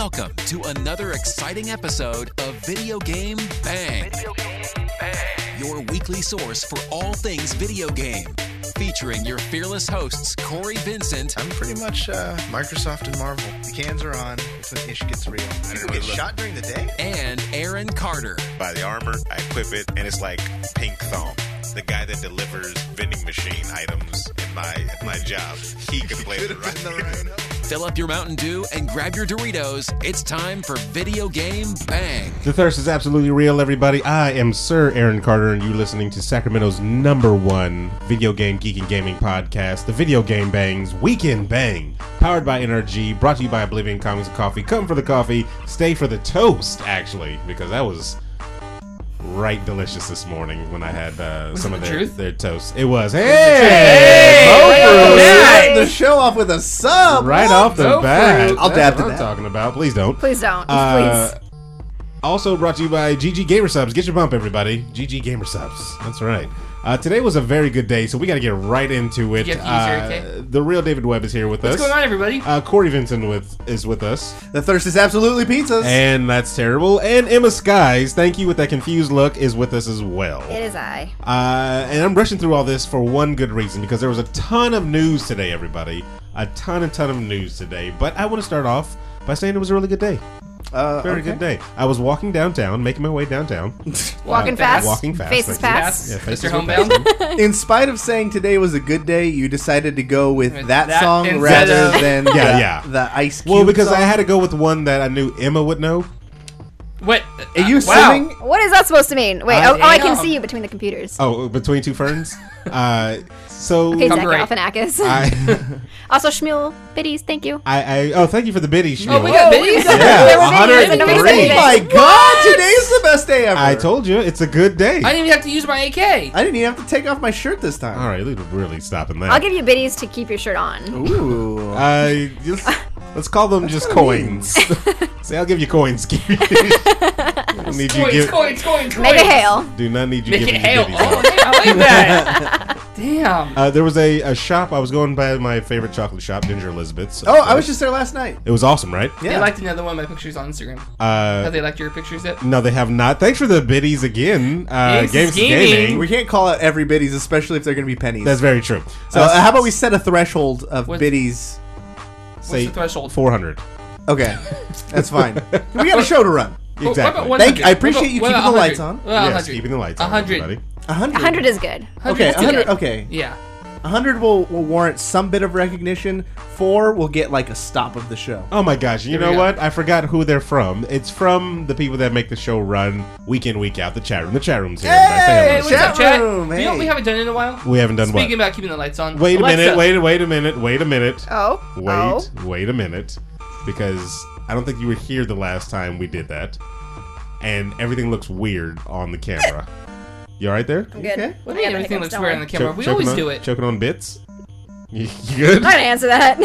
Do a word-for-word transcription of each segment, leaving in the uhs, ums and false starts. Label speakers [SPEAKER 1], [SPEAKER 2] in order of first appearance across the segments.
[SPEAKER 1] Welcome to another exciting episode of Video Game Bang. Video Game Bang. Your weekly source for all things video game. Featuring your fearless hosts, Corey Vincent.
[SPEAKER 2] I'm pretty much uh, Microsoft and Marvel. The cans are on. It's when ish gets real. People get shot during the day?
[SPEAKER 1] And Aaron Carter.
[SPEAKER 3] Buy the armor, I equip it, and it's like Pink Thong. The guy that delivers vending machine items in my in my job. He could play the right.
[SPEAKER 1] Fill up your Mountain Dew and grab your Doritos. It's time for Video Game Bang.
[SPEAKER 4] The thirst is absolutely real, everybody. I am Sir Aaron Carter, and you're listening to Sacramento's number one video game geek and gaming podcast, the Video Game Bangs Weekend Bang. Powered by N R G, brought to you by Oblivion Comics and Coffee. Come for the coffee, stay for the toast, actually, because that was right delicious this morning when I had uh, some of
[SPEAKER 5] the
[SPEAKER 4] their,
[SPEAKER 5] truth?
[SPEAKER 4] their toast. It was. Hey!
[SPEAKER 5] Hey!
[SPEAKER 4] Mo
[SPEAKER 5] Hey!
[SPEAKER 2] The show off with a sub.
[SPEAKER 4] Right
[SPEAKER 2] What?
[SPEAKER 4] off the
[SPEAKER 5] Go
[SPEAKER 4] bat.
[SPEAKER 5] fruit.
[SPEAKER 2] I'll
[SPEAKER 4] That's
[SPEAKER 2] dab
[SPEAKER 4] what
[SPEAKER 2] to
[SPEAKER 4] I'm
[SPEAKER 2] that.
[SPEAKER 4] talking about. Please don't.
[SPEAKER 6] Please don't.
[SPEAKER 4] Uh,
[SPEAKER 6] Please.
[SPEAKER 4] Also brought to you by G G Gamer Subs. Get your bump, everybody. G G Gamer Subs. That's right. Uh, today was a very good day, so we got to get right into it.
[SPEAKER 5] You have to use
[SPEAKER 4] Uh,
[SPEAKER 5] your okay.
[SPEAKER 4] The real David Webb is here with
[SPEAKER 5] What's
[SPEAKER 4] us.
[SPEAKER 5] going on, everybody?
[SPEAKER 4] Uh, Corey Vincent with is with us,
[SPEAKER 2] The thirst is absolutely pizzas.
[SPEAKER 4] and that's terrible. And Emma Skies, thank you with that confused look, is with us as well.
[SPEAKER 6] It is I.
[SPEAKER 4] Uh, and I'm rushing through all this for one good reason, because there was a ton of news today, everybody. A ton and ton of news today. But I want to start off by saying it was a really good day.
[SPEAKER 2] uh,
[SPEAKER 4] Very
[SPEAKER 2] okay.
[SPEAKER 4] good day. I was walking downtown, making my way downtown.
[SPEAKER 6] Walking
[SPEAKER 5] fast.
[SPEAKER 6] fast.
[SPEAKER 4] Walking fast,
[SPEAKER 6] Faces
[SPEAKER 4] thank you.
[SPEAKER 6] past.
[SPEAKER 4] Yeah,
[SPEAKER 5] Mister
[SPEAKER 4] faces were
[SPEAKER 5] Homebound.
[SPEAKER 4] passing.
[SPEAKER 2] In spite of saying today was a good day, you decided to go with
[SPEAKER 5] With
[SPEAKER 2] that,
[SPEAKER 5] that
[SPEAKER 2] song
[SPEAKER 5] instead
[SPEAKER 2] rather
[SPEAKER 5] of-
[SPEAKER 2] than
[SPEAKER 4] Yeah,
[SPEAKER 2] the,
[SPEAKER 4] yeah.
[SPEAKER 2] the Ice Cube
[SPEAKER 4] Well, because
[SPEAKER 2] song.
[SPEAKER 4] I had to go with one that I knew Emma would know.
[SPEAKER 5] What?
[SPEAKER 2] Are you
[SPEAKER 5] Uh, wow.
[SPEAKER 2] singing?
[SPEAKER 6] What is that supposed to mean? Wait,
[SPEAKER 4] I
[SPEAKER 6] oh, oh, I can
[SPEAKER 5] am.
[SPEAKER 6] see you between the computers.
[SPEAKER 4] Oh, between two ferns. uh, so
[SPEAKER 6] Okay, Zach
[SPEAKER 5] Copyright.
[SPEAKER 6] Galifianakis.
[SPEAKER 4] I,
[SPEAKER 6] Also, Shmuel, biddies, thank you.
[SPEAKER 4] I, I, oh, thank you for the biddy, Shmuel.
[SPEAKER 5] Oh, we got biddies?
[SPEAKER 4] Yeah,
[SPEAKER 6] There were biddies and nobody said
[SPEAKER 4] one hundred three.
[SPEAKER 2] Oh
[SPEAKER 6] anything.
[SPEAKER 2] my god, today's the best day ever.
[SPEAKER 4] I told you, it's a good day.
[SPEAKER 5] I didn't even have to use my A K.
[SPEAKER 2] I didn't even have to take off my shirt this time.
[SPEAKER 4] All right, we're really stopping that.
[SPEAKER 6] I'll give you biddies to keep your shirt on.
[SPEAKER 2] Ooh.
[SPEAKER 4] Uh, just, let's call them just coins. Say, I'll give you coins. I don't need you
[SPEAKER 5] Coins,
[SPEAKER 4] give,
[SPEAKER 5] coins, coins, coins.
[SPEAKER 6] Make it hail.
[SPEAKER 4] do not need you
[SPEAKER 5] Make
[SPEAKER 4] giving
[SPEAKER 5] it
[SPEAKER 4] me
[SPEAKER 5] hail.
[SPEAKER 4] biddies.
[SPEAKER 5] Oh, hey, I like that. Damn.
[SPEAKER 4] Uh, there was a, a shop. I was going by my favorite chocolate shop, Ginger Elizabeth's.
[SPEAKER 2] Oh, I was just there last night.
[SPEAKER 4] It was awesome, right?
[SPEAKER 5] They
[SPEAKER 2] Yeah.
[SPEAKER 5] liked another one of my pictures on Instagram.
[SPEAKER 4] Uh,
[SPEAKER 5] Have they liked your pictures yet?
[SPEAKER 4] no, they have not. Thanks for the biddies again. Uh,
[SPEAKER 5] Games is
[SPEAKER 4] Games is
[SPEAKER 5] gaming.
[SPEAKER 4] gaming.
[SPEAKER 2] We can't call out every biddies, especially if they're going to be pennies.
[SPEAKER 4] That's very true.
[SPEAKER 2] so uh, how about we set a threshold of
[SPEAKER 5] What's-
[SPEAKER 2] biddies?
[SPEAKER 4] say
[SPEAKER 5] the threshold?
[SPEAKER 4] four hundred.
[SPEAKER 2] Okay, that's fine. We got a show to run.
[SPEAKER 5] What- what
[SPEAKER 4] Exactly.
[SPEAKER 5] about one
[SPEAKER 2] Thank-
[SPEAKER 5] hundred?
[SPEAKER 2] I appreciate
[SPEAKER 5] What
[SPEAKER 2] you
[SPEAKER 5] about-
[SPEAKER 2] keeping
[SPEAKER 5] what
[SPEAKER 2] the
[SPEAKER 5] about
[SPEAKER 2] lights
[SPEAKER 5] one
[SPEAKER 2] on.
[SPEAKER 5] hundred? Well,
[SPEAKER 4] Yes,
[SPEAKER 5] one hundred.
[SPEAKER 4] keeping the lights
[SPEAKER 5] A
[SPEAKER 4] on,
[SPEAKER 5] hundred.
[SPEAKER 4] everybody.
[SPEAKER 2] A hundred.
[SPEAKER 6] one hundred is good.
[SPEAKER 2] Okay,
[SPEAKER 5] is
[SPEAKER 2] a hundred.
[SPEAKER 5] good.
[SPEAKER 2] Okay,
[SPEAKER 5] Yeah.
[SPEAKER 2] a hundred will, will warrant some bit of recognition. Four will get like a stop of the show.
[SPEAKER 4] Oh my gosh! You
[SPEAKER 5] Here we
[SPEAKER 4] know
[SPEAKER 5] go.
[SPEAKER 4] what? I forgot who they're from. It's from the people that make the show run week in, week out. The chat room. The chat room's here. everybody. Say
[SPEAKER 5] Hey,
[SPEAKER 4] hello.
[SPEAKER 5] what's
[SPEAKER 2] Chat
[SPEAKER 5] up, chat?
[SPEAKER 2] room,
[SPEAKER 5] You know what
[SPEAKER 2] hey.
[SPEAKER 5] we haven't done in a while?
[SPEAKER 4] We haven't done
[SPEAKER 5] Speaking
[SPEAKER 4] what?
[SPEAKER 5] about keeping the lights on.
[SPEAKER 4] Wait a
[SPEAKER 5] Alexa.
[SPEAKER 4] minute. Wait. Wait a minute. Wait a minute.
[SPEAKER 6] Oh.
[SPEAKER 4] Wait.
[SPEAKER 6] Oh.
[SPEAKER 4] Wait a minute. Because I don't think you were here the last time we did that, and everything looks weird on the camera. You all right there?
[SPEAKER 6] I'm good.
[SPEAKER 2] Okay.
[SPEAKER 5] What
[SPEAKER 6] I
[SPEAKER 5] do you
[SPEAKER 6] got
[SPEAKER 5] mean
[SPEAKER 6] the
[SPEAKER 5] everything
[SPEAKER 6] hiccups,
[SPEAKER 5] looks
[SPEAKER 6] don't
[SPEAKER 5] weird on
[SPEAKER 6] worry.
[SPEAKER 5] the camera?
[SPEAKER 4] Choke-
[SPEAKER 5] We
[SPEAKER 4] choking
[SPEAKER 5] always
[SPEAKER 4] on-
[SPEAKER 5] do it.
[SPEAKER 4] Choking on bits. You, you good?
[SPEAKER 6] I'm not gonna answer that.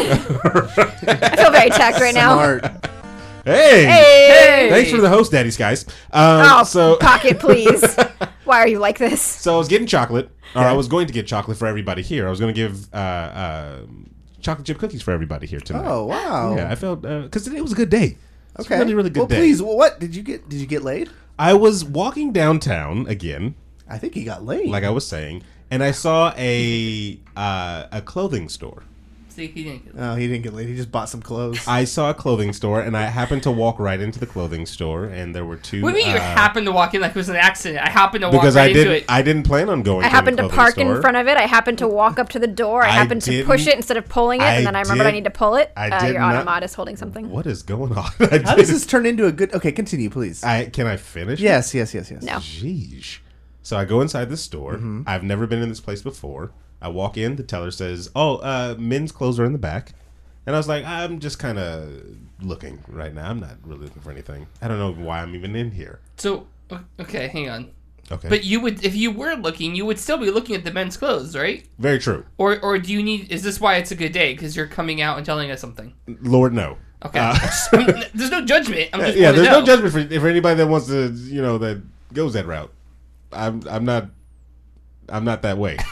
[SPEAKER 6] I feel very attacked right now.
[SPEAKER 2] Smart.
[SPEAKER 4] Hey.
[SPEAKER 6] Hey.
[SPEAKER 4] Thanks for the host, Daddy Skies. Um,
[SPEAKER 6] Oh,
[SPEAKER 4] so
[SPEAKER 6] pocket, please. Why are you like this?
[SPEAKER 4] So I was getting chocolate, or
[SPEAKER 2] Okay.
[SPEAKER 4] I was going to get chocolate for everybody here. I was going to give uh, uh, chocolate chip cookies for everybody here tonight.
[SPEAKER 2] Oh wow.
[SPEAKER 4] Yeah, I felt because today was a good day. It's
[SPEAKER 2] Okay.
[SPEAKER 4] a really, really good
[SPEAKER 2] well,
[SPEAKER 4] day.
[SPEAKER 2] please. What did you get? Did you get laid?
[SPEAKER 4] I was walking downtown again,
[SPEAKER 2] I think he got laid.
[SPEAKER 4] like I was saying, and I saw a uh, a clothing store.
[SPEAKER 5] See, he didn't get it.
[SPEAKER 2] Oh, he didn't get laid. He just bought some clothes.
[SPEAKER 4] I saw a clothing store, and I happened to walk right into the clothing store, and there were two.
[SPEAKER 5] What do you mean you
[SPEAKER 4] uh,
[SPEAKER 5] happened to walk in like it was an accident? I happened to walk
[SPEAKER 4] because
[SPEAKER 5] right
[SPEAKER 4] I
[SPEAKER 5] into
[SPEAKER 4] didn't.
[SPEAKER 5] it.
[SPEAKER 4] I didn't plan on going.
[SPEAKER 6] I
[SPEAKER 4] to
[SPEAKER 6] happened
[SPEAKER 4] the
[SPEAKER 6] to
[SPEAKER 4] clothing
[SPEAKER 6] park
[SPEAKER 4] store.
[SPEAKER 6] in front of it. I happened to walk up to the door. I,
[SPEAKER 4] I
[SPEAKER 6] happened to push
[SPEAKER 4] didn't-
[SPEAKER 6] it instead of pulling it,
[SPEAKER 4] I
[SPEAKER 6] and then I remembered I
[SPEAKER 4] did-
[SPEAKER 6] need to pull it.
[SPEAKER 4] I
[SPEAKER 6] uh,
[SPEAKER 4] did
[SPEAKER 6] your
[SPEAKER 4] not-
[SPEAKER 6] automod is holding something.
[SPEAKER 4] What is going on? I
[SPEAKER 2] How does this turn into a good? Okay, continue, please.
[SPEAKER 4] I can I finish?
[SPEAKER 2] yes, yes, yes, yes.
[SPEAKER 6] No.
[SPEAKER 4] Jeez. So I go inside this store.
[SPEAKER 2] Mm-hmm.
[SPEAKER 4] I've never been in this place before. I walk in. The teller says, "Oh, uh, men's clothes are in the back." And I was like, "I'm just kind of looking right now. I'm not really looking for anything. I don't know why I'm even in here."
[SPEAKER 5] So, o- okay, hang on.
[SPEAKER 4] Okay.
[SPEAKER 5] But you would, if you were looking, you would still be looking at the men's clothes, right?
[SPEAKER 4] Very true.
[SPEAKER 5] Or, or do you need? Is this why it's a good day? Because you're coming out and telling us something.
[SPEAKER 4] Lord, no.
[SPEAKER 5] Okay.
[SPEAKER 4] Uh,
[SPEAKER 5] I mean, there's no judgment. I'm just
[SPEAKER 4] yeah,
[SPEAKER 5] wanting
[SPEAKER 4] there's
[SPEAKER 5] to
[SPEAKER 4] no
[SPEAKER 5] know.
[SPEAKER 4] judgment for, for anybody that wants to, you know, that goes that route. I'm, I'm not, I'm not that way.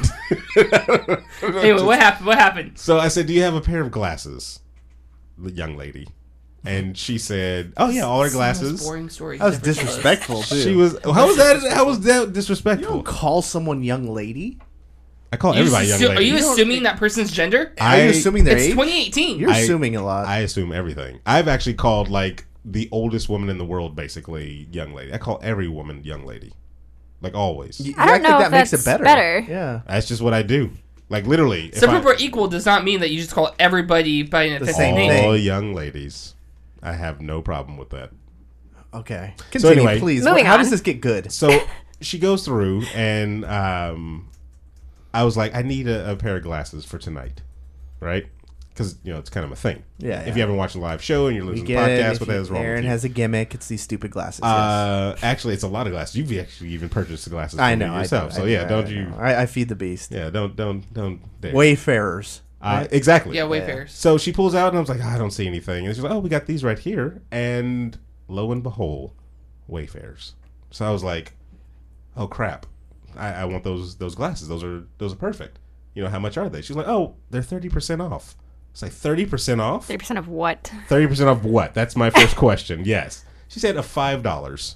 [SPEAKER 5] Anyway, what happened? What happened?
[SPEAKER 4] So I said, "Do you have a pair of glasses?" The young lady. And she said, "Oh yeah, all her
[SPEAKER 5] This is the most
[SPEAKER 4] glasses."
[SPEAKER 5] boring story.
[SPEAKER 2] That was
[SPEAKER 5] you've ever told us.
[SPEAKER 2] disrespectful too.
[SPEAKER 4] She was. How was that? How was that
[SPEAKER 2] You
[SPEAKER 4] disrespectful?
[SPEAKER 2] don't call someone young lady.
[SPEAKER 4] I call
[SPEAKER 5] You
[SPEAKER 4] everybody young
[SPEAKER 5] assu-
[SPEAKER 4] lady.
[SPEAKER 5] Are you
[SPEAKER 2] You don't-
[SPEAKER 5] assuming that person's gender?
[SPEAKER 2] Are you
[SPEAKER 4] I-
[SPEAKER 2] assuming their
[SPEAKER 5] It's
[SPEAKER 2] age?
[SPEAKER 5] twenty eighteen.
[SPEAKER 2] You're
[SPEAKER 4] I-
[SPEAKER 2] assuming a lot.
[SPEAKER 4] I assume everything. I've actually called like the oldest woman in the world, basically, young lady. I call every woman young lady, like always.
[SPEAKER 2] You
[SPEAKER 6] I don't
[SPEAKER 2] act
[SPEAKER 6] know
[SPEAKER 2] like
[SPEAKER 6] if
[SPEAKER 2] that makes
[SPEAKER 6] that's
[SPEAKER 2] it better.
[SPEAKER 6] better.
[SPEAKER 2] Yeah.
[SPEAKER 4] That's just what I do. Like literally, if
[SPEAKER 5] Some
[SPEAKER 4] I-
[SPEAKER 5] people are equal does not mean that you just call everybody by an
[SPEAKER 2] The
[SPEAKER 5] offensive
[SPEAKER 2] same
[SPEAKER 5] name.
[SPEAKER 2] thing.
[SPEAKER 4] all young ladies. I have no problem with that.
[SPEAKER 2] Okay. Continue,
[SPEAKER 4] anyway-
[SPEAKER 2] please.
[SPEAKER 6] Moving
[SPEAKER 2] How
[SPEAKER 6] on.
[SPEAKER 2] does this get good?
[SPEAKER 4] So she goes through, and um, I was like, I need a, a pair of glasses for tonight, right? Because you know it's kind of a thing.
[SPEAKER 2] Yeah,
[SPEAKER 4] If
[SPEAKER 2] yeah.
[SPEAKER 4] you haven't watched a live show and you're
[SPEAKER 2] We
[SPEAKER 4] listening to
[SPEAKER 2] get it.
[SPEAKER 4] podcasts,
[SPEAKER 2] If
[SPEAKER 4] what
[SPEAKER 2] you-
[SPEAKER 4] the hell's wrong
[SPEAKER 2] Aaron
[SPEAKER 4] with you?
[SPEAKER 2] has a gimmick. It's these stupid glasses. yes.
[SPEAKER 4] Uh, actually, it's a lot of glasses. You've actually even purchased the glasses.
[SPEAKER 2] I
[SPEAKER 4] for
[SPEAKER 2] know. I
[SPEAKER 4] yourself.
[SPEAKER 2] do,
[SPEAKER 4] so
[SPEAKER 2] I
[SPEAKER 4] yeah,
[SPEAKER 2] do,
[SPEAKER 4] don't
[SPEAKER 2] I
[SPEAKER 4] you?
[SPEAKER 2] know. I, I feed the beast.
[SPEAKER 4] Yeah, don't don't don't. Dare.
[SPEAKER 2] Wayfarers.
[SPEAKER 4] Uh, exactly.
[SPEAKER 5] Yeah, Wayfarers.
[SPEAKER 4] So she pulls out, and I was like, "Oh, I don't see anything. And she's like, oh, we got these right here. And lo and behold, Wayfarers. So I was like, oh crap, I, I want those those glasses. Those are those are perfect. You know, how much are they? She's like, oh, they're thirty percent off. It's like thirty percent off.
[SPEAKER 6] thirty percent of what?
[SPEAKER 4] Thirty percent off what? That's my first question. Yes, she said a five dollars.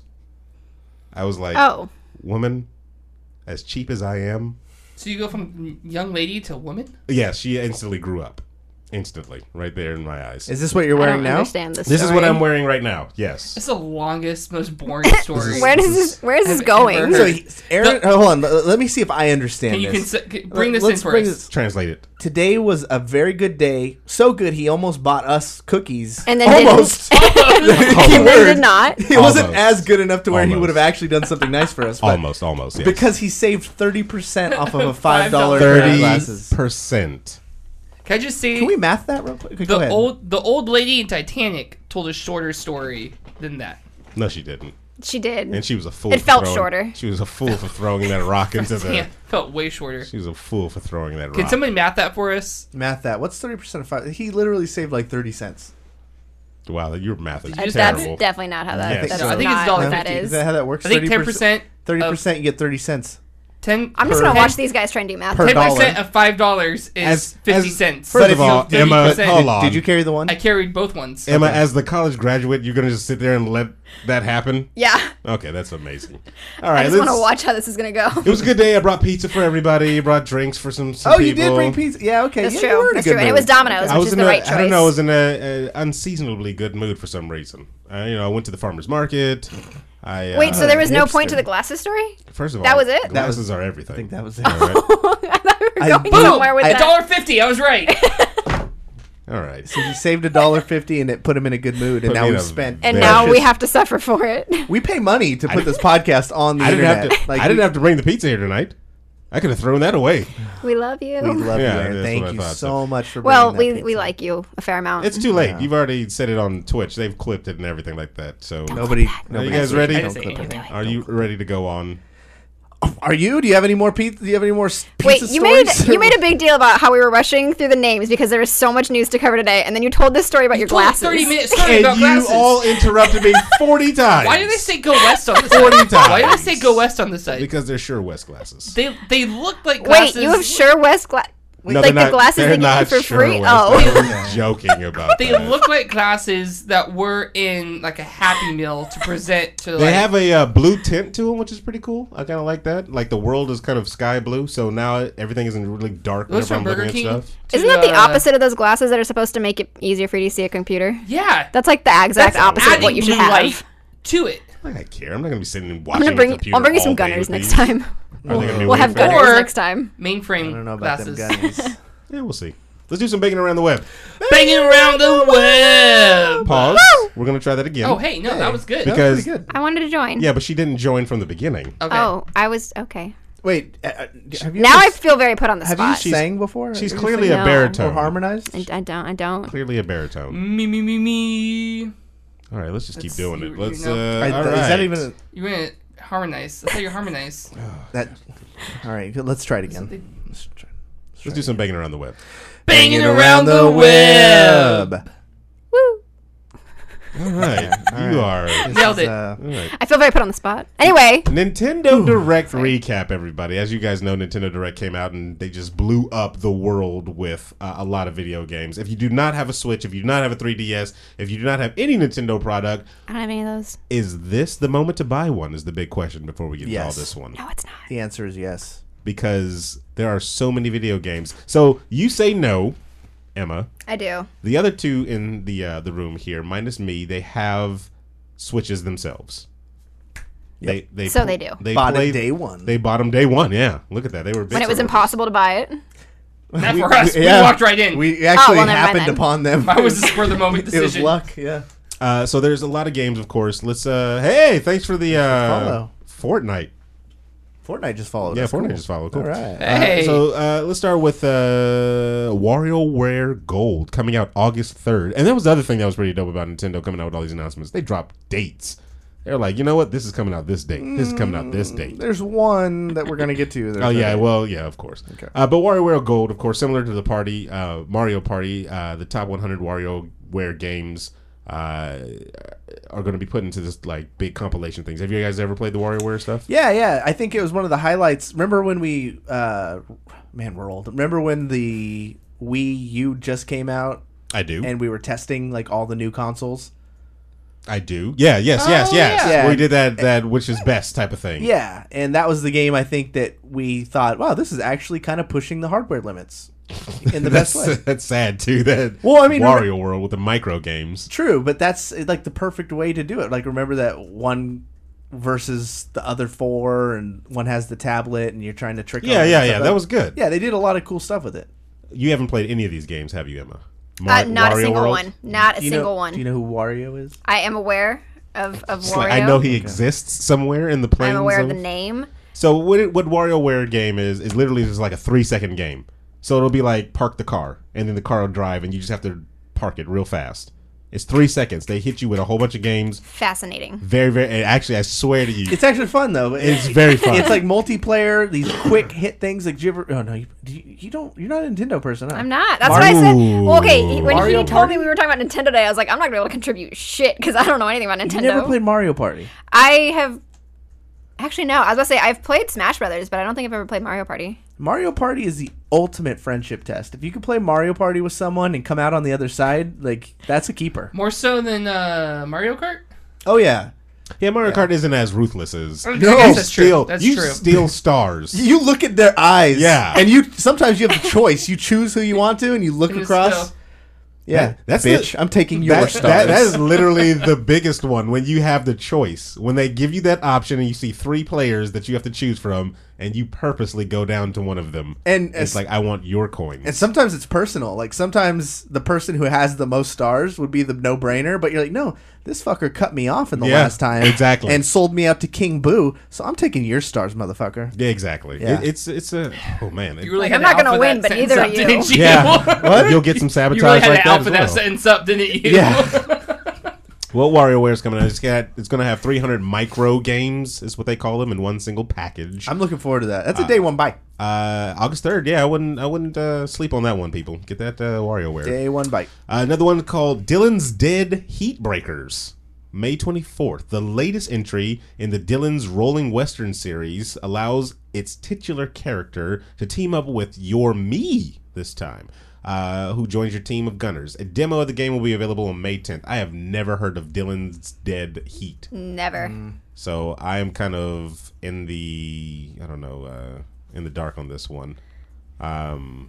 [SPEAKER 4] I was like,
[SPEAKER 6] Oh.
[SPEAKER 4] woman, as cheap as I am.
[SPEAKER 5] So you go from young lady to woman?
[SPEAKER 4] Yeah, she instantly grew up. Instantly, right there in my eyes.
[SPEAKER 2] Is this what you're
[SPEAKER 6] I
[SPEAKER 2] wearing
[SPEAKER 6] don't
[SPEAKER 2] now?
[SPEAKER 6] understand this.
[SPEAKER 4] This is what
[SPEAKER 6] story.
[SPEAKER 4] I'm wearing right now. Yes.
[SPEAKER 5] It's the longest, most boring story.
[SPEAKER 6] Where does this? Where is this
[SPEAKER 5] I've
[SPEAKER 6] going?
[SPEAKER 5] ever
[SPEAKER 2] So
[SPEAKER 5] heard.
[SPEAKER 2] he, Aaron, oh, hold on. L- Let me see if I understand
[SPEAKER 5] Can you
[SPEAKER 2] this.
[SPEAKER 5] cons- c- bring this
[SPEAKER 2] Let's
[SPEAKER 5] in for
[SPEAKER 2] bring
[SPEAKER 5] us?
[SPEAKER 2] this-
[SPEAKER 4] Translate it.
[SPEAKER 2] Today was a very good day. So good, he almost bought us cookies.
[SPEAKER 6] And then
[SPEAKER 2] almost.
[SPEAKER 6] and then
[SPEAKER 2] Keyword.
[SPEAKER 6] did not.
[SPEAKER 2] It wasn't
[SPEAKER 4] Almost.
[SPEAKER 2] as good enough to where he
[SPEAKER 4] Almost.
[SPEAKER 2] would have actually done something nice for us. But
[SPEAKER 4] Almost, almost. Yes.
[SPEAKER 2] because he saved thirty percent off of a five dollar
[SPEAKER 5] $5
[SPEAKER 2] pair of
[SPEAKER 4] thirty
[SPEAKER 2] glasses.
[SPEAKER 4] percent.
[SPEAKER 5] Can I just say
[SPEAKER 2] Can we math that real quick? Go
[SPEAKER 5] the
[SPEAKER 2] ahead.
[SPEAKER 5] old the old lady in Titanic told a shorter story than that.
[SPEAKER 4] No, she didn't.
[SPEAKER 6] She did.
[SPEAKER 4] And she was a fool.
[SPEAKER 6] It
[SPEAKER 4] for
[SPEAKER 6] felt
[SPEAKER 4] throwing-
[SPEAKER 6] shorter.
[SPEAKER 4] She was a fool for throwing that rock into
[SPEAKER 5] Yeah,
[SPEAKER 4] the.
[SPEAKER 5] felt way shorter.
[SPEAKER 4] She was a fool for throwing that
[SPEAKER 5] Can
[SPEAKER 4] rock.
[SPEAKER 5] somebody math that for us?
[SPEAKER 2] Math that. What's thirty percent of five? He literally saved like thirty cents.
[SPEAKER 4] Wow, your math is
[SPEAKER 6] That's
[SPEAKER 4] terrible.
[SPEAKER 6] definitely not how that.
[SPEAKER 4] Yes.
[SPEAKER 6] That's
[SPEAKER 4] No,
[SPEAKER 5] I think it's
[SPEAKER 6] not
[SPEAKER 5] dollar
[SPEAKER 6] what that
[SPEAKER 5] fifty.
[SPEAKER 2] Is
[SPEAKER 6] is.
[SPEAKER 2] that how that works?
[SPEAKER 5] I think ten percent.
[SPEAKER 2] Thirty percent, you get thirty cents.
[SPEAKER 5] Ten.
[SPEAKER 6] I'm just
[SPEAKER 2] per-
[SPEAKER 6] gonna watch
[SPEAKER 5] ten-
[SPEAKER 6] these guys try and do math.
[SPEAKER 2] per
[SPEAKER 5] Ten
[SPEAKER 2] dollar.
[SPEAKER 5] percent of five dollars is
[SPEAKER 4] As-
[SPEAKER 5] fifty
[SPEAKER 4] as-
[SPEAKER 5] cents.
[SPEAKER 4] First
[SPEAKER 2] But
[SPEAKER 4] of
[SPEAKER 2] if you-
[SPEAKER 4] all,
[SPEAKER 5] thirty
[SPEAKER 4] Emma,
[SPEAKER 5] percent
[SPEAKER 4] hold on.
[SPEAKER 2] Did you carry the one?
[SPEAKER 5] I carried both ones.
[SPEAKER 4] Emma,
[SPEAKER 2] Okay.
[SPEAKER 4] as the college graduate, you're gonna just sit there and let that happen?
[SPEAKER 6] Yeah.
[SPEAKER 4] Okay, that's amazing. All
[SPEAKER 6] I
[SPEAKER 4] right,
[SPEAKER 6] just want to
[SPEAKER 4] let's-
[SPEAKER 6] watch how this is gonna go.
[SPEAKER 4] It was a good day. I brought pizza for everybody. Brought drinks for some. some
[SPEAKER 2] Oh, you did
[SPEAKER 4] people.
[SPEAKER 2] bring pizza. Yeah, okay.
[SPEAKER 6] That's
[SPEAKER 2] yeah,
[SPEAKER 6] true.
[SPEAKER 2] You were in a
[SPEAKER 6] That's
[SPEAKER 2] good
[SPEAKER 6] true. And it
[SPEAKER 2] mood.
[SPEAKER 6] was Domino's,
[SPEAKER 4] I
[SPEAKER 6] which
[SPEAKER 4] was
[SPEAKER 6] is
[SPEAKER 4] in
[SPEAKER 6] the
[SPEAKER 4] a,
[SPEAKER 6] right
[SPEAKER 4] I don't
[SPEAKER 6] choice.
[SPEAKER 4] know. I was in a, a unseasonably good mood for some reason. Uh, you know, I went to the farmer's market. I uh,
[SPEAKER 6] Wait, so there was no
[SPEAKER 2] hipster.
[SPEAKER 6] point to the glasses story?
[SPEAKER 4] First of all,
[SPEAKER 6] that was it?
[SPEAKER 4] Glasses
[SPEAKER 2] That was-
[SPEAKER 4] are everything.
[SPEAKER 2] I think that was it.
[SPEAKER 4] All right.
[SPEAKER 6] I thought we were
[SPEAKER 2] I-
[SPEAKER 6] going
[SPEAKER 2] Boom!
[SPEAKER 6] somewhere with
[SPEAKER 2] I-
[SPEAKER 6] that.
[SPEAKER 5] Dollar fifty. I was right.
[SPEAKER 4] All right.
[SPEAKER 2] So he saved a dollar fifty, and it put him in a good mood, and
[SPEAKER 4] Put
[SPEAKER 2] now
[SPEAKER 4] me in
[SPEAKER 2] we
[SPEAKER 4] a
[SPEAKER 2] spent.
[SPEAKER 6] And
[SPEAKER 4] Very
[SPEAKER 6] now we
[SPEAKER 2] just-
[SPEAKER 6] have to suffer for it.
[SPEAKER 2] We pay money to put this podcast on the
[SPEAKER 4] I didn't
[SPEAKER 2] internet.
[SPEAKER 4] have to.
[SPEAKER 2] Like,
[SPEAKER 4] I didn't
[SPEAKER 2] we,
[SPEAKER 4] have to bring the pizza here tonight. I could have thrown that away.
[SPEAKER 6] We love you.
[SPEAKER 2] We love
[SPEAKER 4] Yeah,
[SPEAKER 2] you, Aaron.
[SPEAKER 4] that's
[SPEAKER 2] Thank
[SPEAKER 4] what I
[SPEAKER 2] you
[SPEAKER 4] thought,
[SPEAKER 2] so
[SPEAKER 4] so.
[SPEAKER 2] much for.
[SPEAKER 6] well,
[SPEAKER 2] bringing
[SPEAKER 6] we,
[SPEAKER 2] that
[SPEAKER 6] we
[SPEAKER 2] pizza.
[SPEAKER 6] like you a fair amount.
[SPEAKER 4] It's too late.
[SPEAKER 2] Yeah.
[SPEAKER 4] You've already said it on Twitch. They've clipped it and everything like that. So,
[SPEAKER 2] Nobody.
[SPEAKER 4] are
[SPEAKER 2] nobody
[SPEAKER 4] you guys
[SPEAKER 2] clip
[SPEAKER 4] ready?
[SPEAKER 2] it.
[SPEAKER 5] I
[SPEAKER 2] Don't
[SPEAKER 5] didn't say
[SPEAKER 2] clip it.
[SPEAKER 5] anything.
[SPEAKER 4] Are you ready to go on?
[SPEAKER 2] Are you? Do you have any more pizza? Do you have any more s- pizza
[SPEAKER 6] Wait, you made
[SPEAKER 2] stories?
[SPEAKER 6] you made a big deal about how we were rushing through the names because there was so much news to cover today, and then you told this story about your
[SPEAKER 5] Told a
[SPEAKER 6] glasses.
[SPEAKER 5] Thirty minute story
[SPEAKER 4] And
[SPEAKER 5] about
[SPEAKER 4] you
[SPEAKER 5] glasses.
[SPEAKER 4] all interrupted me forty times.
[SPEAKER 5] Why did they say go west on the site?
[SPEAKER 4] forty times?
[SPEAKER 5] Why did they say go west on the site?
[SPEAKER 4] Because they're Sure West glasses.
[SPEAKER 5] They they look like
[SPEAKER 6] Wait,
[SPEAKER 5] glasses.
[SPEAKER 6] you have Sure West glasses?
[SPEAKER 4] No,
[SPEAKER 6] like
[SPEAKER 4] they're
[SPEAKER 6] the glasses
[SPEAKER 4] they're
[SPEAKER 6] they give you
[SPEAKER 4] not
[SPEAKER 6] for
[SPEAKER 4] Sure
[SPEAKER 6] free?
[SPEAKER 4] West.
[SPEAKER 6] Oh.
[SPEAKER 4] I was joking about
[SPEAKER 5] They
[SPEAKER 4] that.
[SPEAKER 5] look like glasses that were in like a Happy Meal to present to.
[SPEAKER 4] They
[SPEAKER 5] like,
[SPEAKER 4] have a uh, blue tint to them, which is pretty cool. I kind of like that. Like the world is kind of sky blue, so now everything is in really dark
[SPEAKER 5] Those
[SPEAKER 4] whenever I'm
[SPEAKER 5] from
[SPEAKER 4] looking
[SPEAKER 5] Burger
[SPEAKER 4] at
[SPEAKER 5] King.
[SPEAKER 4] stuff.
[SPEAKER 5] to,
[SPEAKER 6] Isn't that the
[SPEAKER 5] uh,
[SPEAKER 6] opposite of those glasses that are supposed to make it easier for you to see a computer?
[SPEAKER 5] Yeah,
[SPEAKER 6] That's like the exact
[SPEAKER 5] that's
[SPEAKER 6] opposite of
[SPEAKER 5] adding
[SPEAKER 6] what you should
[SPEAKER 5] blue
[SPEAKER 6] have.
[SPEAKER 5] light to it.
[SPEAKER 4] I don't care. I'm not gonna be sitting and
[SPEAKER 6] I'm
[SPEAKER 4] watching
[SPEAKER 6] gonna bring.
[SPEAKER 4] a computer
[SPEAKER 6] I'll bring you some
[SPEAKER 4] all day
[SPEAKER 6] gunners
[SPEAKER 4] with
[SPEAKER 6] next
[SPEAKER 4] these.
[SPEAKER 6] time.
[SPEAKER 4] Are they gonna be
[SPEAKER 6] We'll have
[SPEAKER 4] weird?
[SPEAKER 6] gunners
[SPEAKER 5] Or-
[SPEAKER 6] next time.
[SPEAKER 5] Mainframe
[SPEAKER 2] I don't know about
[SPEAKER 5] glasses.
[SPEAKER 2] them gummies.
[SPEAKER 4] Yeah, we'll see. Let's do some banging around the web.
[SPEAKER 5] Banging around the web.
[SPEAKER 4] Pause. We're gonna try that again.
[SPEAKER 5] Oh, hey, no, that was good.
[SPEAKER 4] Because
[SPEAKER 2] Pretty good.
[SPEAKER 6] I wanted to join.
[SPEAKER 4] yeah, but she didn't join from the beginning.
[SPEAKER 5] Okay.
[SPEAKER 6] Oh, I was okay.
[SPEAKER 2] Wait, uh, uh, have you
[SPEAKER 6] Now
[SPEAKER 2] ever
[SPEAKER 6] I feel very put on the
[SPEAKER 2] Have
[SPEAKER 6] spot.
[SPEAKER 2] you sang before?
[SPEAKER 4] She's
[SPEAKER 2] Have you
[SPEAKER 4] clearly
[SPEAKER 2] sang
[SPEAKER 4] a
[SPEAKER 6] No.
[SPEAKER 2] or
[SPEAKER 4] baritone.
[SPEAKER 2] harmonized?
[SPEAKER 6] I, I don't. I don't.
[SPEAKER 4] Clearly a baritone.
[SPEAKER 5] Me, me, me, me.
[SPEAKER 4] All right, let's just keep
[SPEAKER 5] That's-
[SPEAKER 4] doing
[SPEAKER 5] you-
[SPEAKER 4] it.
[SPEAKER 5] you
[SPEAKER 4] Let's.
[SPEAKER 5] know.
[SPEAKER 4] Uh,
[SPEAKER 2] I-
[SPEAKER 4] all
[SPEAKER 2] Is
[SPEAKER 4] right.
[SPEAKER 2] that even a,
[SPEAKER 5] You went harmonize. I thought you harmonize.
[SPEAKER 2] that? All right, good, let's try it again. Let's try, let's
[SPEAKER 4] Let's do some banging around the web.
[SPEAKER 5] Banging around the web.
[SPEAKER 6] Woo!
[SPEAKER 4] All right, you are.
[SPEAKER 5] Nailed it.
[SPEAKER 2] Uh,
[SPEAKER 4] All right.
[SPEAKER 6] I feel very put on the spot. Anyway,
[SPEAKER 4] Nintendo Direct recap, everybody. As you guys know, Nintendo Direct came out and they just blew up the world with uh, a lot of video games. If you do not have a Switch, if you do not have a three D S, if you do not have any Nintendo product,
[SPEAKER 6] I don't have any of those.
[SPEAKER 4] is this the moment to buy one? Is the big question before we get
[SPEAKER 2] Yes.
[SPEAKER 4] to all this one.
[SPEAKER 6] No, it's not.
[SPEAKER 2] the answer is yes.
[SPEAKER 4] Because there are so many video games. So you say no, Emma.
[SPEAKER 6] I do.
[SPEAKER 4] The other two in the uh, the room here, minus me, they have Switches themselves. They they
[SPEAKER 6] So they do.
[SPEAKER 4] They
[SPEAKER 2] Bought it
[SPEAKER 4] played-
[SPEAKER 2] day one.
[SPEAKER 4] They bought them day one. Yeah, look at that. They were big
[SPEAKER 6] When it was
[SPEAKER 4] sellers.
[SPEAKER 6] impossible to buy it.
[SPEAKER 5] Not
[SPEAKER 2] We-
[SPEAKER 5] for us.
[SPEAKER 2] we-
[SPEAKER 5] We,
[SPEAKER 2] yeah.
[SPEAKER 5] walked right in.
[SPEAKER 2] We actually
[SPEAKER 6] Oh, well, never mind
[SPEAKER 2] happened
[SPEAKER 6] then.
[SPEAKER 2] upon them.
[SPEAKER 5] I was a spur of the moment
[SPEAKER 2] It was
[SPEAKER 5] decision.
[SPEAKER 2] luck, yeah.
[SPEAKER 4] Uh, so there's a lot of games, of course. Let's. Uh, hey, thanks for the uh,
[SPEAKER 2] Follow.
[SPEAKER 4] Fortnite.
[SPEAKER 2] Fortnite just followed
[SPEAKER 4] Yeah,
[SPEAKER 2] us.
[SPEAKER 4] Fortnite
[SPEAKER 2] Cool.
[SPEAKER 4] just followed. Cool.
[SPEAKER 2] All right.
[SPEAKER 5] Hey.
[SPEAKER 4] Uh, so uh, let's start with uh, WarioWare Gold coming out August third. And that was the other thing that was pretty dope about Nintendo coming out with all these announcements. They dropped dates. They're like, you know what? This is coming out this date. This is coming out this date.
[SPEAKER 2] There's one that we're going to get to. There's
[SPEAKER 4] Oh yeah,
[SPEAKER 2] a-
[SPEAKER 4] well yeah, of course.
[SPEAKER 2] Okay.
[SPEAKER 4] Uh, but WarioWare Gold, of course, similar to the party uh, Mario Party, uh, the top one hundred WarioWare games uh, are going to be put into this like big compilation things. Have you guys ever played the WarioWare stuff?
[SPEAKER 2] Yeah, yeah. I think it was one of the highlights. Remember when we, uh, man, we're old. Remember when the Wii U just came out
[SPEAKER 4] I do.
[SPEAKER 2] and we were testing like all the new consoles?
[SPEAKER 4] I do. Yeah. Yes. Yes.
[SPEAKER 5] Oh,
[SPEAKER 4] yes.
[SPEAKER 2] yeah.
[SPEAKER 4] We did that. That which is best type of thing.
[SPEAKER 2] Yeah, and that was the game I think that we thought, wow, this is actually kind of pushing the hardware limits in the best
[SPEAKER 4] that's,
[SPEAKER 2] way.
[SPEAKER 4] that's sad too. That
[SPEAKER 2] Well, I mean,
[SPEAKER 4] Wario
[SPEAKER 2] remember-
[SPEAKER 4] World with the micro games.
[SPEAKER 2] True, but that's uh, like the perfect way to do it. Like, remember that one versus the other four, and one has the tablet, and you're trying to trick.
[SPEAKER 4] Yeah.
[SPEAKER 2] them and
[SPEAKER 4] Yeah.
[SPEAKER 2] stuff
[SPEAKER 4] Yeah.
[SPEAKER 2] like-
[SPEAKER 4] That was good.
[SPEAKER 2] Yeah, they did a lot of cool stuff with it.
[SPEAKER 4] You haven't played any of these games, have you, Emma?
[SPEAKER 6] Uh,
[SPEAKER 4] Mar-
[SPEAKER 6] not a
[SPEAKER 4] Wario
[SPEAKER 6] single
[SPEAKER 4] World?
[SPEAKER 6] one. Not a
[SPEAKER 2] Do you
[SPEAKER 6] single
[SPEAKER 2] know,
[SPEAKER 6] one.
[SPEAKER 2] Do you know who Wario is?
[SPEAKER 6] I am aware of, of
[SPEAKER 4] It's
[SPEAKER 6] Wario.
[SPEAKER 4] like, I know he exists somewhere in the planes.
[SPEAKER 6] I'm aware of
[SPEAKER 4] of-
[SPEAKER 6] the name.
[SPEAKER 4] So what it, what WarioWare game is is literally just like a three second game. So it'll be like park the car, and then the car will drive, and you just have to park it real fast. It's three seconds. They hit you with a whole bunch of games.
[SPEAKER 6] Fascinating.
[SPEAKER 4] Very, very. And actually, I swear to you,
[SPEAKER 2] It's actually fun though.
[SPEAKER 4] It's very fun.
[SPEAKER 2] It's like multiplayer. These quick hit things. Like, do you ever? Oh no, you, do you, you don't. You're not a Nintendo person. Huh?
[SPEAKER 6] I'm not. That's what I said.
[SPEAKER 4] Ooh.
[SPEAKER 6] Well, okay, he- when
[SPEAKER 2] Mario
[SPEAKER 6] he told
[SPEAKER 2] Party?
[SPEAKER 6] me we were talking about Nintendo Day, I was like, I'm not going to be able to contribute shit because I don't know anything about Nintendo.
[SPEAKER 2] You never played Mario Party.
[SPEAKER 6] I have. Actually, no. I was going to say, I've played Smash Brothers, but I don't think I've ever played Mario Party.
[SPEAKER 2] Mario Party is the ultimate friendship test. If you could play Mario Party with someone and come out on the other side, like that's a keeper.
[SPEAKER 5] More so than uh, Mario Kart?
[SPEAKER 2] Oh yeah.
[SPEAKER 4] yeah, Mario Kart isn't as ruthless as
[SPEAKER 5] I
[SPEAKER 4] you
[SPEAKER 5] guess that's true.
[SPEAKER 4] steal.
[SPEAKER 5] That's
[SPEAKER 4] you
[SPEAKER 5] true.
[SPEAKER 4] steal stars.
[SPEAKER 2] You look at their eyes.
[SPEAKER 4] Yeah.
[SPEAKER 2] And you sometimes you have the choice. You choose who you want to, and you look
[SPEAKER 5] And it's
[SPEAKER 2] across.
[SPEAKER 5] still-
[SPEAKER 2] Yeah,
[SPEAKER 4] That- that's
[SPEAKER 2] bitch.
[SPEAKER 4] the-
[SPEAKER 2] I'm taking your
[SPEAKER 4] That,
[SPEAKER 2] stars.
[SPEAKER 4] that, that is literally the biggest one when you have the choice. When they give you that option and you see three players that you have to choose from, and you purposely go down to one of them,
[SPEAKER 2] And
[SPEAKER 4] it's
[SPEAKER 2] as-
[SPEAKER 4] like I want your coins.
[SPEAKER 2] And sometimes it's personal. Like sometimes the person who has the most stars would be the no-brainer, but you're like, no, this fucker cut me off in the
[SPEAKER 4] Yeah,
[SPEAKER 2] last time,
[SPEAKER 4] exactly.
[SPEAKER 2] and sold me out to King Boo. So I'm taking your stars, motherfucker.
[SPEAKER 4] Yeah, exactly.
[SPEAKER 2] Yeah.
[SPEAKER 4] It, it's it's a oh man. It-
[SPEAKER 5] You really
[SPEAKER 6] Like,
[SPEAKER 5] had
[SPEAKER 6] I'm not
[SPEAKER 5] to
[SPEAKER 6] gonna
[SPEAKER 5] alpha
[SPEAKER 6] win,
[SPEAKER 5] that
[SPEAKER 6] but
[SPEAKER 5] sentence
[SPEAKER 6] neither
[SPEAKER 5] up,
[SPEAKER 6] are you.
[SPEAKER 5] didn't you?
[SPEAKER 4] yeah,
[SPEAKER 2] What?
[SPEAKER 4] you'll get some sabotage
[SPEAKER 5] You really had
[SPEAKER 4] like
[SPEAKER 5] to
[SPEAKER 4] that
[SPEAKER 5] alpha
[SPEAKER 4] as
[SPEAKER 5] that
[SPEAKER 4] well.
[SPEAKER 5] sentence up, didn't you?
[SPEAKER 2] Yeah.
[SPEAKER 4] Well, WarioWare's coming out. It's got it's going to have three hundred micro games, is what they call them, in one single package.
[SPEAKER 2] I'm looking forward to that. That's a day one bite.
[SPEAKER 4] Uh, August third. Yeah, I wouldn't I wouldn't uh, sleep on that one, people. Get that uh, WarioWare.
[SPEAKER 2] Day one bite.
[SPEAKER 4] Uh, another one called Dylan's Dead Heat Breakers. May twenty-fourth. The latest entry in the Dylan's Rolling Western series allows its titular character to team up with your me this time, uh, who joins your team of gunners. A demo of the game will be available on May tenth. I have never heard of Dylan's Dead Heat.
[SPEAKER 6] Never.
[SPEAKER 4] So I am kind of in the, I don't know, uh, in the dark on this one. Um,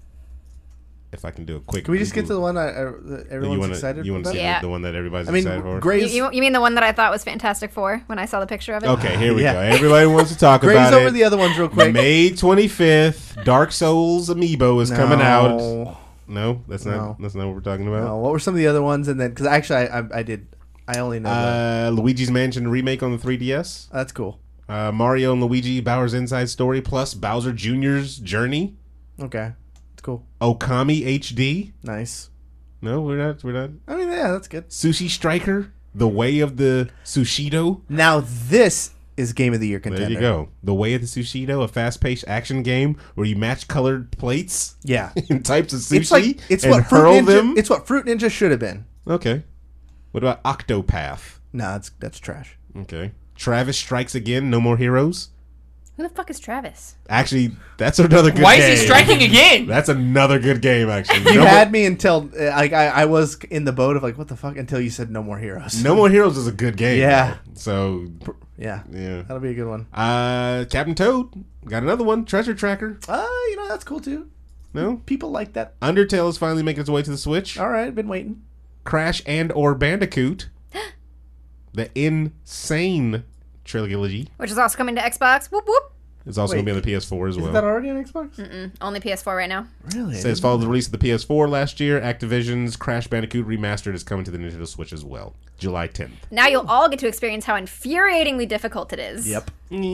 [SPEAKER 4] if I can do a quick...
[SPEAKER 2] Can we just get to
[SPEAKER 4] Google-
[SPEAKER 2] the one I, I, that everyone's
[SPEAKER 4] you wanna,
[SPEAKER 2] excited
[SPEAKER 4] You want to
[SPEAKER 2] about?
[SPEAKER 4] see
[SPEAKER 6] Yeah.
[SPEAKER 4] the, the one that everybody's
[SPEAKER 2] I mean,
[SPEAKER 4] excited for?
[SPEAKER 6] You,
[SPEAKER 2] Gray's,
[SPEAKER 6] you, you mean the one that I thought was Fantastic Four when I saw the picture of it?
[SPEAKER 4] Okay, here we
[SPEAKER 2] Yeah.
[SPEAKER 4] go. Everybody wants to talk
[SPEAKER 2] Gray's
[SPEAKER 4] about
[SPEAKER 2] over
[SPEAKER 4] it.
[SPEAKER 2] the other ones real quick.
[SPEAKER 4] May twenty-fifth, Dark Souls Amiibo is coming out.
[SPEAKER 2] No.
[SPEAKER 4] No, that's not
[SPEAKER 2] No.
[SPEAKER 4] that's not what we're talking about.
[SPEAKER 2] No, what were some of the other ones? And then, because actually, I, I, I did, I only know that.
[SPEAKER 4] Uh, Luigi's Mansion remake on the three D S.
[SPEAKER 2] That's cool.
[SPEAKER 4] Uh, Mario and Luigi Bowser's Inside Story plus Bowser Junior's Journey.
[SPEAKER 2] Okay, it's cool.
[SPEAKER 4] Okami H D.
[SPEAKER 2] Nice.
[SPEAKER 4] No, we're not. We're not.
[SPEAKER 2] I mean, yeah, that's good.
[SPEAKER 4] Sushi Striker. The Way of the Sushido.
[SPEAKER 2] Now this is Game of the Year contender.
[SPEAKER 4] There you go. The Way of the Sushido, a fast-paced action game where you match colored plates
[SPEAKER 2] Yeah.
[SPEAKER 4] in types of sushi
[SPEAKER 2] It's like it's
[SPEAKER 4] and
[SPEAKER 2] what Fruit
[SPEAKER 4] hurl
[SPEAKER 2] Ninja,
[SPEAKER 4] them.
[SPEAKER 2] It's what Fruit Ninja should have been.
[SPEAKER 4] Okay. What about Octopath?
[SPEAKER 2] No, that's that's trash.
[SPEAKER 4] Okay. Travis Strikes Again. No More Heroes.
[SPEAKER 6] Who the fuck is Travis?
[SPEAKER 4] Actually, that's another good
[SPEAKER 5] Why
[SPEAKER 4] game.
[SPEAKER 5] is he striking again?
[SPEAKER 4] That's another good game, actually.
[SPEAKER 2] You
[SPEAKER 4] No More-
[SPEAKER 2] had me until uh, like I, I was in the boat of like what the fuck until you said No More Heroes.
[SPEAKER 4] No More Heroes is a good game.
[SPEAKER 2] Yeah.
[SPEAKER 4] though. So,
[SPEAKER 2] Yeah,
[SPEAKER 4] yeah.
[SPEAKER 2] that'll be a good one.
[SPEAKER 4] Uh, Captain Toad. Got another one. Treasure Tracker.
[SPEAKER 2] Uh, you know that's cool too.
[SPEAKER 4] No?
[SPEAKER 2] People like that.
[SPEAKER 4] Undertale is finally making its way to the Switch.
[SPEAKER 2] All right, been waiting.
[SPEAKER 4] Crash and or Bandicoot. The Insane trilogy
[SPEAKER 6] Which is also coming to Xbox. Whoop whoop.
[SPEAKER 4] is also
[SPEAKER 2] Wait,
[SPEAKER 4] going to be on the P S four as
[SPEAKER 2] Is
[SPEAKER 4] well.
[SPEAKER 2] that already on Xbox?
[SPEAKER 6] Mm, only P S four right now.
[SPEAKER 2] Really? I
[SPEAKER 4] Says
[SPEAKER 2] didn't
[SPEAKER 4] following
[SPEAKER 2] know
[SPEAKER 4] the release of the P S four last year, Activision's Crash Bandicoot Remastered is coming to the Nintendo Switch as well, July tenth.
[SPEAKER 6] Now you'll all get to experience how infuriatingly difficult it is.
[SPEAKER 2] that. Yep.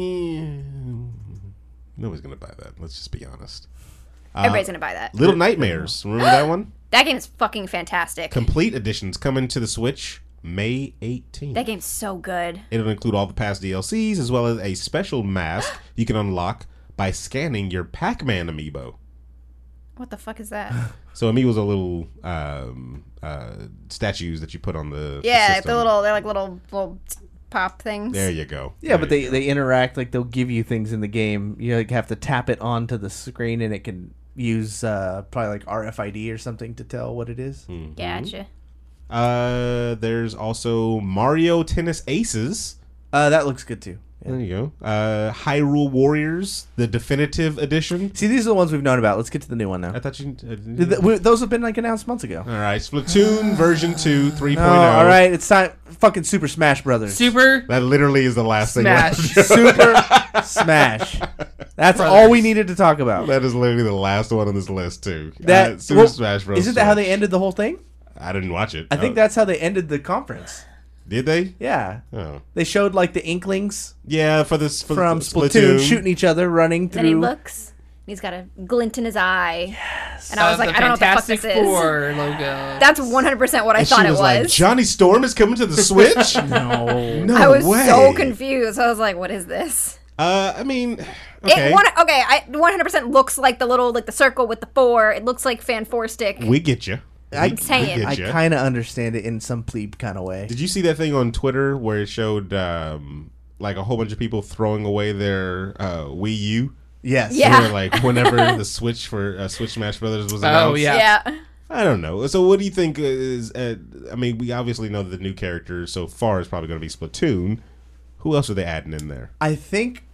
[SPEAKER 4] Nobody's going to buy that. Let's just be honest.
[SPEAKER 6] Everybody's gonna buy that.
[SPEAKER 4] Little Nightmares. Remember that one?
[SPEAKER 6] That game is fucking fantastic.
[SPEAKER 4] Complete editions coming to the Switch May eighteenth.
[SPEAKER 6] That game's so good.
[SPEAKER 4] It'll include all the past D L Cs as well as a special mask you can unlock by scanning your Pac-Man amiibo.
[SPEAKER 6] What the fuck is that?
[SPEAKER 4] So amiibos are little um, uh, statues that you put on the the
[SPEAKER 6] Yeah,
[SPEAKER 4] system.
[SPEAKER 6] the little they're like little little pop things.
[SPEAKER 4] There you go.
[SPEAKER 2] Yeah,
[SPEAKER 4] There
[SPEAKER 2] but
[SPEAKER 4] you
[SPEAKER 2] they, they interact like they'll give you things in the game. You like have to tap it onto the screen and it can use uh, probably like R F I D or something to tell what it is.
[SPEAKER 4] Mm.
[SPEAKER 6] Gotcha.
[SPEAKER 4] go. Uh, there's also Mario Tennis Aces.
[SPEAKER 2] Uh, that looks good too.
[SPEAKER 4] There you go. Uh, Hyrule Warriors, the definitive edition.
[SPEAKER 2] See, these are the ones we've known about. Let's get to the new one now.
[SPEAKER 4] I thought you. Uh,
[SPEAKER 2] Th- th- we- Those have been like announced months ago.
[SPEAKER 4] all right, Splatoon version two, three point
[SPEAKER 2] No,
[SPEAKER 4] oh.
[SPEAKER 2] all right, it's time. Fucking Super Smash Brothers.
[SPEAKER 5] Super
[SPEAKER 4] That literally is the last thing.
[SPEAKER 5] Smash.
[SPEAKER 4] left.
[SPEAKER 2] Super Smash. That's
[SPEAKER 5] Brothers.
[SPEAKER 2] all we needed to talk about.
[SPEAKER 4] That is literally the last one on this list too.
[SPEAKER 2] That
[SPEAKER 4] uh, Super
[SPEAKER 2] well,
[SPEAKER 4] Smash Bros.
[SPEAKER 2] Isn't that how they
[SPEAKER 4] Switch.
[SPEAKER 2] ended the whole thing?
[SPEAKER 4] I didn't watch it.
[SPEAKER 2] I think
[SPEAKER 4] Oh,
[SPEAKER 2] that's how they ended the conference.
[SPEAKER 4] did they?
[SPEAKER 2] Yeah,
[SPEAKER 4] Oh,
[SPEAKER 2] they showed like the Inklings
[SPEAKER 4] yeah. For this for
[SPEAKER 2] from
[SPEAKER 4] Splatoon,
[SPEAKER 2] Splatoon, shooting each other, running
[SPEAKER 6] Then he
[SPEAKER 2] through.
[SPEAKER 6] looks. He's got a glint in his eye. And I
[SPEAKER 5] uh,
[SPEAKER 6] was like,
[SPEAKER 5] the
[SPEAKER 6] I don't know what the fuck
[SPEAKER 5] Fantastic
[SPEAKER 6] this is.
[SPEAKER 5] Four logo.
[SPEAKER 6] That's one hundred percent what I
[SPEAKER 4] And
[SPEAKER 6] thought
[SPEAKER 4] she
[SPEAKER 6] it
[SPEAKER 4] was
[SPEAKER 6] was.
[SPEAKER 4] like, Johnny Storm is coming to the Switch.
[SPEAKER 2] No.
[SPEAKER 4] No
[SPEAKER 6] I was
[SPEAKER 4] way.
[SPEAKER 6] so confused. I was like, what is this?
[SPEAKER 4] Uh, I mean, okay,
[SPEAKER 6] It one, okay, I one hundred percent looks like the little like the circle with the four. It looks like Fan Four Stick.
[SPEAKER 4] we get you.
[SPEAKER 2] I-
[SPEAKER 6] saying.
[SPEAKER 2] I kind of understand it in some plebe kind of way.
[SPEAKER 4] Did you see that thing on Twitter where it showed um, like a whole bunch of people throwing away their uh, Wii U?
[SPEAKER 2] Yes.
[SPEAKER 6] Yeah.
[SPEAKER 4] Where, like whenever the Switch for uh, Switch Smash Brothers was
[SPEAKER 5] Oh,
[SPEAKER 4] announced.
[SPEAKER 5] yeah.
[SPEAKER 6] Yeah.
[SPEAKER 4] I don't know. So what do you think is? Uh, I mean, we obviously know that the new character so far is probably going to be Splatoon. Who else are they adding in there?
[SPEAKER 2] I think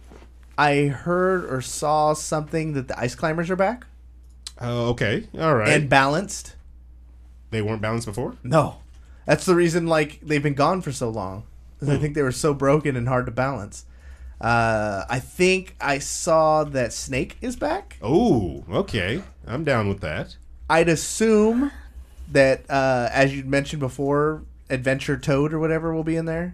[SPEAKER 2] I heard or saw something that the Ice Climbers are back
[SPEAKER 4] Oh, okay, all right.
[SPEAKER 2] and balanced.
[SPEAKER 4] They weren't balanced before.
[SPEAKER 2] No, that's the reason. Like they've been gone for so long. 'Cause I think they were so broken and hard to balance. Uh, I think I saw that Snake is back.
[SPEAKER 4] Oh, okay. I'm down with that.
[SPEAKER 2] I'd assume that, uh, as you mentioned before, Adventure Toad or whatever will be in there.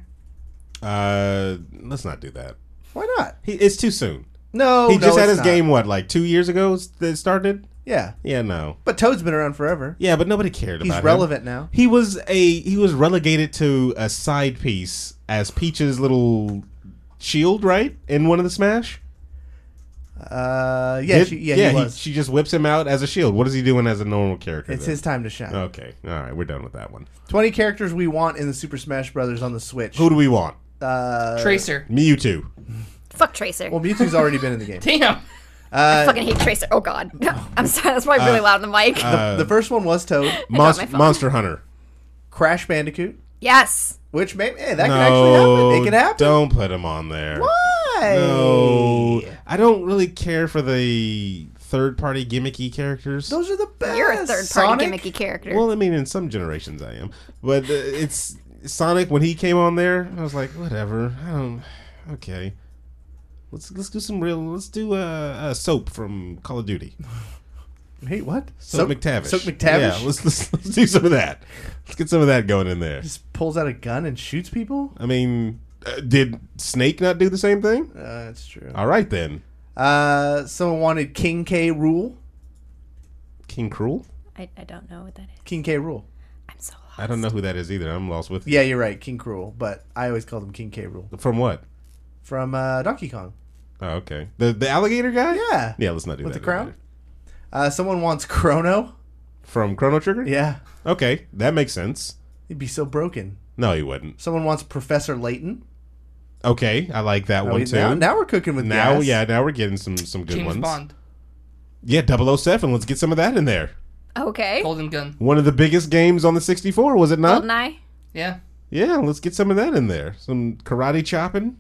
[SPEAKER 4] Uh, let's not do that.
[SPEAKER 2] Why not?
[SPEAKER 4] He, it's too soon.
[SPEAKER 2] No,
[SPEAKER 4] he
[SPEAKER 2] no,
[SPEAKER 4] just had
[SPEAKER 2] it's
[SPEAKER 4] his
[SPEAKER 2] not.
[SPEAKER 4] game, what, like two years ago that it started?
[SPEAKER 2] Yeah,
[SPEAKER 4] Yeah, no.
[SPEAKER 2] but Toad's been around forever.
[SPEAKER 4] Yeah, but nobody cared
[SPEAKER 2] He's
[SPEAKER 4] about him.
[SPEAKER 2] relevant now.
[SPEAKER 4] He was a he was relegated to a side piece as Peach's little shield, right? In one of the Smash.
[SPEAKER 2] Uh, yeah,
[SPEAKER 4] Did-
[SPEAKER 2] she, yeah, he was.
[SPEAKER 4] she just whips him out as a shield. What is he doing as a normal character?
[SPEAKER 2] it's
[SPEAKER 4] then?
[SPEAKER 2] his time to shine.
[SPEAKER 4] Okay, all right, we're done with that one.
[SPEAKER 2] Twenty characters we want in the Super Smash Brothers on the Switch.
[SPEAKER 4] Who do we want?
[SPEAKER 2] Uh,
[SPEAKER 5] Tracer.
[SPEAKER 4] Mewtwo.
[SPEAKER 6] Fuck Tracer.
[SPEAKER 2] well, Mewtwo's already been in the game.
[SPEAKER 5] Damn.
[SPEAKER 6] I fucking hate Tracer. Oh god. I'm sorry. That's probably really loud on the mic.
[SPEAKER 4] Uh,
[SPEAKER 2] The first one was Toad.
[SPEAKER 4] Monst-
[SPEAKER 6] my phone.
[SPEAKER 4] Monster Hunter.
[SPEAKER 2] Crash Bandicoot,
[SPEAKER 6] yes.
[SPEAKER 2] which maybe hey, that could actually happen. It could happen.
[SPEAKER 4] Don't put him on there.
[SPEAKER 2] Why?
[SPEAKER 4] No, I don't really care for the third-party gimmicky characters.
[SPEAKER 2] Those are the best.
[SPEAKER 6] You're a third party
[SPEAKER 2] Sonic?
[SPEAKER 6] gimmicky character.
[SPEAKER 4] Well, I mean, in some generations I am, but uh, it's Sonic when he came on there. I was like, whatever. I don't. Okay, let's let's do some real. Let's do a, a soap from Call of Duty.
[SPEAKER 2] Hey, what?
[SPEAKER 4] Soap McTavish.
[SPEAKER 2] Soap McTavish?
[SPEAKER 4] Yeah, let's, let's let's do some of that. Let's get some of that going in there.
[SPEAKER 2] Just pulls out a gun and shoots people?
[SPEAKER 4] I mean, uh, did Snake not do the same thing?
[SPEAKER 2] Uh, that's true.
[SPEAKER 4] All right then,
[SPEAKER 2] Uh, someone wanted King K. Rool.
[SPEAKER 4] King Cruel.
[SPEAKER 6] I, I don't know what that is.
[SPEAKER 2] King K. Rool.
[SPEAKER 6] I'm so lost.
[SPEAKER 4] I don't know who that is either. I'm lost with you.
[SPEAKER 2] Yeah, you're right. King Cruel. But I always called him King K. Rool.
[SPEAKER 4] From what?
[SPEAKER 2] From uh, Donkey Kong.
[SPEAKER 4] Oh, okay. The the alligator guy?
[SPEAKER 2] Yeah.
[SPEAKER 4] Yeah, let's not do
[SPEAKER 2] With
[SPEAKER 4] that.
[SPEAKER 2] the crown?
[SPEAKER 4] either.
[SPEAKER 2] Uh, someone wants Chrono.
[SPEAKER 4] From Chrono Trigger?
[SPEAKER 2] Yeah.
[SPEAKER 4] Okay, that makes sense.
[SPEAKER 2] He'd be so broken.
[SPEAKER 4] No, he wouldn't.
[SPEAKER 2] Someone wants Professor Layton.
[SPEAKER 4] Okay, I like that
[SPEAKER 2] Oh,
[SPEAKER 4] one
[SPEAKER 2] we-
[SPEAKER 4] too.
[SPEAKER 2] now, now we're cooking with
[SPEAKER 4] Now,
[SPEAKER 2] gas.
[SPEAKER 4] yeah, now we're getting some some good
[SPEAKER 5] James
[SPEAKER 4] ones.
[SPEAKER 5] Bond,
[SPEAKER 4] Yeah, double oh seven. Let's get some of that in there.
[SPEAKER 6] Okay.
[SPEAKER 5] Golden Gun.
[SPEAKER 4] One of the biggest games on the sixty-four, was it not?
[SPEAKER 6] GoldenEye.
[SPEAKER 5] Yeah.
[SPEAKER 4] Yeah, let's get some of that in there. Some karate chopping.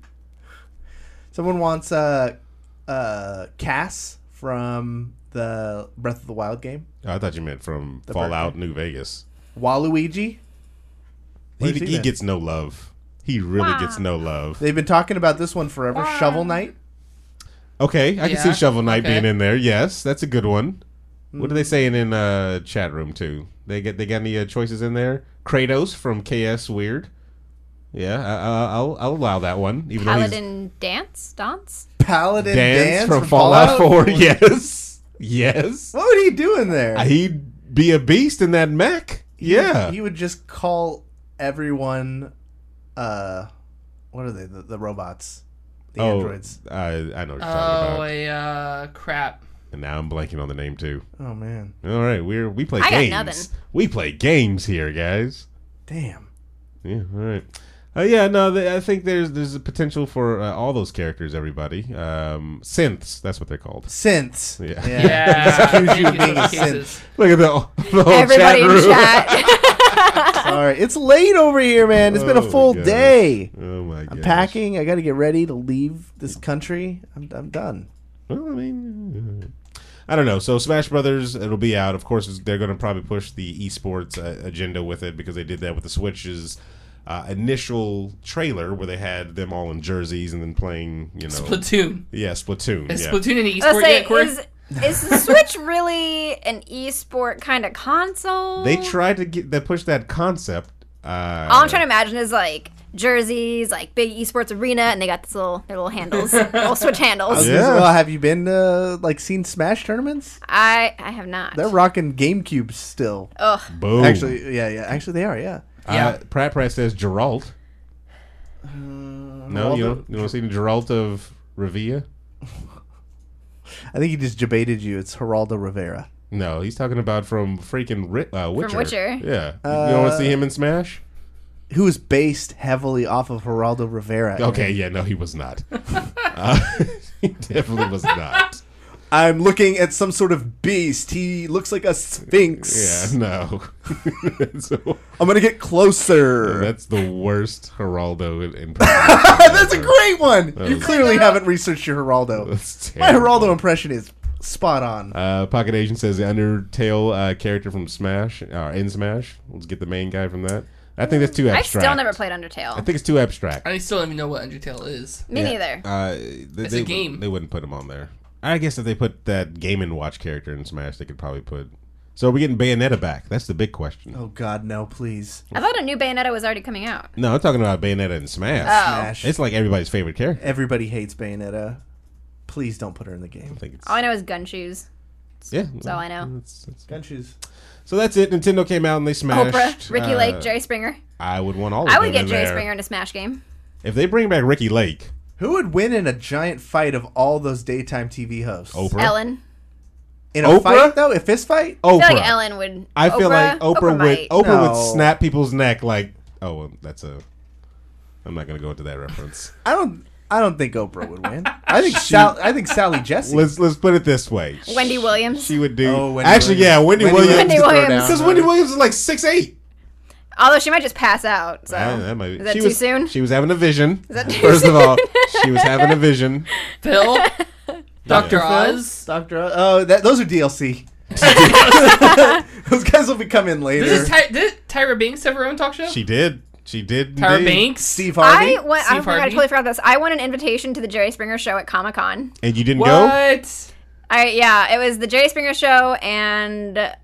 [SPEAKER 2] Someone wants uh, uh, Cass from the Breath of the Wild game.
[SPEAKER 4] Oh, I thought you meant from
[SPEAKER 2] The
[SPEAKER 4] Fallout
[SPEAKER 2] birthday.
[SPEAKER 4] New Vegas.
[SPEAKER 2] Waluigi.
[SPEAKER 4] He,
[SPEAKER 2] Where's he
[SPEAKER 4] he
[SPEAKER 2] been?
[SPEAKER 4] gets no love. He really
[SPEAKER 6] Wow.
[SPEAKER 4] gets no love.
[SPEAKER 2] They've been talking about this one forever.
[SPEAKER 6] Wow.
[SPEAKER 2] Shovel Knight.
[SPEAKER 4] Okay, I can
[SPEAKER 5] Yeah,
[SPEAKER 4] see Shovel Knight
[SPEAKER 5] okay.
[SPEAKER 4] being in there. Yes, that's a good one. What are they saying in uh, chat room too? They get they got any uh, choices in there? Kratos from K S Weird. Yeah, I, I, I'll I'll allow that one. Even
[SPEAKER 6] Paladin Dance? Dance?
[SPEAKER 2] Paladin
[SPEAKER 4] though he's
[SPEAKER 2] Dance,
[SPEAKER 4] dance, from, Fallout Four. Yes, yes.
[SPEAKER 2] What would he do in there?
[SPEAKER 4] He'd be a beast in that mech. Yeah.
[SPEAKER 2] He would just call everyone. Uh, what are they? The, the robots. The
[SPEAKER 4] oh,
[SPEAKER 2] androids.
[SPEAKER 4] I I know what you're
[SPEAKER 5] Oh,
[SPEAKER 4] talking about.
[SPEAKER 5] a uh, crap.
[SPEAKER 4] And now I'm blanking on the name too.
[SPEAKER 2] Oh man.
[SPEAKER 4] All right, we're we play
[SPEAKER 6] I got
[SPEAKER 4] games.
[SPEAKER 6] nothing.
[SPEAKER 4] We play games here, guys.
[SPEAKER 2] Damn.
[SPEAKER 4] Yeah, all right. Uh, yeah, no, th- I think there's there's a potential for uh, all those characters. Everybody, um, synths. That's what they're called.
[SPEAKER 2] Synths.
[SPEAKER 4] Yeah.
[SPEAKER 5] Yeah.
[SPEAKER 2] Excuse you
[SPEAKER 5] in
[SPEAKER 2] being a
[SPEAKER 5] those
[SPEAKER 2] synth.
[SPEAKER 5] cases.
[SPEAKER 4] Look at the, the whole
[SPEAKER 6] Everybody
[SPEAKER 4] chat
[SPEAKER 6] in
[SPEAKER 4] room.
[SPEAKER 6] chat.
[SPEAKER 2] All right. It's late over here, man. It's been
[SPEAKER 4] Oh,
[SPEAKER 2] a full
[SPEAKER 4] my gosh.
[SPEAKER 2] day.
[SPEAKER 4] Oh my god.
[SPEAKER 2] I'm packing. I got to get ready to leave this country. I'm, I'm done.
[SPEAKER 4] Well, I mean, uh, I don't know. So Smash Brothers, it'll be out. Of course, they're going to probably push the esports uh, agenda with it because they did that with the Switch's uh, initial trailer where they had them all in jerseys and then playing, you know,
[SPEAKER 5] Splatoon.
[SPEAKER 4] yeah, Splatoon.
[SPEAKER 5] Is
[SPEAKER 4] yeah.
[SPEAKER 5] Splatoon an
[SPEAKER 6] Let's
[SPEAKER 5] esport
[SPEAKER 6] say,
[SPEAKER 5] yet, Corey?
[SPEAKER 6] is, is the Switch really an esport kind of console?
[SPEAKER 4] They tried to get they push that concept. Uh,
[SPEAKER 6] All I'm trying to imagine is like jerseys, like big esports arena, and they got this little their little handles, little Switch handles.
[SPEAKER 4] Yeah.
[SPEAKER 2] Well, have you been uh, like seen Smash tournaments?
[SPEAKER 6] I I have not.
[SPEAKER 2] They're rocking GameCubes still.
[SPEAKER 6] Ugh.
[SPEAKER 4] Boom.
[SPEAKER 2] Actually, yeah, yeah. Actually, they are. Yeah.
[SPEAKER 5] Yeah.
[SPEAKER 4] uh, Pratt Pratt says Geralt.
[SPEAKER 2] Uh,
[SPEAKER 4] No, you don't. You don't see the Geralt of Revilla?
[SPEAKER 2] I think he just debated you. It's Geraldo Rivera.
[SPEAKER 4] No, he's talking about from freaking Ri- uh, Witcher.
[SPEAKER 6] Witcher.
[SPEAKER 4] Yeah. you don't want to see him in Smash?
[SPEAKER 2] Who is based heavily off of Geraldo Rivera.
[SPEAKER 4] Okay, yeah, no, he was not. uh, he definitely was not.
[SPEAKER 2] I'm looking at some sort of beast. He looks like a sphinx.
[SPEAKER 4] Yeah, no. So,
[SPEAKER 2] I'm gonna get closer.
[SPEAKER 4] that's the worst Geraldo in, in
[SPEAKER 2] That's a great one. You
[SPEAKER 4] was-
[SPEAKER 2] clearly haven't researched your Geraldo.
[SPEAKER 4] That's
[SPEAKER 2] My
[SPEAKER 4] terrible.
[SPEAKER 2] Geraldo impression is spot on.
[SPEAKER 4] Uh, Pocket Asian says the Undertale uh, character from Smash, or in Smash. Let's get the main guy from that. I think that's too
[SPEAKER 6] I've
[SPEAKER 4] abstract.
[SPEAKER 6] still never played Undertale.
[SPEAKER 4] I think it's too abstract.
[SPEAKER 5] I still don't even know what Undertale is.
[SPEAKER 6] Me
[SPEAKER 4] Yeah.
[SPEAKER 6] neither.
[SPEAKER 4] Uh, they,
[SPEAKER 5] It's
[SPEAKER 4] they,
[SPEAKER 5] a game.
[SPEAKER 4] They wouldn't put him on there. I guess if they put that Game and Watch character in Smash, they could probably put. So are we getting Bayonetta back? That's the big question.
[SPEAKER 2] Oh God, no, please.
[SPEAKER 6] I thought a new Bayonetta was already coming out.
[SPEAKER 4] No, I'm talking about Bayonetta in Smash.
[SPEAKER 6] Oh.
[SPEAKER 2] Smash.
[SPEAKER 4] It's like everybody's favorite character.
[SPEAKER 2] Everybody hates Bayonetta. Please don't put her in the
[SPEAKER 4] I
[SPEAKER 2] game.
[SPEAKER 4] think it's
[SPEAKER 6] All I know is gun shoes.
[SPEAKER 4] yeah.
[SPEAKER 6] That's all I know.
[SPEAKER 4] That's- that's-
[SPEAKER 2] Gunshoo's.
[SPEAKER 4] so that's it. Nintendo came out and they smashed.
[SPEAKER 6] Oprah, Ricky
[SPEAKER 4] uh,
[SPEAKER 6] Lake, Jerry Springer.
[SPEAKER 4] I would want all of
[SPEAKER 6] I
[SPEAKER 4] them
[SPEAKER 6] would get
[SPEAKER 4] in
[SPEAKER 6] Jerry
[SPEAKER 4] there.
[SPEAKER 6] Springer in a Smash game.
[SPEAKER 4] If they bring back Ricky Lake,
[SPEAKER 2] Who would win in a giant fight of all those daytime T V hosts?
[SPEAKER 4] Oprah.
[SPEAKER 6] Ellen.
[SPEAKER 2] In a
[SPEAKER 4] Oprah?
[SPEAKER 2] fight though, a fist fight?
[SPEAKER 4] Oprah.
[SPEAKER 6] I feel like Ellen would.
[SPEAKER 4] I feel like Oprah, would
[SPEAKER 6] might.
[SPEAKER 4] Oprah
[SPEAKER 2] No.
[SPEAKER 4] would snap people's neck like oh well, that's a I'm not gonna go into that reference.
[SPEAKER 2] I don't. I don't think Oprah would win. I think Sal, I think Sally Jesse.
[SPEAKER 4] Let's let's put it this way.
[SPEAKER 6] Wendy Williams.
[SPEAKER 4] She would do
[SPEAKER 2] Oh, Wendy
[SPEAKER 4] actually
[SPEAKER 2] Williams.
[SPEAKER 4] yeah, Wendy,
[SPEAKER 2] Wendy
[SPEAKER 4] Williams.
[SPEAKER 6] Wendy
[SPEAKER 2] to throw
[SPEAKER 6] Williams.
[SPEAKER 2] down.
[SPEAKER 4] Because Wendy Williams is like six eight.
[SPEAKER 6] Although she might just pass out. So
[SPEAKER 4] Uh, that might be.
[SPEAKER 6] is that
[SPEAKER 4] she
[SPEAKER 6] too
[SPEAKER 4] was,
[SPEAKER 6] soon?
[SPEAKER 4] She was having a vision.
[SPEAKER 6] Is that too
[SPEAKER 4] First of all, she was having a vision.
[SPEAKER 5] Phil? Doctor
[SPEAKER 2] Phil?
[SPEAKER 5] Oz?
[SPEAKER 2] Doctor Oz. Oh, that, those are D L C. Those guys will be coming later.
[SPEAKER 5] This is Ty- did Tyra Banks have her own talk show?
[SPEAKER 4] She did. She did.
[SPEAKER 5] Tyra
[SPEAKER 4] indeed.
[SPEAKER 5] Banks?
[SPEAKER 2] Steve Harvey.
[SPEAKER 6] I went. I
[SPEAKER 5] Steve
[SPEAKER 6] forgot. I
[SPEAKER 5] Harvey?
[SPEAKER 6] totally forgot this. I won an invitation to the Jerry Springer show at Comic Con.
[SPEAKER 4] And you didn't go?
[SPEAKER 5] What?
[SPEAKER 6] I yeah, it was the Jerry Springer show and uh,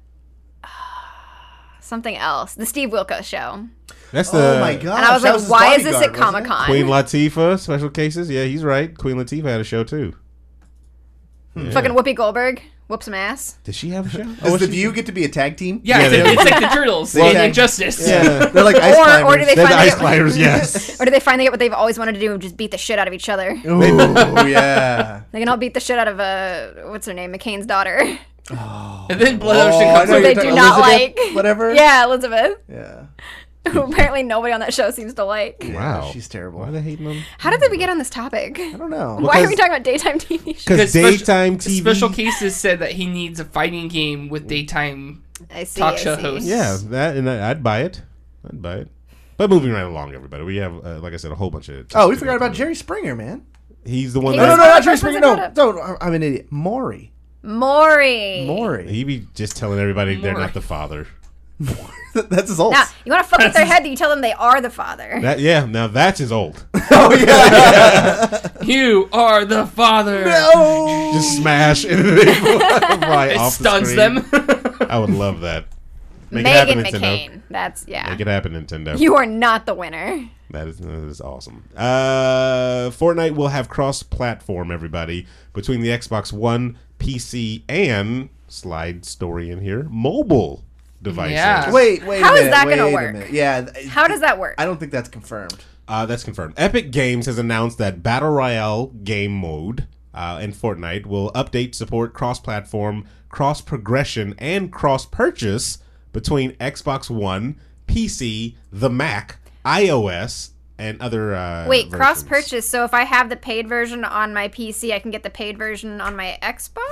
[SPEAKER 6] something else, the Steve Wilkos show.
[SPEAKER 4] That's the
[SPEAKER 2] oh my God!
[SPEAKER 6] And I was
[SPEAKER 2] that
[SPEAKER 6] like,
[SPEAKER 2] his
[SPEAKER 6] why is this
[SPEAKER 2] bodyguard,
[SPEAKER 6] at Comic
[SPEAKER 2] wasn't
[SPEAKER 6] Con?
[SPEAKER 4] Queen Latifah special cases. Yeah, he's right. Queen Latifah had a show too. Yeah.
[SPEAKER 6] Fucking Whoopi Goldberg, whoop some ass.
[SPEAKER 4] Did she have a show?
[SPEAKER 2] it? Does the View get to be a tag team?
[SPEAKER 5] Yeah,
[SPEAKER 4] Yeah,
[SPEAKER 5] it's,
[SPEAKER 4] they-
[SPEAKER 5] it's like the Turtles
[SPEAKER 2] Well,
[SPEAKER 5] in
[SPEAKER 2] yeah.
[SPEAKER 5] Injustice.
[SPEAKER 4] Yeah.
[SPEAKER 2] They're like ice
[SPEAKER 6] Or-
[SPEAKER 2] climbers.
[SPEAKER 6] or do they
[SPEAKER 4] They're the
[SPEAKER 6] finally
[SPEAKER 4] ice
[SPEAKER 6] get-
[SPEAKER 4] climbers, yes.
[SPEAKER 6] Or do they finally get what they've always wanted to do and just beat the shit out of each other?
[SPEAKER 2] Ooh, yeah.
[SPEAKER 6] They can all beat the shit out of uh, what's her name, McCain's daughter.
[SPEAKER 5] And then Blood
[SPEAKER 2] Oh,
[SPEAKER 5] Ocean
[SPEAKER 2] I
[SPEAKER 5] comes
[SPEAKER 2] know
[SPEAKER 5] in.
[SPEAKER 6] they
[SPEAKER 2] you're
[SPEAKER 6] do
[SPEAKER 2] talking-
[SPEAKER 6] not
[SPEAKER 2] Elizabeth,
[SPEAKER 6] like.
[SPEAKER 2] whatever.
[SPEAKER 6] Yeah, Elizabeth.
[SPEAKER 2] Yeah.
[SPEAKER 6] who apparently nobody on that show seems to like.
[SPEAKER 4] Wow.
[SPEAKER 2] she's terrible.
[SPEAKER 4] Why are they hating on?
[SPEAKER 6] How did we get on this topic?
[SPEAKER 2] I don't know.
[SPEAKER 6] Why are we
[SPEAKER 4] Because-
[SPEAKER 6] talking about daytime T V shows?
[SPEAKER 4] Because
[SPEAKER 5] Special-
[SPEAKER 4] daytime T V.
[SPEAKER 5] Special Cases said that he needs a fighting game with daytime.
[SPEAKER 6] I see.
[SPEAKER 5] talk
[SPEAKER 6] I
[SPEAKER 5] show
[SPEAKER 6] see.
[SPEAKER 5] hosts.
[SPEAKER 4] Yeah, that and I- I'd buy it. I'd buy it. But moving right along, everybody. We have, uh, like I said, a whole bunch of.
[SPEAKER 2] Oh, we forgot about Jerry Springer, man.
[SPEAKER 4] He's the one
[SPEAKER 6] He
[SPEAKER 2] No,
[SPEAKER 4] that.
[SPEAKER 2] no,
[SPEAKER 6] was
[SPEAKER 2] no,
[SPEAKER 6] one of
[SPEAKER 2] not
[SPEAKER 6] the
[SPEAKER 2] Jerry
[SPEAKER 6] first ones
[SPEAKER 2] Springer.
[SPEAKER 6] that
[SPEAKER 2] No,
[SPEAKER 6] brought
[SPEAKER 2] no, I'm an idiot. Maury.
[SPEAKER 6] Maury.
[SPEAKER 2] Maury.
[SPEAKER 4] He be just telling everybody they're
[SPEAKER 5] More.
[SPEAKER 4] not the father.
[SPEAKER 2] That's his old.
[SPEAKER 6] Now, you want to fuck with their head, you tell them they are the father.
[SPEAKER 4] That yeah, now that's his old.
[SPEAKER 2] Oh yeah.
[SPEAKER 5] You are the father.
[SPEAKER 2] No.
[SPEAKER 4] Just smash and they fly
[SPEAKER 5] It
[SPEAKER 4] off the
[SPEAKER 5] stuns
[SPEAKER 4] screen.
[SPEAKER 5] them.
[SPEAKER 4] I would love that. Make it
[SPEAKER 6] Megan
[SPEAKER 4] happen, Nintendo.
[SPEAKER 6] McCain. That's, yeah.
[SPEAKER 4] Make it happen, Nintendo.
[SPEAKER 6] You are not the winner.
[SPEAKER 4] That is, that is awesome. Uh, Fortnite will have cross-platform, everybody, between the Xbox One, P C, and, slide story in here, mobile devices.
[SPEAKER 5] Yeah.
[SPEAKER 2] Wait, wait.
[SPEAKER 6] How
[SPEAKER 2] a
[SPEAKER 6] is
[SPEAKER 2] minute,
[SPEAKER 6] that gonna
[SPEAKER 2] wait a
[SPEAKER 6] work?
[SPEAKER 2] minute. Yeah. th-
[SPEAKER 6] How does that work?
[SPEAKER 2] I don't think that's confirmed.
[SPEAKER 4] Uh, that's confirmed. Epic Games has announced that Battle Royale game mode uh, in Fortnite will update support cross-platform, cross-progression, and cross-purchase between Xbox One, P C, the Mac, iOS, and other uh,
[SPEAKER 6] Wait,
[SPEAKER 4] versions.
[SPEAKER 6] cross purchase. So if I have the paid version on my P C, I can get the paid version on my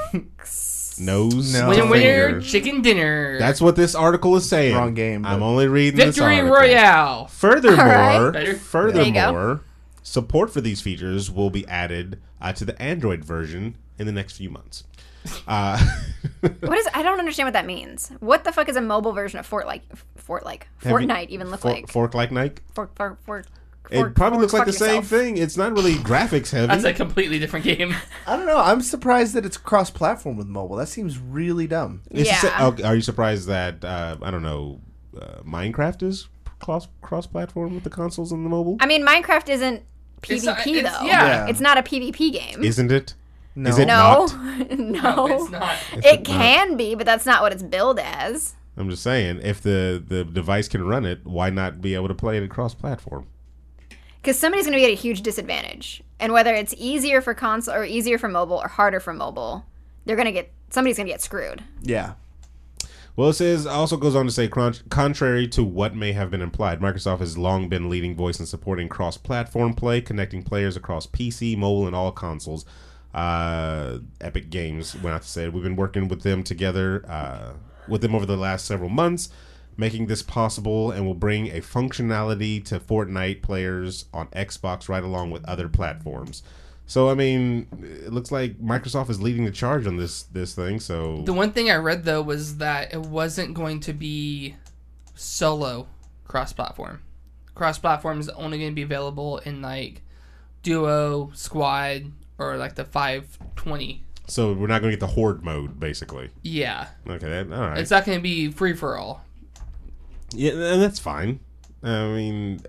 [SPEAKER 6] Xbox?
[SPEAKER 4] Nose,
[SPEAKER 2] No.
[SPEAKER 5] Winner,
[SPEAKER 4] to
[SPEAKER 5] winner,
[SPEAKER 4] finger.
[SPEAKER 5] chicken dinner.
[SPEAKER 4] That's what this article is saying.
[SPEAKER 2] Wrong game,
[SPEAKER 4] I'm
[SPEAKER 2] but-
[SPEAKER 4] only reading this
[SPEAKER 5] Victory
[SPEAKER 4] article.
[SPEAKER 5] Royale.
[SPEAKER 4] Furthermore,
[SPEAKER 6] Alright.
[SPEAKER 5] Better.
[SPEAKER 4] furthermore, support for these features will be added uh, to the Android version in the next few months. Uh,
[SPEAKER 6] What is? I don't understand what that means. What the fuck is a mobile version of Fort like Fort like
[SPEAKER 4] have you-
[SPEAKER 6] Fortnite even look
[SPEAKER 4] for-
[SPEAKER 6] like?
[SPEAKER 4] Fork like Nike?
[SPEAKER 6] Fork, fork, fork,
[SPEAKER 4] It
[SPEAKER 6] fork,
[SPEAKER 4] probably
[SPEAKER 6] fork,
[SPEAKER 4] looks like
[SPEAKER 6] fuck
[SPEAKER 4] the same
[SPEAKER 6] yourself.
[SPEAKER 4] thing. It's not really graphics heavy.
[SPEAKER 5] That's a completely different game.
[SPEAKER 2] I don't know. I'm surprised that it's cross-platform with mobile. That seems really dumb.
[SPEAKER 4] It's the
[SPEAKER 6] Yeah.
[SPEAKER 4] sa- oh, are you surprised that uh, I don't know uh, Minecraft is cross cross platform with the consoles and the mobile?
[SPEAKER 6] I mean, Minecraft isn't
[SPEAKER 5] It's not-
[SPEAKER 6] PvP
[SPEAKER 5] it's-
[SPEAKER 6] though.
[SPEAKER 5] yeah.
[SPEAKER 2] Yeah.
[SPEAKER 6] It's not a PvP game.
[SPEAKER 4] Isn't it?
[SPEAKER 2] No.
[SPEAKER 4] Is it
[SPEAKER 6] no,
[SPEAKER 4] not?
[SPEAKER 6] no,
[SPEAKER 5] It's not.
[SPEAKER 6] It can be, but that's not what it's billed as.
[SPEAKER 4] I'm just saying, if the, the device can run it, why not be able to play it cross platform?
[SPEAKER 6] Because somebody's going to be at a huge disadvantage, and whether it's easier for console or easier for mobile or harder for mobile, they're going to get somebody's going to get screwed.
[SPEAKER 2] Yeah.
[SPEAKER 4] Well, it says also goes on to say, con- contrary to what may have been implied, Microsoft has long been leading voice in supporting cross-platform play, connecting players across P C, mobile, and all consoles. Uh, Epic Games went out to say we've been working with them together, uh, with them over the last several months, making this possible, and will bring a functionality to Fortnite players on Xbox right along with other platforms. So, I mean, it looks like Microsoft is leading the charge on this this thing. So
[SPEAKER 5] The one thing I read though was that it wasn't going to be solo cross-platform. Cross-platform is only going to be available in like duo, squad, or like the five twenty.
[SPEAKER 4] So we're not going to get the horde mode, basically.
[SPEAKER 5] Yeah,
[SPEAKER 4] Okay, that, all right.
[SPEAKER 5] it's not going to be free for all.
[SPEAKER 4] Yeah, and that's fine. I mean,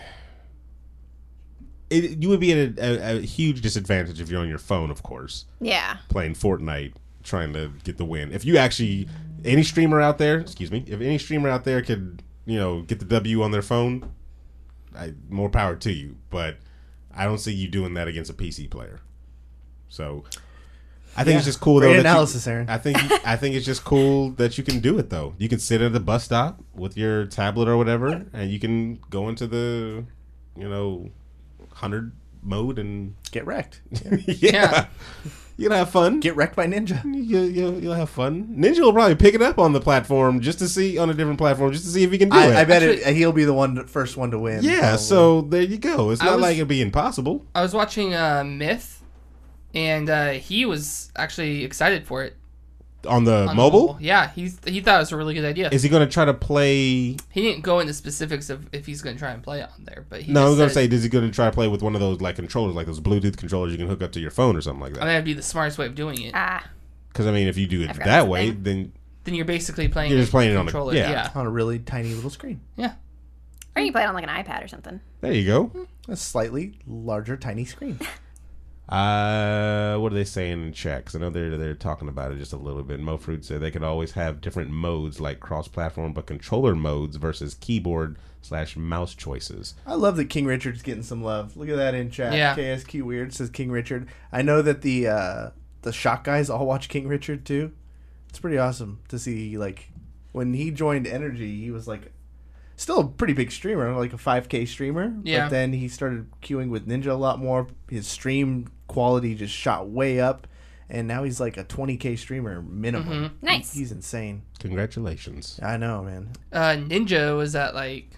[SPEAKER 4] it, you would be at a, a, a huge disadvantage if you're on your phone, of course,
[SPEAKER 6] Yeah.
[SPEAKER 4] playing Fortnite, trying to get the win. If you actually, any streamer out there, excuse me, if any streamer out there could, you know, get the W on their phone, I, more power to you. But I don't see you doing that against a P C player. So I think
[SPEAKER 2] Yeah.
[SPEAKER 4] it's just cool.
[SPEAKER 2] Great
[SPEAKER 4] though, that you-
[SPEAKER 2] analysis, Aaron.
[SPEAKER 4] I think I think it's just cool that you can do it though. You can sit at the bus stop with your tablet or whatever, and you can go into the, you know, hundred mode and
[SPEAKER 2] Get wrecked.
[SPEAKER 4] yeah,
[SPEAKER 5] Yeah.
[SPEAKER 4] you'll have fun.
[SPEAKER 2] Get wrecked by Ninja.
[SPEAKER 4] You, you, you'll have fun. Ninja will probably pick it up on the platform just to see on a different platform just to see if he can do it.
[SPEAKER 2] I, I bet
[SPEAKER 5] Actually-
[SPEAKER 2] it, he'll be the one, to, first one to win.
[SPEAKER 4] yeah,
[SPEAKER 2] probably.
[SPEAKER 4] so there you go. It's
[SPEAKER 5] I
[SPEAKER 4] not
[SPEAKER 5] was-
[SPEAKER 4] like it'd be impossible.
[SPEAKER 5] I was watching uh, Myth, and uh, he was actually excited for it.
[SPEAKER 4] On the
[SPEAKER 5] on
[SPEAKER 4] mobile,
[SPEAKER 5] Yeah, he's, he thought it was a really good idea.
[SPEAKER 4] is he going to try to play?
[SPEAKER 5] He didn't go into specifics of if he's going to try and play it on there, but he
[SPEAKER 4] No, I
[SPEAKER 5] just
[SPEAKER 4] was going to
[SPEAKER 5] said,
[SPEAKER 4] say, is he going to try to play with one of those like controllers, like those Bluetooth controllers you can hook up to your phone or something like
[SPEAKER 5] I
[SPEAKER 4] that?
[SPEAKER 5] think that'd be the smartest way of doing it.
[SPEAKER 6] Ah.
[SPEAKER 4] Because I mean, if you do it
[SPEAKER 6] forgot
[SPEAKER 4] that
[SPEAKER 6] that's a
[SPEAKER 4] way,
[SPEAKER 6] thing.
[SPEAKER 4] then
[SPEAKER 5] Then you're basically playing.
[SPEAKER 4] You're just playing it on a-
[SPEAKER 5] controller.
[SPEAKER 4] yeah.
[SPEAKER 5] yeah,
[SPEAKER 2] on a really tiny little screen.
[SPEAKER 5] yeah.
[SPEAKER 6] Or you play it on like an iPad or something.
[SPEAKER 4] there you go.
[SPEAKER 2] A slightly larger, tiny screen.
[SPEAKER 4] Uh, what are they saying in chat? 'Cause I know they're they're talking about it just a little bit. Mo Fruit said they could always have different modes like cross-platform, but controller modes versus keyboard slash mouse choices.
[SPEAKER 2] I love that King Richard's getting some love. Look at that in chat.
[SPEAKER 5] Yeah.
[SPEAKER 2] K S Q Weird says King Richard. I know that the uh, the Shock guys all watch King Richard too. It's pretty awesome to see. Like when he joined Energy, he was like still a pretty big streamer, like a five K streamer.
[SPEAKER 5] Yeah.
[SPEAKER 2] But then he started queuing with Ninja a lot more. His stream quality just shot way up, and now he's like a twenty K streamer minimum.
[SPEAKER 5] Mm-hmm.
[SPEAKER 6] Nice.
[SPEAKER 2] He's insane.
[SPEAKER 4] Congratulations.
[SPEAKER 2] I know, man.
[SPEAKER 5] Uh, Ninja was at like.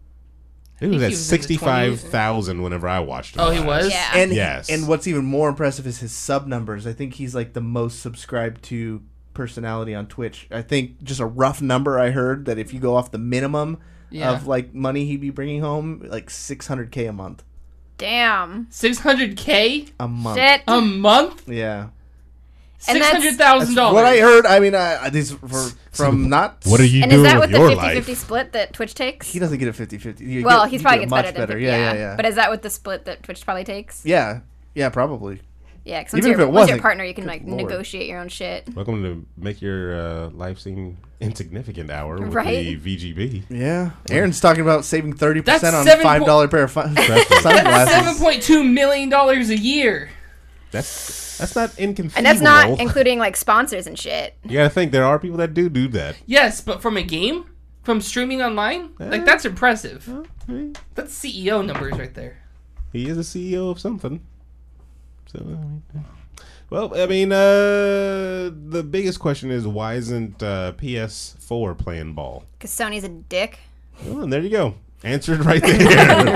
[SPEAKER 4] He was
[SPEAKER 5] he
[SPEAKER 4] at
[SPEAKER 5] was in the
[SPEAKER 4] sixty-five thousand whenever I watched him.
[SPEAKER 5] Oh, he
[SPEAKER 4] last.
[SPEAKER 5] was?
[SPEAKER 6] Yeah.
[SPEAKER 2] And
[SPEAKER 4] Yes.
[SPEAKER 2] and what's even more impressive is his sub numbers. I think he's like the most subscribed to personality on Twitch. I think just a rough number I heard that if you go off the minimum
[SPEAKER 5] Yeah.
[SPEAKER 2] of like money he'd be bringing home, like six hundred K a month.
[SPEAKER 6] Damn.
[SPEAKER 5] six hundred K
[SPEAKER 2] A month.
[SPEAKER 6] Shit.
[SPEAKER 5] a month?
[SPEAKER 2] Yeah.
[SPEAKER 6] And
[SPEAKER 5] Six
[SPEAKER 6] that's-
[SPEAKER 5] hundred thousand
[SPEAKER 2] That's
[SPEAKER 5] dollars.
[SPEAKER 2] what I heard. I mean, I, these for, from not.
[SPEAKER 4] What are you
[SPEAKER 6] And is
[SPEAKER 4] doing
[SPEAKER 6] that
[SPEAKER 4] with
[SPEAKER 6] with the
[SPEAKER 4] your
[SPEAKER 6] fifty-fifty
[SPEAKER 4] life?
[SPEAKER 6] split that Twitch takes?
[SPEAKER 2] He doesn't get a fifty-fifty. You
[SPEAKER 6] Well,
[SPEAKER 2] get-
[SPEAKER 6] he's
[SPEAKER 2] you
[SPEAKER 6] probably
[SPEAKER 2] get
[SPEAKER 6] gets
[SPEAKER 2] much
[SPEAKER 6] better than fifty.
[SPEAKER 2] Yeah,
[SPEAKER 6] yeah,
[SPEAKER 2] yeah, yeah.
[SPEAKER 6] But is that with the split that Twitch probably takes?
[SPEAKER 2] yeah, yeah, probably.
[SPEAKER 6] Yeah, because once,
[SPEAKER 2] Even if
[SPEAKER 6] you're,
[SPEAKER 2] it
[SPEAKER 6] once you're a
[SPEAKER 2] wasn't,
[SPEAKER 6] partner, you can
[SPEAKER 2] good
[SPEAKER 6] like
[SPEAKER 2] lord.
[SPEAKER 6] negotiate your own shit.
[SPEAKER 4] Welcome to Make Your uh, Life Seem Insignificant Hour with
[SPEAKER 6] Right?
[SPEAKER 4] the V G B.
[SPEAKER 2] Yeah. Aaron's talking about saving thirty percent
[SPEAKER 5] That's
[SPEAKER 2] on
[SPEAKER 5] seven
[SPEAKER 2] five dollar
[SPEAKER 5] po-
[SPEAKER 2] pair of fi-
[SPEAKER 5] That's
[SPEAKER 2] sunglasses.
[SPEAKER 5] seven point two million dollars a year.
[SPEAKER 4] That's that's not inconceivable.
[SPEAKER 6] And that's not including like sponsors and shit.
[SPEAKER 4] You gotta think there are people that do do that.
[SPEAKER 5] Yes, but from a game, from streaming online, like that's impressive.
[SPEAKER 4] Hey,
[SPEAKER 5] That's C E O numbers right there.
[SPEAKER 4] He is a C E O of something. So, I mean, well, I mean, uh, the biggest question is why isn't uh, P S four playing ball?
[SPEAKER 6] Because Sony's a dick.
[SPEAKER 4] Well, and there you go. Answered right there.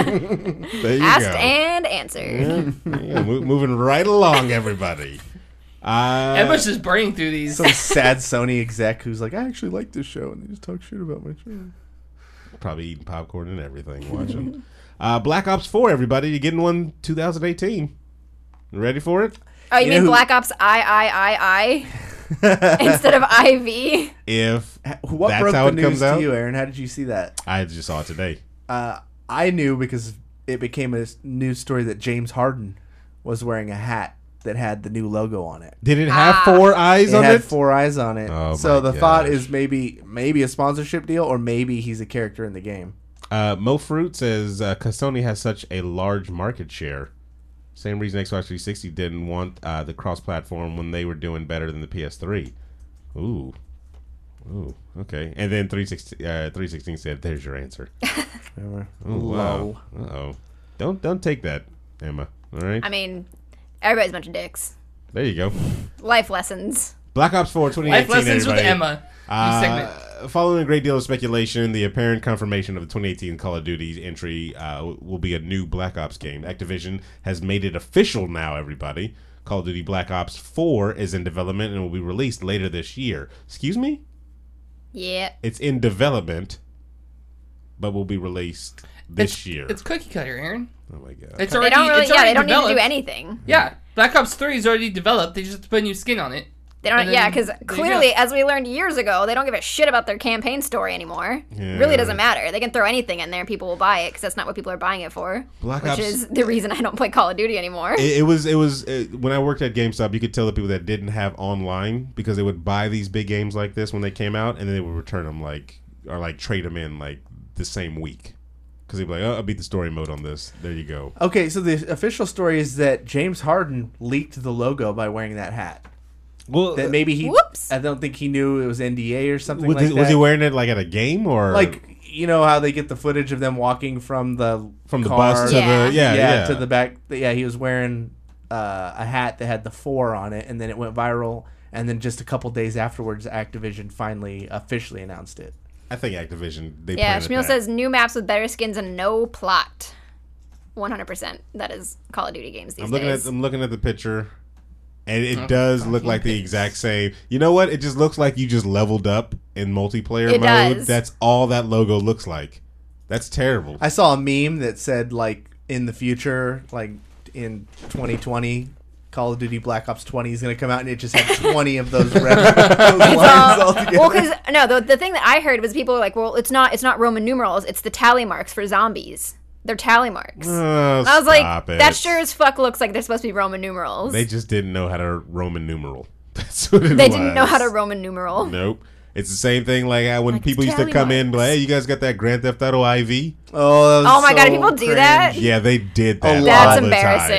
[SPEAKER 4] There you
[SPEAKER 6] Asked
[SPEAKER 4] go.
[SPEAKER 6] and answered.
[SPEAKER 4] Yeah, mo- moving right along, everybody. Uh,
[SPEAKER 5] Emma's just burning through these.
[SPEAKER 2] Some sad Sony exec who's like, I actually like this show, and they just talk shit about my show.
[SPEAKER 4] probably eating popcorn and everything, watching. uh, Black Ops four, everybody. You're getting one twenty eighteen. You ready for it?
[SPEAKER 6] Oh, you,
[SPEAKER 2] You
[SPEAKER 6] mean
[SPEAKER 2] know who-
[SPEAKER 6] Black Ops I I I I instead of I V?
[SPEAKER 4] If
[SPEAKER 2] What
[SPEAKER 4] that's
[SPEAKER 2] broke
[SPEAKER 4] how
[SPEAKER 2] the
[SPEAKER 4] it
[SPEAKER 2] news
[SPEAKER 4] comes
[SPEAKER 2] to
[SPEAKER 4] out,
[SPEAKER 2] you, Aaron? How did you see that?
[SPEAKER 4] I just saw it today.
[SPEAKER 2] Uh, I knew because it became a news story that James Harden was wearing a hat that had the new logo on it.
[SPEAKER 4] Did it have
[SPEAKER 6] Ah.
[SPEAKER 4] four eyes
[SPEAKER 2] It
[SPEAKER 4] on
[SPEAKER 2] had
[SPEAKER 4] it?
[SPEAKER 2] four eyes on it.
[SPEAKER 4] Oh
[SPEAKER 2] so
[SPEAKER 4] my
[SPEAKER 2] the thought
[SPEAKER 4] gosh.
[SPEAKER 2] is maybe maybe a sponsorship deal, or maybe he's a character in the game.
[SPEAKER 4] Uh, Mo Fruit says uh, 'cause Sony has such a large market share. Same reason Xbox three sixty didn't want uh, the cross-platform when they were doing better than the P S three. Ooh. Ooh, okay. And then three sixteen, uh, three sixteen said, there's your answer. Oh, wow.
[SPEAKER 2] Lol.
[SPEAKER 4] Uh-oh. Don't, don't take that, Emma. All right?
[SPEAKER 6] I mean, everybody's a bunch of dicks.
[SPEAKER 4] There you go.
[SPEAKER 6] Life lessons.
[SPEAKER 4] Black Ops four twenty eighteen,
[SPEAKER 5] Life lessons with
[SPEAKER 4] everybody.
[SPEAKER 5] Emma. New segment.
[SPEAKER 4] Uh, following a great deal of speculation, the apparent confirmation of the twenty eighteen Call of Duty entry uh, will be a new Black Ops game. Activision has made it official now, everybody. Call of Duty Black Ops four is in development and will be released later this year. Excuse me?
[SPEAKER 6] Yeah.
[SPEAKER 4] It's in development, but will be released this
[SPEAKER 5] it's,
[SPEAKER 4] year.
[SPEAKER 5] It's cookie cutter, Aaron.
[SPEAKER 4] Oh my god.
[SPEAKER 5] It's
[SPEAKER 6] They
[SPEAKER 5] already.
[SPEAKER 6] don't really.
[SPEAKER 5] it's
[SPEAKER 6] Yeah,
[SPEAKER 5] already
[SPEAKER 6] they don't need to do
[SPEAKER 5] developed.
[SPEAKER 6] anything.
[SPEAKER 5] Yeah, Black Ops three is already developed. They just have to put a new skin on it.
[SPEAKER 6] They don't.
[SPEAKER 5] And
[SPEAKER 6] Yeah,
[SPEAKER 5] then
[SPEAKER 6] because
[SPEAKER 5] there you
[SPEAKER 6] clearly,
[SPEAKER 5] go.
[SPEAKER 6] as we learned years ago, they don't give a shit about their campaign story anymore.
[SPEAKER 4] Yeah.
[SPEAKER 6] Really doesn't matter. They can throw anything in there, and people will buy it because that's not what people are buying it for.
[SPEAKER 4] Black
[SPEAKER 6] which
[SPEAKER 4] Ops-
[SPEAKER 6] is the reason I don't play Call of Duty anymore.
[SPEAKER 4] It, it was it was uh, when I worked at GameStop, you could tell the people that didn't have online because they would buy these big games like this when they came out, and then they would return them like or like trade them in like the same week because they'd be like, "Oh, I beat the story mode on this." There you go.
[SPEAKER 2] Okay, so the official story is that James Harden leaked the logo by wearing that hat.
[SPEAKER 4] Well,
[SPEAKER 2] That maybe he.
[SPEAKER 6] Whoops.
[SPEAKER 2] I don't think he knew it was N D A or something
[SPEAKER 4] was,
[SPEAKER 2] like
[SPEAKER 4] he,
[SPEAKER 2] that.
[SPEAKER 4] was he wearing it like at a game or
[SPEAKER 2] Like, you know how they get the footage of them walking from the
[SPEAKER 4] from the
[SPEAKER 2] car,
[SPEAKER 4] bus to
[SPEAKER 6] Yeah.
[SPEAKER 4] the yeah yeah,
[SPEAKER 2] to the back. Yeah, he was wearing uh, a hat that had the four on it, and then it went viral. And then just a couple days afterwards, Activision finally officially announced it.
[SPEAKER 4] I think Activision. They
[SPEAKER 6] Yeah,
[SPEAKER 4] planted
[SPEAKER 6] Shmuel
[SPEAKER 4] that.
[SPEAKER 6] says new maps with better skins and no plot. One hundred percent. That is Call of Duty games these
[SPEAKER 4] I'm looking
[SPEAKER 6] days.
[SPEAKER 4] at I'm looking at the picture, and it
[SPEAKER 5] Oh,
[SPEAKER 4] does look
[SPEAKER 5] fucking
[SPEAKER 4] like the
[SPEAKER 5] pics.
[SPEAKER 4] exact same. You know what? It just looks like you just leveled up in multiplayer
[SPEAKER 6] It
[SPEAKER 4] mode.
[SPEAKER 6] does.
[SPEAKER 4] That's all that logo looks like. That's terrible.
[SPEAKER 2] I saw a meme that said, like, in the future, like in twenty twenty, Call of Duty Black Ops twenty is going to come out, and it just had twenty of those red those lines
[SPEAKER 6] Well,
[SPEAKER 2] all together.
[SPEAKER 6] well, because no, the, the thing that I heard was people were like, "Well, it's not it's not Roman numerals; it's the tally marks for zombies. They're tally marks."
[SPEAKER 4] Oh,
[SPEAKER 6] I was like,
[SPEAKER 4] stop it.
[SPEAKER 6] "That sure as fuck looks like they're supposed to be Roman numerals."
[SPEAKER 4] They just didn't know how to Roman numeral. That's what it
[SPEAKER 6] They
[SPEAKER 4] was.
[SPEAKER 6] didn't know how to Roman numeral.
[SPEAKER 4] Nope. It's the same thing like how when
[SPEAKER 6] Like,
[SPEAKER 4] people
[SPEAKER 6] it's
[SPEAKER 4] used to
[SPEAKER 6] tally
[SPEAKER 4] come in and be like,
[SPEAKER 6] marks.
[SPEAKER 4] hey, you guys got that Grand Theft Auto I V?
[SPEAKER 2] oh, that was
[SPEAKER 6] Oh my God,
[SPEAKER 2] so
[SPEAKER 6] do people do that?
[SPEAKER 2] cringe.
[SPEAKER 4] Yeah, they did that.
[SPEAKER 2] A
[SPEAKER 4] all
[SPEAKER 6] That's
[SPEAKER 4] the
[SPEAKER 6] embarrassing.
[SPEAKER 4] time.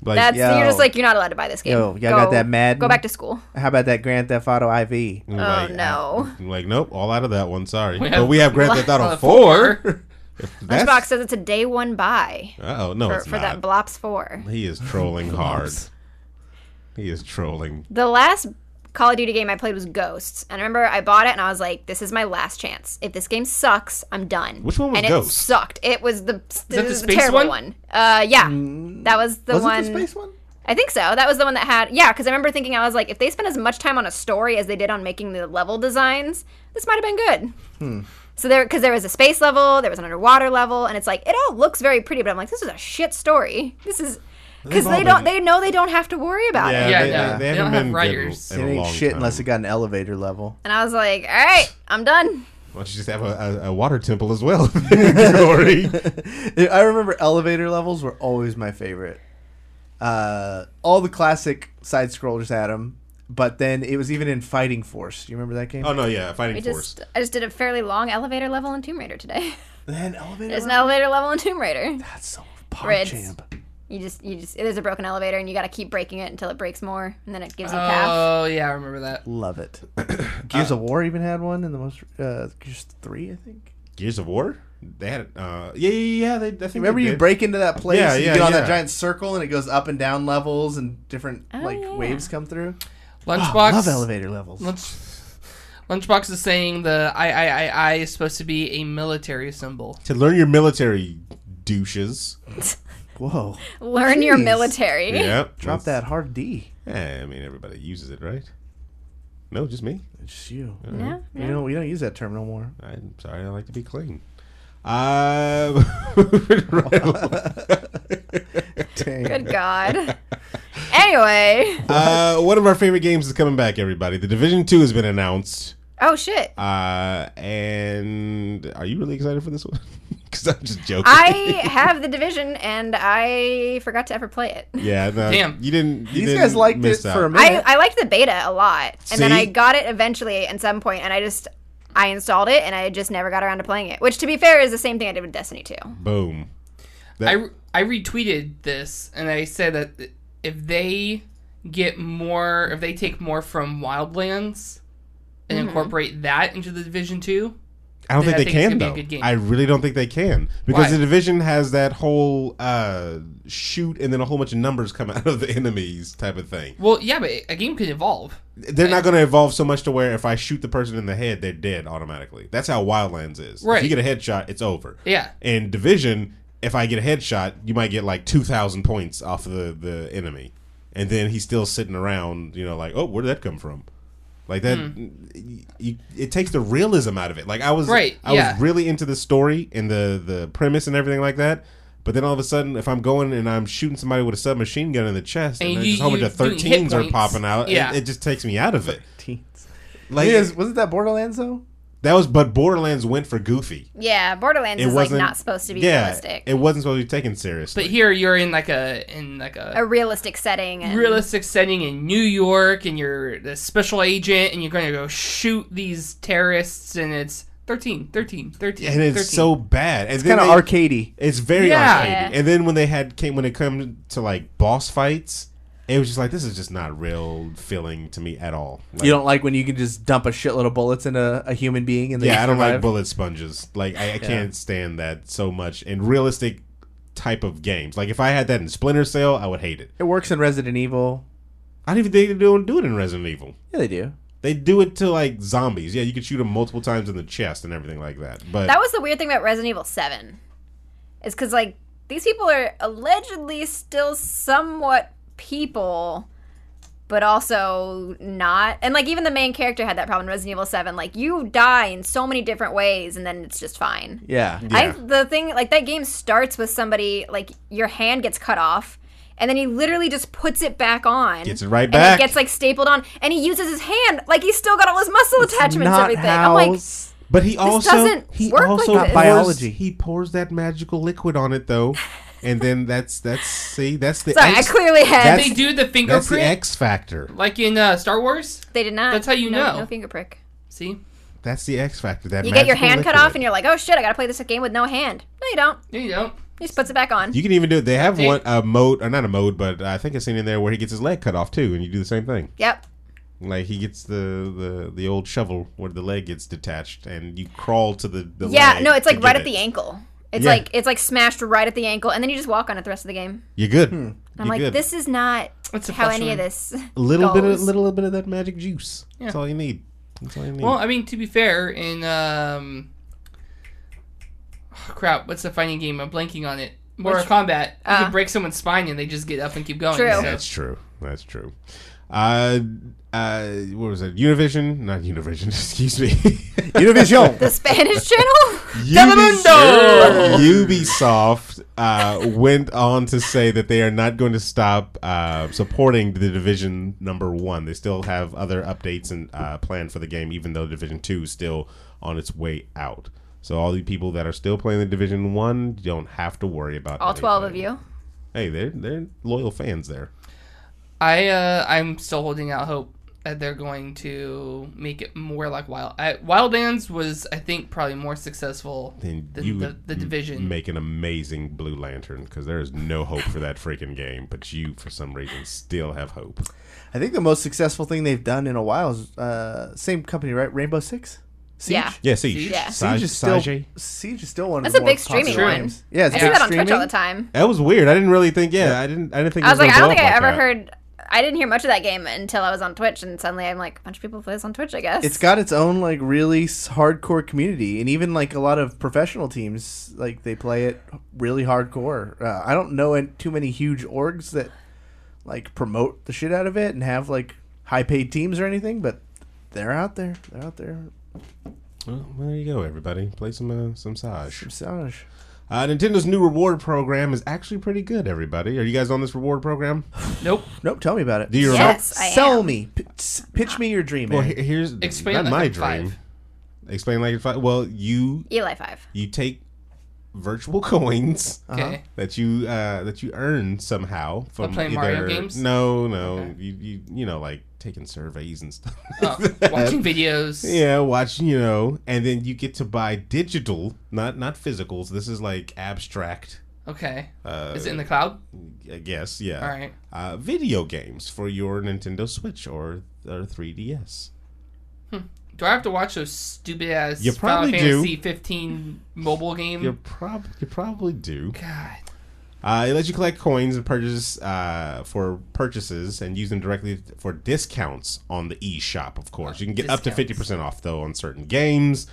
[SPEAKER 4] Like,
[SPEAKER 6] That's
[SPEAKER 2] yo.
[SPEAKER 6] you're just like you're not allowed to buy this game.
[SPEAKER 2] Yo, y'all
[SPEAKER 6] go,
[SPEAKER 2] got that Madden?
[SPEAKER 6] Go back to school.
[SPEAKER 2] How about that Grand Theft Auto I V?
[SPEAKER 4] like,
[SPEAKER 6] Oh, no.
[SPEAKER 4] I'm like, nope, all out of that one. Sorry,
[SPEAKER 5] We
[SPEAKER 4] but
[SPEAKER 5] have-
[SPEAKER 4] we have Grand Theft Auto
[SPEAKER 5] uh,
[SPEAKER 4] four.
[SPEAKER 5] four.
[SPEAKER 6] Lunchbox says it's a day one buy
[SPEAKER 4] Oh no,
[SPEAKER 6] for,
[SPEAKER 4] it's
[SPEAKER 6] for that
[SPEAKER 4] not.
[SPEAKER 6] Blops four.
[SPEAKER 4] He is trolling hard. He is trolling.
[SPEAKER 6] The last Call of Duty game I played was Ghosts, and I remember I bought it and I was like, "This is my last chance. If this game sucks, I'm done."
[SPEAKER 4] Which one was
[SPEAKER 6] and
[SPEAKER 4] Ghosts?
[SPEAKER 6] it sucked. It was the,
[SPEAKER 5] that the
[SPEAKER 6] the
[SPEAKER 5] space
[SPEAKER 6] terrible
[SPEAKER 5] one?
[SPEAKER 6] one. Uh, yeah, that was the
[SPEAKER 2] Was
[SPEAKER 6] one.
[SPEAKER 2] it the space one?
[SPEAKER 6] I think so. That was the one that had yeah. Because I remember thinking I was like, if they spent as much time on a story as they did on making the level designs, this might have been good.
[SPEAKER 2] Hmm.
[SPEAKER 6] So there, because there was a space level, there was an underwater level, and it's like it all looks very pretty, but I'm like, this is a shit story. This is because
[SPEAKER 4] They've
[SPEAKER 6] they
[SPEAKER 4] all
[SPEAKER 6] don't,
[SPEAKER 4] been-
[SPEAKER 6] they know they don't have to worry about
[SPEAKER 4] Yeah,
[SPEAKER 6] it.
[SPEAKER 5] Yeah,
[SPEAKER 4] they,
[SPEAKER 5] no,
[SPEAKER 4] they,
[SPEAKER 5] they
[SPEAKER 4] haven't
[SPEAKER 5] don't have
[SPEAKER 4] been good
[SPEAKER 5] writers.
[SPEAKER 4] in
[SPEAKER 2] It
[SPEAKER 4] a
[SPEAKER 2] ain't
[SPEAKER 4] long
[SPEAKER 2] shit
[SPEAKER 4] time.
[SPEAKER 2] unless it got an elevator level.
[SPEAKER 6] And I was like, all right, I'm done.
[SPEAKER 4] Why don't you just have a, a, a water temple as well, Corey?
[SPEAKER 2] I remember elevator levels were always my favorite. Uh, all the classic side scrollers had them, but then it was even in Fighting Force. Do you remember that game?
[SPEAKER 4] Oh no, yeah, Fighting
[SPEAKER 6] We
[SPEAKER 4] Force.
[SPEAKER 6] just, I just did a fairly long elevator level in Tomb Raider today.
[SPEAKER 2] Then elevator.
[SPEAKER 6] There's an
[SPEAKER 2] level?
[SPEAKER 6] elevator level in Tomb Raider.
[SPEAKER 2] That's so
[SPEAKER 6] Reds.
[SPEAKER 2] PogChamp.
[SPEAKER 6] You just, you just, there's a broken elevator, and you got to keep breaking it until it breaks more, and then it gives you cash.
[SPEAKER 5] Oh yeah, I remember that.
[SPEAKER 2] Love it. Gears of War even had one in the most uh, Gears three, I think.
[SPEAKER 4] Gears of War. They had, uh, yeah, yeah, yeah. They, I think
[SPEAKER 2] Remember
[SPEAKER 4] they
[SPEAKER 2] you
[SPEAKER 4] did.
[SPEAKER 2] break into that place,
[SPEAKER 4] Yeah,
[SPEAKER 2] and you
[SPEAKER 4] yeah,
[SPEAKER 2] get on
[SPEAKER 4] yeah.
[SPEAKER 2] that giant circle, and it goes up and down levels, and different
[SPEAKER 6] Oh,
[SPEAKER 2] like
[SPEAKER 6] yeah.
[SPEAKER 2] waves come through.
[SPEAKER 5] Lunchbox.
[SPEAKER 2] Oh, love elevator levels.
[SPEAKER 5] Lunch, Lunchbox is saying the I I I I is supposed to be a military symbol.
[SPEAKER 4] to learn your military douches.
[SPEAKER 2] Whoa,
[SPEAKER 6] Learn your
[SPEAKER 2] Jeez.
[SPEAKER 6] military.
[SPEAKER 4] Yeah,
[SPEAKER 2] drop that hard D.
[SPEAKER 4] Yeah, I mean everybody uses it, right? No, just me.
[SPEAKER 2] It's just you.
[SPEAKER 6] No,
[SPEAKER 2] You know, we don't use that term no more.
[SPEAKER 4] I'm sorry. I like to be clean. Uh, moving right along.
[SPEAKER 2] Dang.
[SPEAKER 6] Good God. Anyway.
[SPEAKER 4] uh, one of our favorite games is coming back. Everybody, The Division Two has been announced.
[SPEAKER 6] Oh shit.
[SPEAKER 4] Uh, and are you really excited for this one? Because I'm just joking.
[SPEAKER 6] I have the Division, and I forgot to ever play it.
[SPEAKER 4] yeah, no,
[SPEAKER 5] Damn.
[SPEAKER 4] you didn't. You
[SPEAKER 2] These
[SPEAKER 4] didn't
[SPEAKER 2] guys liked it
[SPEAKER 4] miss
[SPEAKER 2] for a
[SPEAKER 4] out.
[SPEAKER 2] minute.
[SPEAKER 6] I, I liked the beta a lot, and then
[SPEAKER 4] See?
[SPEAKER 6] I got it eventually at some point, and I just I installed it, and I just never got around to playing it. Which, to be fair, is the same thing I did with Destiny two.
[SPEAKER 4] Boom.
[SPEAKER 5] I, re- I retweeted this and I said that if they get more, if they take more from Wildlands and
[SPEAKER 6] Mm-hmm.
[SPEAKER 5] incorporate that into the Division two,
[SPEAKER 4] I don't
[SPEAKER 5] then
[SPEAKER 4] think
[SPEAKER 5] I
[SPEAKER 4] they
[SPEAKER 5] think it's
[SPEAKER 4] can
[SPEAKER 5] gonna
[SPEAKER 4] though.
[SPEAKER 5] be a good game.
[SPEAKER 4] I really don't think they can because
[SPEAKER 5] Why?
[SPEAKER 4] the Division has that whole uh, shoot and then a whole bunch of numbers come out of the enemies type of thing.
[SPEAKER 5] well, yeah, but a game could evolve.
[SPEAKER 4] They're not going to evolve so much to where if I shoot the person in the head, they're dead automatically. That's how Wildlands is.
[SPEAKER 5] Right.
[SPEAKER 4] If you get a headshot, it's over.
[SPEAKER 5] Yeah.
[SPEAKER 4] In Division, if I get a headshot, you might get like two thousand points off of the, the enemy. And then he's still sitting around, you know, like, oh, where did that come from? Like that, you, it takes the realism out of it. Like I was,
[SPEAKER 5] Right,
[SPEAKER 4] I
[SPEAKER 5] yeah.
[SPEAKER 4] was really into the story and the the premise and everything like that. But then all of a sudden, if I'm going and I'm shooting somebody with a submachine gun in the chest, and,
[SPEAKER 5] And
[SPEAKER 4] there's
[SPEAKER 5] you-
[SPEAKER 4] just a whole bunch
[SPEAKER 5] you're
[SPEAKER 4] of
[SPEAKER 5] doing hit
[SPEAKER 4] thirteens are
[SPEAKER 5] points.
[SPEAKER 4] popping out,
[SPEAKER 5] Yeah.
[SPEAKER 4] it, it just takes me out of it.
[SPEAKER 2] Teens.
[SPEAKER 4] Like
[SPEAKER 2] Like, is, wasn't that Borderlands though?
[SPEAKER 4] that was, but Borderlands went for goofy.
[SPEAKER 6] Yeah, Borderlands
[SPEAKER 4] It
[SPEAKER 6] is like
[SPEAKER 4] wasn't
[SPEAKER 6] not supposed to be
[SPEAKER 4] yeah,
[SPEAKER 6] realistic.
[SPEAKER 4] it wasn't supposed to be taken seriously.
[SPEAKER 5] But here you're in like a in like a,
[SPEAKER 6] a realistic setting. And
[SPEAKER 5] realistic setting in New York, and you're the special agent, and you're going to go shoot these terrorists, and it's thirteen, thirteen, thirteen,
[SPEAKER 4] and it's
[SPEAKER 5] thirteen.
[SPEAKER 4] so bad. And
[SPEAKER 2] It's
[SPEAKER 4] then
[SPEAKER 2] kind of
[SPEAKER 4] they-
[SPEAKER 2] arcadey.
[SPEAKER 4] It's very
[SPEAKER 5] Yeah.
[SPEAKER 4] arcadey.
[SPEAKER 6] Yeah.
[SPEAKER 4] And then when they had came when it comes to like boss fights, it was just like this is just not real feeling to me at all. Like,
[SPEAKER 2] You don't like when you can just dump a shitload of bullets into a human being and they
[SPEAKER 4] yeah, I don't like
[SPEAKER 2] survive?
[SPEAKER 4] bullet sponges. Like I, I can't stand that so much in realistic type of games. Like if I had that in Splinter Cell, I would hate it.
[SPEAKER 2] It works in Resident Evil.
[SPEAKER 4] I don't even think they don't do it in Resident Evil.
[SPEAKER 2] Yeah, they do.
[SPEAKER 4] They do it to like zombies. Yeah, you could shoot them multiple times in the chest and everything like that. But
[SPEAKER 6] that was the weird thing about Resident Evil seven, is because like these people are allegedly still somewhat people, but also not. And like even the main character had that problem in Resident Evil seven. Like you die in so many different ways, and then it's just fine.
[SPEAKER 2] Yeah.
[SPEAKER 6] I
[SPEAKER 4] Yeah.
[SPEAKER 6] the thing like that game starts with somebody like your hand gets cut off, and then he literally just puts it back on.
[SPEAKER 4] Gets it right
[SPEAKER 6] and
[SPEAKER 4] back.
[SPEAKER 6] it gets like stapled on, and he uses his hand like he's still got all his muscle attachments and
[SPEAKER 2] Not
[SPEAKER 6] everything.
[SPEAKER 2] how
[SPEAKER 6] I'm like,
[SPEAKER 4] But he also
[SPEAKER 6] doesn't
[SPEAKER 4] he
[SPEAKER 6] work
[SPEAKER 4] also
[SPEAKER 6] like
[SPEAKER 4] pours,
[SPEAKER 6] this.
[SPEAKER 2] Biology.
[SPEAKER 4] He pours that magical liquid on it though, and then that's that's see that's the
[SPEAKER 6] sorry,
[SPEAKER 4] X,
[SPEAKER 6] I clearly had.
[SPEAKER 4] That's-
[SPEAKER 5] They do the
[SPEAKER 4] that's the
[SPEAKER 5] fingerprint
[SPEAKER 4] X factor.
[SPEAKER 5] like in uh, Star Wars.
[SPEAKER 6] They did not.
[SPEAKER 5] That's how you
[SPEAKER 6] no,
[SPEAKER 5] know.
[SPEAKER 6] No finger prick.
[SPEAKER 5] See,
[SPEAKER 4] That's the X factor. That
[SPEAKER 6] You get your
[SPEAKER 4] magical
[SPEAKER 6] hand cut
[SPEAKER 4] liquid.
[SPEAKER 6] off, and you're like, oh shit, I gotta play this game with no hand. No, you don't.
[SPEAKER 5] no, you don't.
[SPEAKER 6] He just puts it back on.
[SPEAKER 4] You can even do it. They have
[SPEAKER 5] Hey.
[SPEAKER 4] one a mode, or not a mode, but I think I've seen in there where he gets his leg cut off too, and you do the same thing.
[SPEAKER 6] Yep.
[SPEAKER 4] Like he gets the, the, the old shovel where the leg gets detached, and you crawl to the, the
[SPEAKER 6] Yeah,
[SPEAKER 4] leg
[SPEAKER 6] no, it's
[SPEAKER 4] to
[SPEAKER 6] like
[SPEAKER 4] get
[SPEAKER 6] right at
[SPEAKER 4] it.
[SPEAKER 6] the ankle. It's
[SPEAKER 4] Yeah.
[SPEAKER 6] like it's like smashed right at the ankle, and then you just walk on it the rest of the game.
[SPEAKER 4] You're good.
[SPEAKER 6] I'm
[SPEAKER 4] You're
[SPEAKER 6] like,
[SPEAKER 4] good.
[SPEAKER 6] this is not
[SPEAKER 5] It's a
[SPEAKER 6] how
[SPEAKER 5] plus
[SPEAKER 6] any
[SPEAKER 5] one.
[SPEAKER 6] of this.
[SPEAKER 4] a little bit of
[SPEAKER 6] goes.
[SPEAKER 4] little bit of that magic juice.
[SPEAKER 5] Yeah.
[SPEAKER 4] That's all you need. That's all you need.
[SPEAKER 5] Well, I mean, to be fair, in um, oh, crap, what's the fighting game? I'm blanking on it. Mortal
[SPEAKER 6] Which-
[SPEAKER 5] Kombat. You
[SPEAKER 6] Uh.
[SPEAKER 5] can break someone's spine and they just get up and keep going.
[SPEAKER 6] True.
[SPEAKER 5] So-
[SPEAKER 4] That's true. That's true. Uh, uh, what was it? Univision? Not Univision. Excuse me.
[SPEAKER 2] Univision.
[SPEAKER 6] The Spanish channel?
[SPEAKER 4] Ubisoft, Ubisoft uh, went on to say that they are not going to stop uh, supporting the Division number one. They still have other updates and uh, planned for the game, even though Division two is still on its way out. So all the people that are still playing the Division one don't have to worry about
[SPEAKER 6] All twelve of
[SPEAKER 4] anything.
[SPEAKER 6] you.
[SPEAKER 4] Hey, they're they're loyal fans there.
[SPEAKER 5] I uh, I'm still holding out hope that they're going to make it more like Wild. I, Wildlands was, I think, probably more successful
[SPEAKER 4] Then
[SPEAKER 5] than
[SPEAKER 4] you
[SPEAKER 5] the,
[SPEAKER 4] would
[SPEAKER 5] the Division.
[SPEAKER 4] make an amazing Blue Lantern, because there is no hope for that freaking game. But you, for some reason, still have hope.
[SPEAKER 2] I think the most successful thing they've done in a while is uh, same company, right? Rainbow Six. Siege?
[SPEAKER 6] Yeah.
[SPEAKER 4] Yeah, Siege.
[SPEAKER 5] Siege?
[SPEAKER 6] Yeah.
[SPEAKER 2] Siege is still
[SPEAKER 4] Sage?
[SPEAKER 2] Siege is still one of
[SPEAKER 6] That's
[SPEAKER 2] the
[SPEAKER 6] a
[SPEAKER 2] more
[SPEAKER 6] big streaming
[SPEAKER 2] popular
[SPEAKER 5] one.
[SPEAKER 2] games. Yeah, it's
[SPEAKER 6] I
[SPEAKER 2] big
[SPEAKER 6] see that on
[SPEAKER 2] streaming.
[SPEAKER 6] Twitch all the time.
[SPEAKER 4] That was weird. I didn't really think. Yeah, I didn't. I didn't think.
[SPEAKER 6] I was
[SPEAKER 4] it
[SPEAKER 6] like, I
[SPEAKER 4] gonna
[SPEAKER 6] don't
[SPEAKER 4] blow
[SPEAKER 6] think I
[SPEAKER 4] up
[SPEAKER 6] ever
[SPEAKER 4] like that.
[SPEAKER 6] heard. I didn't hear much of that game until I was on Twitch, and suddenly I'm like, a bunch of people play this on Twitch, I guess.
[SPEAKER 2] It's got its own like really s- hardcore community, and even like a lot of professional teams, like they play it really hardcore. Uh, I don't know an- too many huge orgs that like promote the shit out of it and have like high paid teams or anything, but they're out there. They're out there.
[SPEAKER 4] Well, there you go, everybody. Play some uh, some Sage.
[SPEAKER 2] Massage.
[SPEAKER 4] Uh, Nintendo's new reward program is actually pretty good. Everybody, are you guys on this reward program?
[SPEAKER 5] Nope.
[SPEAKER 2] Nope, tell me about it.
[SPEAKER 4] Do you
[SPEAKER 6] Yes, I
[SPEAKER 2] Sell
[SPEAKER 6] am.
[SPEAKER 2] me. P- s- pitch me your dream,
[SPEAKER 4] Well,
[SPEAKER 2] man.
[SPEAKER 4] he- here's
[SPEAKER 5] Explain
[SPEAKER 4] not
[SPEAKER 5] like
[SPEAKER 4] my
[SPEAKER 5] a
[SPEAKER 4] dream.
[SPEAKER 5] five.
[SPEAKER 4] Explain like a five. Well, you
[SPEAKER 6] Eli five.
[SPEAKER 4] you take virtual coins
[SPEAKER 5] Okay.
[SPEAKER 4] that you uh, that you earn somehow from
[SPEAKER 5] playing
[SPEAKER 4] either,
[SPEAKER 5] Mario games?
[SPEAKER 4] No, no,
[SPEAKER 5] Okay.
[SPEAKER 4] you, you you know like taking surveys and stuff.
[SPEAKER 5] Oh, watching videos.
[SPEAKER 4] Yeah, watch, you know, and then you get to buy digital, not not physicals. This is like abstract.
[SPEAKER 5] Okay.
[SPEAKER 4] Uh,
[SPEAKER 5] Is it in the cloud?
[SPEAKER 4] I guess, yeah.
[SPEAKER 5] All right.
[SPEAKER 4] Uh, video games for your Nintendo Switch or or three D S.
[SPEAKER 5] Do I have to watch those stupid ass
[SPEAKER 4] You
[SPEAKER 5] Final
[SPEAKER 4] probably do.
[SPEAKER 5] Fantasy fifteen mobile game?
[SPEAKER 4] You prob you probably do.
[SPEAKER 5] God.
[SPEAKER 4] Uh, it lets you collect coins and purchase uh, for purchases and use them directly for discounts on the eShop. Of course, you can get up to
[SPEAKER 5] Discounts.
[SPEAKER 4] fifty percent off though on certain games.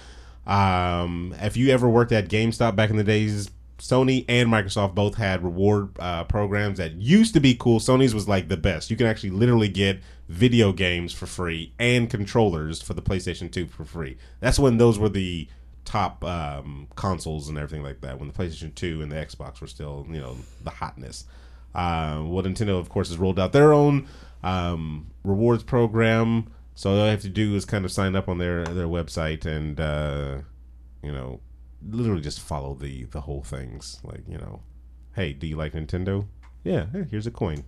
[SPEAKER 4] Um, if you ever worked at GameStop back in the days, Sony and Microsoft both had reward uh, programs that used to be cool. Sony's was like the best. You can actually literally get video games for free and controllers for the PlayStation two for free. That's when those were the top um, consoles and everything like that, when the PlayStation two and the Xbox were still, you know, the hotness. Uh, well, Nintendo, of course, has rolled out their own um, rewards program. So all you have to do is kind of sign up on their their website and, uh, you know, literally just follow the, the whole things. Like, you know, hey, do you like Nintendo? Yeah, hey, here's a coin.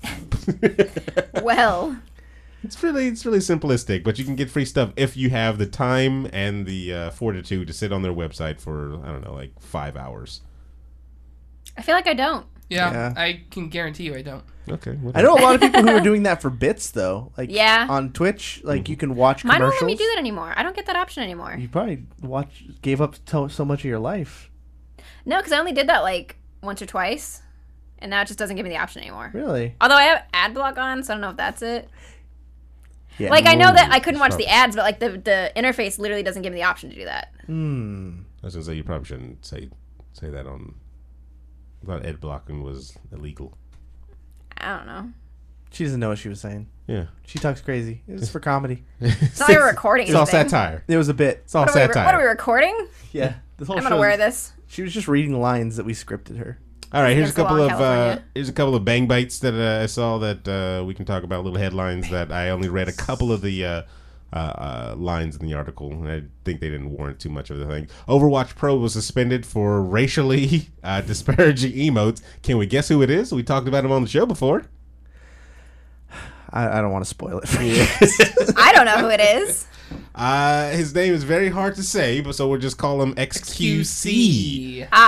[SPEAKER 6] Well,
[SPEAKER 4] It's really it's really simplistic, but you can get free stuff if you have the time and the uh, fortitude to sit on their website for, I don't know, like five hours.
[SPEAKER 6] I feel like I don't.
[SPEAKER 5] Yeah,
[SPEAKER 2] Yeah.
[SPEAKER 5] I can guarantee you I don't.
[SPEAKER 4] Okay.
[SPEAKER 2] I know a lot of people who are doing that for bits though. Like
[SPEAKER 6] Yeah.
[SPEAKER 2] on Twitch, like you can watch
[SPEAKER 6] Mine
[SPEAKER 2] commercials.
[SPEAKER 6] won't let me do that anymore. I don't get that option anymore.
[SPEAKER 2] You probably watch gave up so, so much of your life.
[SPEAKER 6] No, because I only did that like once or twice, and now it just doesn't give me the option anymore.
[SPEAKER 2] Really?
[SPEAKER 6] Although I have ad block on, so I don't know if that's it.
[SPEAKER 2] Yeah.
[SPEAKER 6] Like I know that I couldn't watch
[SPEAKER 4] Probably.
[SPEAKER 6] the ads, but like the the interface literally doesn't give me the option to do that.
[SPEAKER 2] Hmm.
[SPEAKER 4] I was gonna say you probably shouldn't say say that on. I thought ad blocking was illegal.
[SPEAKER 6] I don't know.
[SPEAKER 2] She doesn't know what she was saying.
[SPEAKER 4] Yeah,
[SPEAKER 2] She talks crazy. It's for comedy.
[SPEAKER 6] It's not like we're recording
[SPEAKER 4] it's all
[SPEAKER 6] anything.
[SPEAKER 4] satire.
[SPEAKER 2] It was a bit.
[SPEAKER 4] It's all
[SPEAKER 6] What are, we,
[SPEAKER 4] satire.
[SPEAKER 6] what are we recording?
[SPEAKER 2] Yeah. This whole
[SPEAKER 6] I'm
[SPEAKER 2] show.
[SPEAKER 6] unaware of this.
[SPEAKER 2] She was just reading lines that we scripted her.
[SPEAKER 4] All right, here's a
[SPEAKER 6] Against the
[SPEAKER 4] couple
[SPEAKER 6] law
[SPEAKER 4] of
[SPEAKER 6] in
[SPEAKER 4] uh,
[SPEAKER 6] California.
[SPEAKER 4] here's a couple of bang bites that uh, I saw that uh, we can talk about. Little headlines that I only read a couple of the uh, uh, uh, lines in the article, and I think they didn't warrant too much of the thing. Overwatch Pro was suspended for racially uh, disparaging emotes. Can we guess who it is? We talked about him on the show before.
[SPEAKER 2] I, I don't want to spoil it for you.
[SPEAKER 6] I don't know who it is.
[SPEAKER 4] Uh, his name is very hard to say, but so we'll just call him X Q C.
[SPEAKER 6] Ah,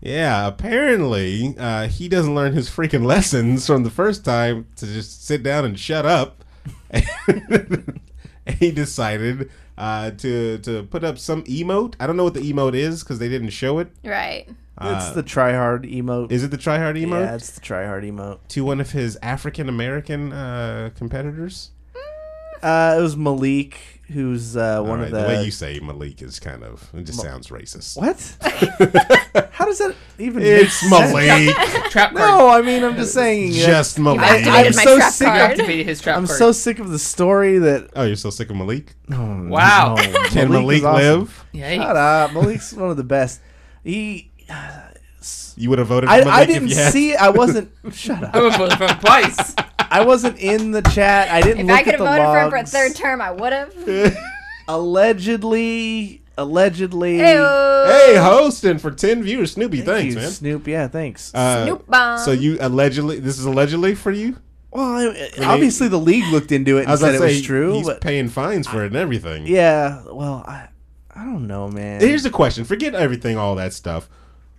[SPEAKER 4] Yeah, apparently uh, he doesn't learn his freaking lessons from the first time to just sit down and shut up. And he decided uh, to to put up some emote. I don't know what the emote is because they didn't show it.
[SPEAKER 6] Right.
[SPEAKER 2] It's the tryhard emote.
[SPEAKER 4] Is it the tryhard emote?
[SPEAKER 2] Yeah, it's the tryhard emote.
[SPEAKER 4] To one of his African American uh, competitors.
[SPEAKER 2] Uh, it was Malik, who's uh, one
[SPEAKER 4] Right,
[SPEAKER 2] of the.
[SPEAKER 4] the way you say Malik is kind of it just sounds racist.
[SPEAKER 2] What? How does that even?
[SPEAKER 4] It's
[SPEAKER 2] make sense?
[SPEAKER 4] Malik,
[SPEAKER 5] Trap card.
[SPEAKER 2] No, I mean I'm just saying.
[SPEAKER 4] just Malik.
[SPEAKER 2] I-
[SPEAKER 6] Activated
[SPEAKER 2] I'm
[SPEAKER 6] my
[SPEAKER 2] so
[SPEAKER 6] trap
[SPEAKER 2] sick-
[SPEAKER 6] card.
[SPEAKER 5] Activated his trap
[SPEAKER 2] I'm
[SPEAKER 5] card.
[SPEAKER 2] so sick of the story that.
[SPEAKER 4] Oh, you're so sick of Malik?
[SPEAKER 5] Wow.
[SPEAKER 2] No,
[SPEAKER 4] Can Malik
[SPEAKER 2] is awesome.
[SPEAKER 4] live?
[SPEAKER 5] Yikes.
[SPEAKER 2] Shut up. Malik's one of the best. He.
[SPEAKER 4] You would have voted for
[SPEAKER 2] I,
[SPEAKER 4] Malik
[SPEAKER 2] I
[SPEAKER 4] if
[SPEAKER 2] didn't
[SPEAKER 4] you had.
[SPEAKER 2] see. I wasn't. Shut
[SPEAKER 5] I
[SPEAKER 2] up.
[SPEAKER 5] would vote for him twice.
[SPEAKER 2] I wasn't in the chat. I didn't
[SPEAKER 6] If
[SPEAKER 2] look
[SPEAKER 6] I could
[SPEAKER 2] at
[SPEAKER 6] have
[SPEAKER 2] the
[SPEAKER 6] voted for him
[SPEAKER 2] logs.
[SPEAKER 6] for a third term, I would have.
[SPEAKER 2] Allegedly, allegedly.
[SPEAKER 4] Hey, hosting for ten viewers, Snoopy.
[SPEAKER 2] Thank
[SPEAKER 4] Thanks,
[SPEAKER 2] you,
[SPEAKER 4] man.
[SPEAKER 2] Snoop. Yeah, thanks.
[SPEAKER 4] Uh,
[SPEAKER 6] Snoop bomb.
[SPEAKER 4] So you allegedly, this is allegedly for you?
[SPEAKER 2] well, I, obviously the league looked into it
[SPEAKER 4] I
[SPEAKER 2] and
[SPEAKER 4] was
[SPEAKER 2] said
[SPEAKER 4] going
[SPEAKER 2] it
[SPEAKER 4] to say,
[SPEAKER 2] was true.
[SPEAKER 4] he's
[SPEAKER 2] But
[SPEAKER 4] paying fines for it and everything.
[SPEAKER 2] yeah, well, I, I don't know, man.
[SPEAKER 4] Here's the question. Forget everything, all that stuff.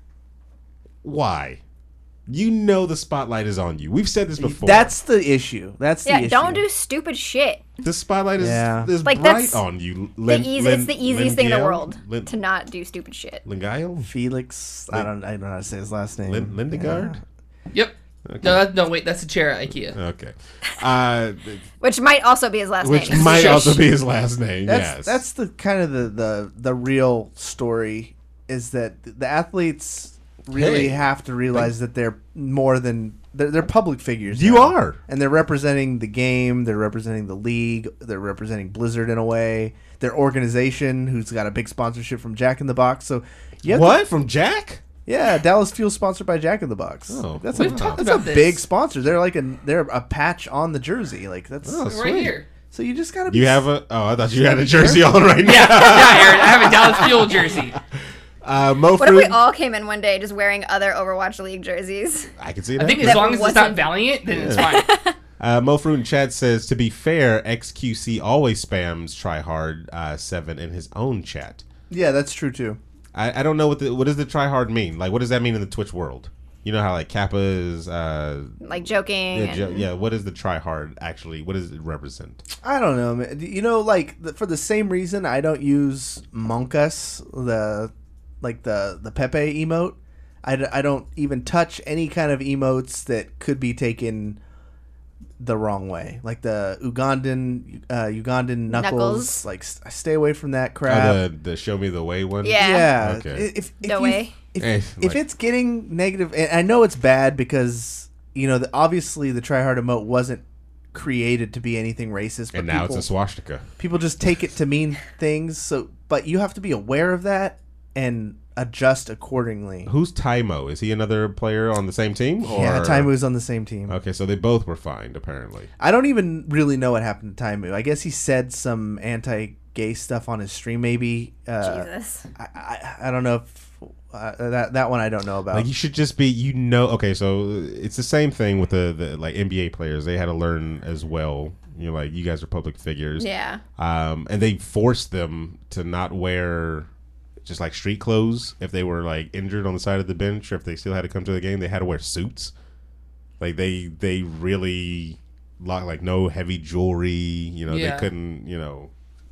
[SPEAKER 4] Why? You know the spotlight is on you. We've said this before.
[SPEAKER 2] That's the issue. That's the
[SPEAKER 6] yeah,
[SPEAKER 2] issue.
[SPEAKER 6] don't do stupid shit.
[SPEAKER 4] the spotlight is,
[SPEAKER 2] Yeah.
[SPEAKER 4] is
[SPEAKER 6] Like,
[SPEAKER 4] bright
[SPEAKER 6] that's
[SPEAKER 4] on you.
[SPEAKER 6] The
[SPEAKER 4] Lin-
[SPEAKER 6] easy,
[SPEAKER 4] Lin-
[SPEAKER 6] it's the easiest thing in the
[SPEAKER 4] Lingael?
[SPEAKER 6] world
[SPEAKER 4] Lin-
[SPEAKER 6] to not do stupid shit.
[SPEAKER 4] Lingael?
[SPEAKER 2] Felix. I don't. I don't know how to say his last name.
[SPEAKER 4] Lin- Lindegard?
[SPEAKER 5] Yep. No, that, no, wait, that's a chair at IKEA.
[SPEAKER 4] Okay. Uh,
[SPEAKER 6] Which might also be his last
[SPEAKER 4] which
[SPEAKER 6] name.
[SPEAKER 4] might
[SPEAKER 5] Shush.
[SPEAKER 4] also be his last name.
[SPEAKER 2] That's
[SPEAKER 4] yes.
[SPEAKER 2] that's the kind of the, the the real story is that the athletes really
[SPEAKER 4] Hey.
[SPEAKER 2] have to realize that they're more than they're, they're public figures.
[SPEAKER 4] You
[SPEAKER 2] now.
[SPEAKER 4] are.
[SPEAKER 2] and they're representing the game. They're representing the league. They're representing Blizzard in a way. Their organization, who's got a big sponsorship from Jack in the Box. So you have to-
[SPEAKER 4] What? From Jack?
[SPEAKER 2] yeah, Dallas Fuel sponsored by Jack in the Box.
[SPEAKER 4] Oh,
[SPEAKER 2] that's
[SPEAKER 5] we've
[SPEAKER 2] a,
[SPEAKER 5] talked
[SPEAKER 2] that's
[SPEAKER 5] about
[SPEAKER 2] a
[SPEAKER 5] this.
[SPEAKER 2] big sponsor. They're like a they're a patch on the jersey. Like that's
[SPEAKER 4] Oh,
[SPEAKER 5] Right
[SPEAKER 4] sweet.
[SPEAKER 5] here.
[SPEAKER 2] so you just gotta be.
[SPEAKER 4] You have a. Oh, I thought you had a jersey on right now.
[SPEAKER 5] Yeah, yeah, Aaron, I have a Dallas Fuel jersey.
[SPEAKER 4] Uh, Mo
[SPEAKER 6] What if we
[SPEAKER 4] Fruit-
[SPEAKER 6] all came in one day just wearing other Overwatch League jerseys?
[SPEAKER 4] I can see that.
[SPEAKER 5] I think as
[SPEAKER 6] That
[SPEAKER 5] long as it's not
[SPEAKER 6] wasn't-
[SPEAKER 5] Valiant, then it's fine.
[SPEAKER 4] Uh, Mo Fruit in chat says, to be fair, X Q C always spams tryhard uh, seven in his own chat.
[SPEAKER 2] Yeah, that's true too.
[SPEAKER 4] I, I don't know what the what does the tryhard mean. Like, what does that mean in the Twitch world? You know how like Kappa is. Uh,
[SPEAKER 6] Like joking.
[SPEAKER 4] yeah,
[SPEAKER 6] and-
[SPEAKER 4] jo- yeah. What is the tryhard actually? What does it represent?
[SPEAKER 2] I don't know, man. You know, like the, for the same reason, I don't use Monkus, the like the the Pepe emote. I, d- I don't even touch any kind of emotes that could be taken the wrong way, like the Ugandan uh, Ugandan knuckles.
[SPEAKER 6] Knuckles.
[SPEAKER 2] Like s- stay away from that crap.
[SPEAKER 4] Oh, the the show me the way one.
[SPEAKER 6] Yeah.
[SPEAKER 2] yeah.
[SPEAKER 4] Okay.
[SPEAKER 2] If, if
[SPEAKER 6] No
[SPEAKER 2] you-
[SPEAKER 6] way.
[SPEAKER 2] If,
[SPEAKER 4] Eh,
[SPEAKER 2] if
[SPEAKER 4] like-
[SPEAKER 2] it's getting negative, and I know it's bad because you know the, obviously the tryhard emote wasn't created to be anything racist, but
[SPEAKER 4] And now
[SPEAKER 2] people,
[SPEAKER 4] it's a swastika.
[SPEAKER 2] people just take it to mean things. So, but you have to be aware of that and adjust accordingly.
[SPEAKER 4] Who's Taimo? Is he another player on the same team? Or...
[SPEAKER 2] Yeah, Taimu's on the same team.
[SPEAKER 4] Okay, so they both were fined apparently.
[SPEAKER 2] I don't even really know what happened to Taimu. I guess he said some anti-gay stuff on his stream. Maybe uh,
[SPEAKER 6] Jesus.
[SPEAKER 2] I, I I don't know if uh, that that one I don't know about.
[SPEAKER 4] Like you should just be, you know. Okay, so it's the same thing with the, the like N B A players. They had to learn as well. You know, like you guys are public figures.
[SPEAKER 6] Yeah.
[SPEAKER 4] Um, and they forced them to not wear just like street clothes if they were like injured on the side of the bench, or if they still had to come to the game, they had to wear suits. Like they they really lock like no heavy jewelry. You know,
[SPEAKER 5] Yeah.
[SPEAKER 4] they couldn't. You know,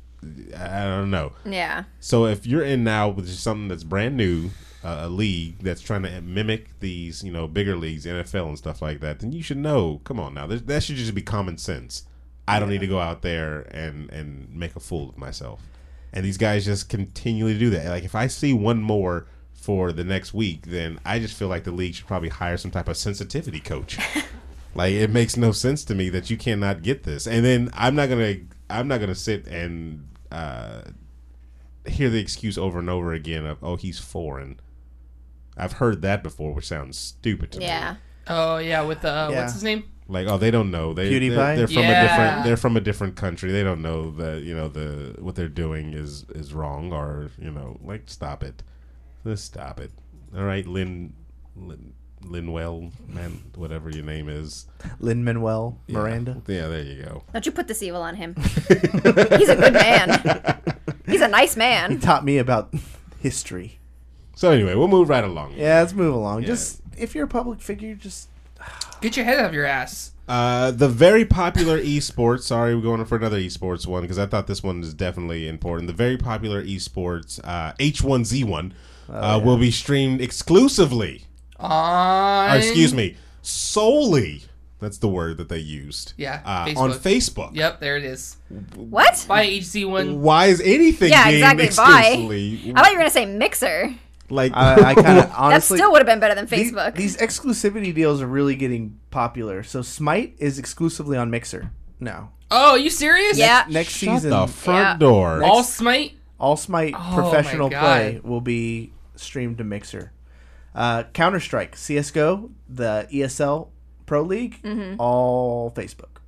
[SPEAKER 4] I don't know.
[SPEAKER 6] Yeah.
[SPEAKER 4] So if you're in now with just something that's brand new, uh, a league that's trying to mimic these, you know, bigger leagues, N F L and stuff like that, then you should know. Come on now, that should just be common sense. I don't need to go out there and and make a fool of myself. And these guys just continually do that. Like if I see one more for the next week, then I just feel like the league should probably hire some type of sensitivity coach. Like it makes no sense to me that you cannot get this. And then I'm not gonna I'm not gonna sit and uh, hear the excuse over and over again of, oh, he's foreign. I've heard that before, which sounds stupid to me.
[SPEAKER 6] Yeah.
[SPEAKER 5] Oh yeah, with uh,
[SPEAKER 2] Yeah.
[SPEAKER 5] what's his name?
[SPEAKER 4] Like, oh, they don't know. They
[SPEAKER 2] PewDiePie?
[SPEAKER 4] They're, they're from
[SPEAKER 5] Yeah.
[SPEAKER 4] a different. They're from a different country. They don't know that you know the what they're doing is is wrong, or you know, like stop it. Just stop it. All right, Lin, Lin Linwell, man, whatever your name is,
[SPEAKER 2] Lin Manuel
[SPEAKER 4] Yeah.
[SPEAKER 2] Miranda.
[SPEAKER 4] Yeah, there you go.
[SPEAKER 6] Don't you put this evil on him. He's a good man. He's a nice
[SPEAKER 2] He
[SPEAKER 6] man.
[SPEAKER 2] taught me about history.
[SPEAKER 4] So anyway, we'll move right along.
[SPEAKER 2] Yeah, let's move along.
[SPEAKER 4] Yeah.
[SPEAKER 2] Just if you're a public figure, just
[SPEAKER 5] Get your head out of your ass.
[SPEAKER 4] Uh, the very popular esports. Sorry, we're going for another esports one because I thought this one is definitely important. The very popular esports uh, H one Z one uh,
[SPEAKER 2] Oh, yeah.
[SPEAKER 4] will be streamed exclusively.
[SPEAKER 5] On...
[SPEAKER 4] Or excuse me, solely. That's the word that they used.
[SPEAKER 5] Yeah,
[SPEAKER 4] uh,
[SPEAKER 5] Facebook.
[SPEAKER 4] on Facebook.
[SPEAKER 5] Yep, there it is.
[SPEAKER 6] What?
[SPEAKER 5] By H Z one.
[SPEAKER 4] Why is anything
[SPEAKER 6] Yeah,
[SPEAKER 4] being
[SPEAKER 6] exactly,
[SPEAKER 4] exclusively?
[SPEAKER 6] I thought you were gonna say Mixer.
[SPEAKER 4] Like
[SPEAKER 2] I, I kind of
[SPEAKER 6] That
[SPEAKER 2] honestly
[SPEAKER 6] still would have been better than
[SPEAKER 2] these,
[SPEAKER 6] Facebook.
[SPEAKER 2] these exclusivity deals are really getting popular. So Smite is exclusively on Mixer now.
[SPEAKER 5] Oh, are you serious?
[SPEAKER 6] Yeah.
[SPEAKER 2] Next
[SPEAKER 4] shut
[SPEAKER 2] season,
[SPEAKER 4] the front
[SPEAKER 6] Yeah.
[SPEAKER 4] door.
[SPEAKER 5] All Smite?
[SPEAKER 2] all Smite
[SPEAKER 5] Oh,
[SPEAKER 2] professional
[SPEAKER 5] my God.
[SPEAKER 2] play will be streamed to Mixer. Uh, Counter Strike, C S G O, the E S L Pro League,
[SPEAKER 6] Mm-hmm.
[SPEAKER 2] all Facebook.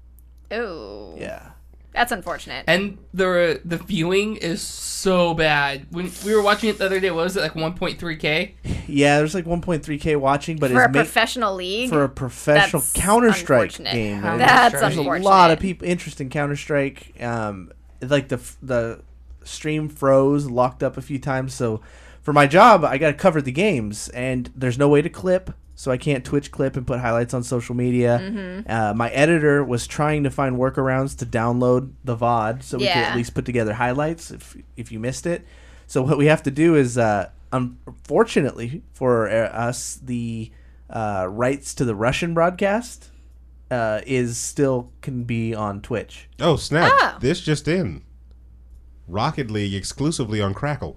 [SPEAKER 6] Ooh.
[SPEAKER 2] Yeah.
[SPEAKER 6] That's unfortunate.
[SPEAKER 5] And the the viewing is so bad. When we were watching it the other day, what was it, like one point three K?
[SPEAKER 2] Yeah, there's like one point three K watching, but
[SPEAKER 6] For a
[SPEAKER 2] it's ma-
[SPEAKER 6] professional league.
[SPEAKER 2] for a professional
[SPEAKER 6] That's
[SPEAKER 2] Counter Strike
[SPEAKER 6] unfortunate.
[SPEAKER 2] game.
[SPEAKER 5] Counter-
[SPEAKER 2] And
[SPEAKER 6] That's
[SPEAKER 5] There's
[SPEAKER 2] there's
[SPEAKER 6] unfortunate.
[SPEAKER 2] a lot of people interest in Counter Strike. Um, like the f- the stream froze, locked up a few times. So for my job, I got to cover the games, and there's no way to clip, so I can't Twitch clip and put highlights on social media.
[SPEAKER 6] Mm-hmm.
[SPEAKER 2] Uh, my editor was trying to find workarounds to download the V O D, so we could
[SPEAKER 6] Yeah.
[SPEAKER 2] at least put together highlights if if you missed it. So what we have to do is, uh, unfortunately for uh, us, the uh, rights to the Russian broadcast uh, is still can be on Twitch.
[SPEAKER 4] Oh snap!
[SPEAKER 6] Oh.
[SPEAKER 4] This just in. Rocket League exclusively on Crackle.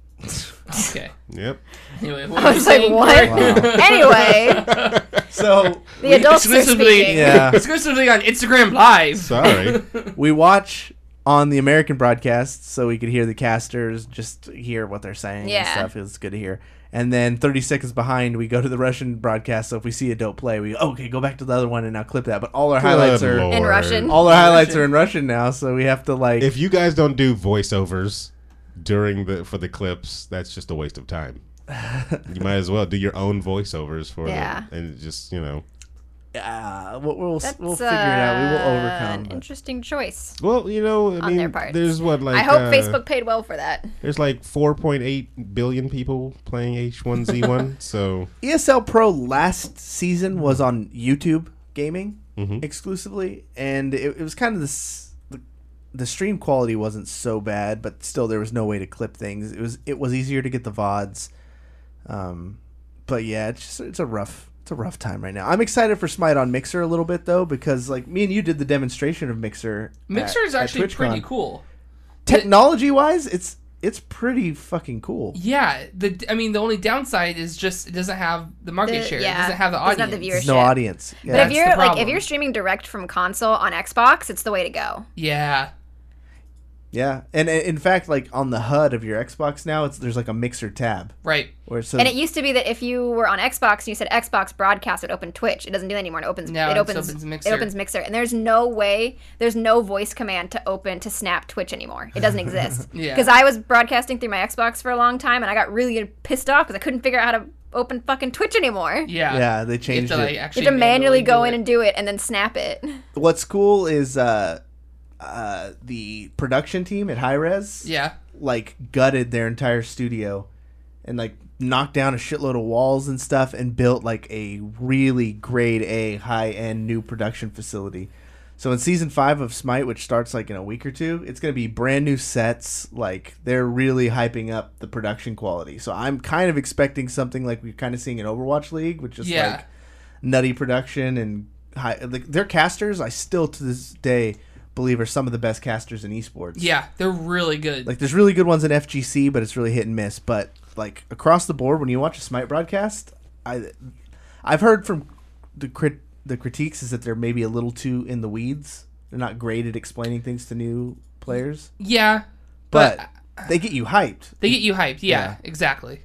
[SPEAKER 5] Okay.
[SPEAKER 4] Yep.
[SPEAKER 5] Anyway, what
[SPEAKER 6] I
[SPEAKER 5] were you
[SPEAKER 6] was like,
[SPEAKER 5] saying,
[SPEAKER 6] what?
[SPEAKER 5] Corey?
[SPEAKER 2] Wow.
[SPEAKER 6] Anyway,
[SPEAKER 2] So
[SPEAKER 6] the adults are
[SPEAKER 5] exclusively-
[SPEAKER 6] speaking.
[SPEAKER 2] yeah,
[SPEAKER 5] Exclusively on Instagram Live.
[SPEAKER 4] Sorry.
[SPEAKER 2] we watch on the American broadcast so we could hear the casters, just hear what they're saying and
[SPEAKER 6] Yeah.
[SPEAKER 2] stuff. It's good to hear. And then thirty seconds behind, we go to the Russian broadcast. So if we see a dope play, we go, okay, go back to the other one and now clip that. But all our highlights
[SPEAKER 4] Good
[SPEAKER 2] are
[SPEAKER 4] Lord.
[SPEAKER 6] In Russian.
[SPEAKER 2] all our highlights
[SPEAKER 5] Russian.
[SPEAKER 2] are in Russian now. So we have to like.
[SPEAKER 4] If you guys don't do voiceovers during the for the clips, that's just a waste of time. You might as well do your own voiceovers for
[SPEAKER 6] Yeah.
[SPEAKER 4] them, and just you know.
[SPEAKER 2] Uh, we'll we'll,
[SPEAKER 6] That's,
[SPEAKER 2] we'll figure it out. We will
[SPEAKER 6] uh,
[SPEAKER 2] overcome.
[SPEAKER 6] An
[SPEAKER 2] but-
[SPEAKER 6] interesting choice.
[SPEAKER 4] Well, you know, I
[SPEAKER 6] On
[SPEAKER 4] mean,
[SPEAKER 6] their part.
[SPEAKER 4] there's what like
[SPEAKER 6] I hope
[SPEAKER 4] uh,
[SPEAKER 6] Facebook paid well for that.
[SPEAKER 4] There's like four point eight billion people playing H one Z one, so
[SPEAKER 2] E S L Pro last season was on YouTube Gaming
[SPEAKER 4] Mhm.
[SPEAKER 2] exclusively, and it, it was kind of this. The, the stream quality wasn't so bad, but still there was no way to clip things. It was it was easier to get the V O Ds, um, but yeah, it's just, it's a rough it's a rough time right now. I'm excited for Smite on Mixer a little bit though, because like me and you did the demonstration of Mixer.
[SPEAKER 5] Mixer is
[SPEAKER 2] at- at
[SPEAKER 5] actually
[SPEAKER 2] TwitchCon.
[SPEAKER 5] pretty cool.
[SPEAKER 2] Technology wise, it's it's pretty fucking cool.
[SPEAKER 5] Yeah, the I mean the only downside is just it doesn't have the market
[SPEAKER 6] The-
[SPEAKER 5] share.
[SPEAKER 6] yeah,
[SPEAKER 5] it doesn't have the
[SPEAKER 6] doesn't
[SPEAKER 5] audience.
[SPEAKER 6] have the
[SPEAKER 2] There's no
[SPEAKER 6] viewership.
[SPEAKER 2] audience. Yeah.
[SPEAKER 6] But if
[SPEAKER 5] That's
[SPEAKER 6] you're
[SPEAKER 5] the
[SPEAKER 6] like if
[SPEAKER 5] problem.
[SPEAKER 6] you're streaming direct from console on Xbox, it's the way to go.
[SPEAKER 5] Yeah.
[SPEAKER 2] Yeah, and uh, in fact, like on the H U D of your Xbox now, it's there's like a Mixer tab
[SPEAKER 5] Right.
[SPEAKER 2] where it says
[SPEAKER 6] And it used to be that if you were on Xbox and you said Xbox broadcast, it opened Twitch. It doesn't do that anymore. It opens.
[SPEAKER 5] No,
[SPEAKER 6] it
[SPEAKER 5] it
[SPEAKER 6] opens.
[SPEAKER 5] opens Mixer.
[SPEAKER 6] It opens Mixer, and there's no way. There's no voice command to open to snap Twitch anymore. It doesn't exist.
[SPEAKER 5] Yeah.
[SPEAKER 6] Because I was broadcasting through my Xbox for a long time, and I got really pissed off because I couldn't figure out how to open fucking Twitch anymore.
[SPEAKER 5] Yeah.
[SPEAKER 2] Yeah, they
[SPEAKER 5] You have
[SPEAKER 2] changed
[SPEAKER 5] to, like,
[SPEAKER 2] it.
[SPEAKER 5] actually
[SPEAKER 6] You have to manually go
[SPEAKER 5] do
[SPEAKER 6] in
[SPEAKER 5] it.
[SPEAKER 6] and do it, and then snap it.
[SPEAKER 2] What's cool is uh, uh, the production team at High Res
[SPEAKER 5] Yeah.
[SPEAKER 2] like gutted their entire studio and like knocked down a shitload of walls and stuff and built like a really grade A high end new production facility. So in season five of Smite, which starts like in a week or two, it's gonna be brand new sets. Like they're really hyping up the production quality. So I'm kind of expecting something like we're kind of seeing in Overwatch League, which is
[SPEAKER 5] Yeah.
[SPEAKER 2] like nutty production and high. Like their casters, I still to this day believe are some of the best casters in esports.
[SPEAKER 5] Yeah, they're really good.
[SPEAKER 2] Like there's really good ones in F G C, but it's really hit and miss. But like across the board, when you watch a Smite broadcast, I I've heard from the crit the critiques is that they're maybe a little too in the weeds. They're not great at explaining things to new players,
[SPEAKER 5] yeah,
[SPEAKER 2] but,
[SPEAKER 5] but,
[SPEAKER 2] they get you hyped.
[SPEAKER 5] they get you hyped. Yeah,
[SPEAKER 2] Yeah.
[SPEAKER 5] exactly.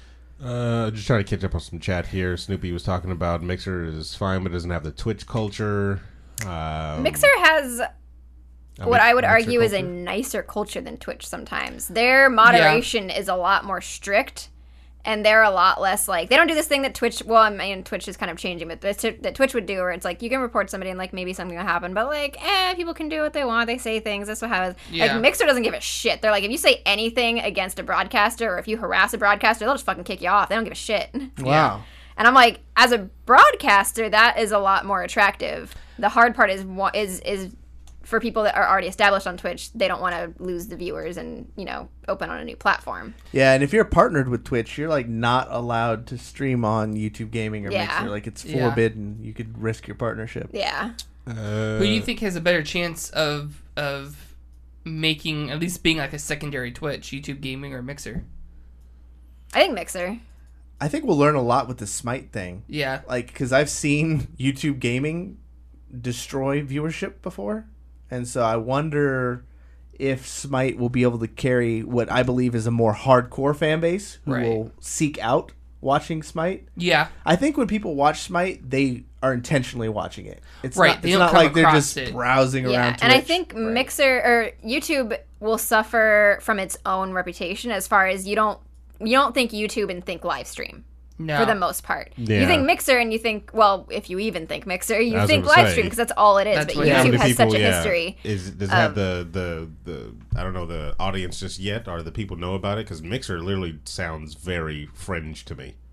[SPEAKER 4] Uh, just trying to catch up on some chat here. Snoopy was talking about Mixer is fine, but doesn't have the Twitch culture. Um,
[SPEAKER 6] Mixer has
[SPEAKER 4] a
[SPEAKER 6] what
[SPEAKER 4] mix-
[SPEAKER 6] I would
[SPEAKER 4] Mixer
[SPEAKER 6] argue is a
[SPEAKER 4] culture?
[SPEAKER 6] nicer culture than Twitch sometimes. Their moderation is a lot more strict, And they're a lot less like they don't do this thing that Twitch. Well, I mean, Twitch is kind of changing, but that that Twitch would do, where it's like you can report somebody and like maybe something will happen, but like, eh, people can do what they want. They say things. That's what happens.
[SPEAKER 5] Yeah.
[SPEAKER 6] Like Mixer doesn't give a shit. They're like, if you say anything against a broadcaster or if you harass a broadcaster, they'll just fucking kick you off. They don't give a shit.
[SPEAKER 2] Wow.
[SPEAKER 6] And I'm like, as a broadcaster, that is a lot more attractive. The hard part is is is. For people that are already established on Twitch, they don't want to lose the viewers and, you know, open on a new platform.
[SPEAKER 2] Yeah, and if you're partnered with Twitch, you're like not allowed to stream on YouTube Gaming or
[SPEAKER 6] Yeah.
[SPEAKER 2] Mixer. Like it's
[SPEAKER 5] Yeah.
[SPEAKER 2] forbidden. You could risk your partnership.
[SPEAKER 6] Yeah.
[SPEAKER 4] Uh,
[SPEAKER 5] Who do you think has a better chance of of making, at least being like a secondary Twitch, YouTube Gaming or Mixer?
[SPEAKER 6] I think Mixer.
[SPEAKER 2] I think we'll learn a lot with the Smite thing.
[SPEAKER 5] Yeah.
[SPEAKER 2] Like, because I've seen YouTube Gaming destroy viewership before. And so I wonder if Smite will be able to carry what I believe is a more hardcore fan base who
[SPEAKER 5] Right.
[SPEAKER 2] will seek out watching Smite.
[SPEAKER 5] Yeah.
[SPEAKER 2] I think when people watch Smite, they are intentionally watching it. It's
[SPEAKER 5] Right,
[SPEAKER 2] not,
[SPEAKER 5] they
[SPEAKER 2] it's
[SPEAKER 5] don't
[SPEAKER 2] not
[SPEAKER 5] come
[SPEAKER 2] like they're
[SPEAKER 5] across
[SPEAKER 2] just
[SPEAKER 5] it.
[SPEAKER 2] browsing
[SPEAKER 6] Yeah.
[SPEAKER 2] around Twitch.
[SPEAKER 6] And I think Mixer or YouTube will suffer from its own reputation as far as you don't you don't think YouTube and think live stream.
[SPEAKER 5] No.
[SPEAKER 6] For the most part.
[SPEAKER 4] Yeah.
[SPEAKER 6] You think Mixer and you think, well, if you even think Mixer, you
[SPEAKER 4] I was
[SPEAKER 6] think
[SPEAKER 4] gonna
[SPEAKER 6] live
[SPEAKER 4] say.
[SPEAKER 6] stream because that's all it is.
[SPEAKER 5] That's
[SPEAKER 6] But
[SPEAKER 5] what-
[SPEAKER 6] YouTube
[SPEAKER 5] Yeah, how
[SPEAKER 4] many
[SPEAKER 6] has
[SPEAKER 4] people,
[SPEAKER 6] such a
[SPEAKER 4] yeah,
[SPEAKER 6] history.
[SPEAKER 4] Is does it have the, the the I don't know the audience just yet, or the people know about it? Because Mixer literally sounds very fringe to me.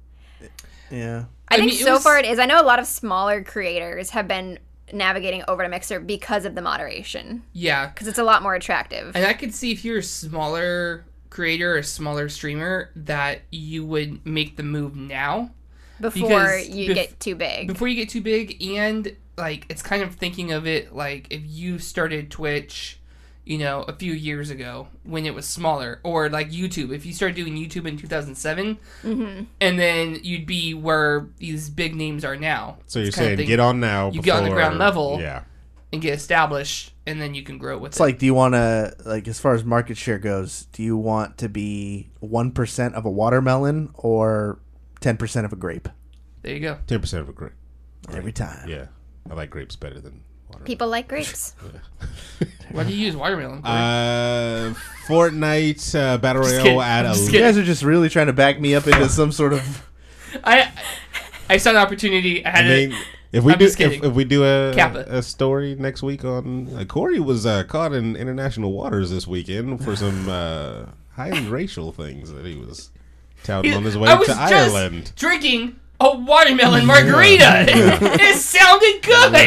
[SPEAKER 2] Yeah.
[SPEAKER 6] I,
[SPEAKER 5] I
[SPEAKER 6] think
[SPEAKER 5] mean, it
[SPEAKER 6] so
[SPEAKER 5] was-
[SPEAKER 6] far it is. I know a lot of smaller creators have been navigating over to Mixer because of the moderation.
[SPEAKER 5] Yeah.
[SPEAKER 6] Because it's a lot more attractive.
[SPEAKER 5] And I could see if you're a smaller creator or a smaller streamer that you would make the move now
[SPEAKER 6] before
[SPEAKER 5] because
[SPEAKER 6] you
[SPEAKER 5] bef-
[SPEAKER 6] get too big.
[SPEAKER 5] before you get too big. And like, it's kind of thinking of it like if you started Twitch, you know, a few years ago when it was smaller, or like YouTube, if you started doing YouTube in two thousand seven,
[SPEAKER 6] Mm-hmm.
[SPEAKER 5] and then you'd be where these big names are now.
[SPEAKER 4] So you're
[SPEAKER 5] It's kind of
[SPEAKER 4] saying
[SPEAKER 5] thing-
[SPEAKER 4] get on now.
[SPEAKER 5] You get on the
[SPEAKER 4] before-
[SPEAKER 5] ground level.
[SPEAKER 4] Yeah.
[SPEAKER 5] and get established, and then you can grow with
[SPEAKER 2] It's
[SPEAKER 5] it.
[SPEAKER 2] like, do you want to, like, as far as market share goes, do you want to be one percent of a watermelon or ten percent of a grape?
[SPEAKER 5] There you go.
[SPEAKER 4] Ten percent of a grape.
[SPEAKER 2] Every time.
[SPEAKER 4] Yeah, I like grapes better than water.
[SPEAKER 6] People like grapes.
[SPEAKER 5] Why do you use watermelon? Corey?
[SPEAKER 4] Uh, Fortnite uh, Battle
[SPEAKER 5] Just
[SPEAKER 4] Royale
[SPEAKER 5] kidding.
[SPEAKER 4] at
[SPEAKER 5] Just
[SPEAKER 4] a
[SPEAKER 2] You
[SPEAKER 5] kidding.
[SPEAKER 2] guys are just really trying to back me up into some sort of...
[SPEAKER 5] I I saw an opportunity. I
[SPEAKER 4] I
[SPEAKER 5] had
[SPEAKER 4] mean,
[SPEAKER 5] it.
[SPEAKER 4] if we
[SPEAKER 5] I'm
[SPEAKER 4] do
[SPEAKER 5] just
[SPEAKER 4] if,
[SPEAKER 5] kidding.
[SPEAKER 4] if we do a
[SPEAKER 5] Cap it.
[SPEAKER 4] a story next week on uh, Corey was uh, caught in international waters this weekend for some uh, highly racial things that he was touting on his way
[SPEAKER 5] I was
[SPEAKER 4] to
[SPEAKER 5] just
[SPEAKER 4] Ireland.
[SPEAKER 5] drinking a watermelon margarita. It sounded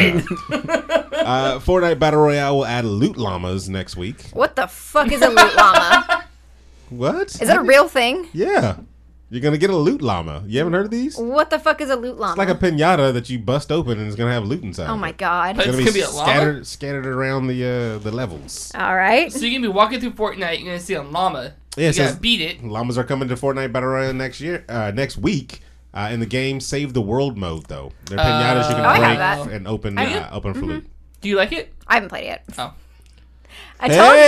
[SPEAKER 5] good.
[SPEAKER 4] Uh, Fortnite Battle Royale will add loot llamas next week.
[SPEAKER 6] What the fuck is a loot llama?
[SPEAKER 4] What?
[SPEAKER 6] Is that a real thing?
[SPEAKER 4] Yeah, you're gonna get a loot llama. You haven't heard of these?
[SPEAKER 6] What the fuck is a loot llama?
[SPEAKER 4] It's like a pinata that you bust open and it's gonna have loot inside.
[SPEAKER 6] oh
[SPEAKER 4] of
[SPEAKER 6] my
[SPEAKER 4] it.
[SPEAKER 6] god.
[SPEAKER 5] But-
[SPEAKER 4] It's
[SPEAKER 5] It's
[SPEAKER 4] gonna be,
[SPEAKER 5] gonna be a llama?
[SPEAKER 4] scattered scattered around the uh, the levels.
[SPEAKER 6] All right.
[SPEAKER 5] So you're gonna be walking through Fortnite. You're gonna see a llama.
[SPEAKER 4] Yeah,
[SPEAKER 5] you
[SPEAKER 4] it
[SPEAKER 5] gotta
[SPEAKER 4] says-
[SPEAKER 5] beat it.
[SPEAKER 4] Llamas are coming to Fortnite Battle Royale next year, uh, next week. Uh, in the game, Save the World mode though. They're pinatas you can
[SPEAKER 6] Oh, I have
[SPEAKER 4] break
[SPEAKER 6] that.
[SPEAKER 4] and open
[SPEAKER 5] I do.
[SPEAKER 4] uh, open for loot.
[SPEAKER 5] Do you like it?
[SPEAKER 6] I haven't played it yet.
[SPEAKER 5] Oh.
[SPEAKER 6] I told you.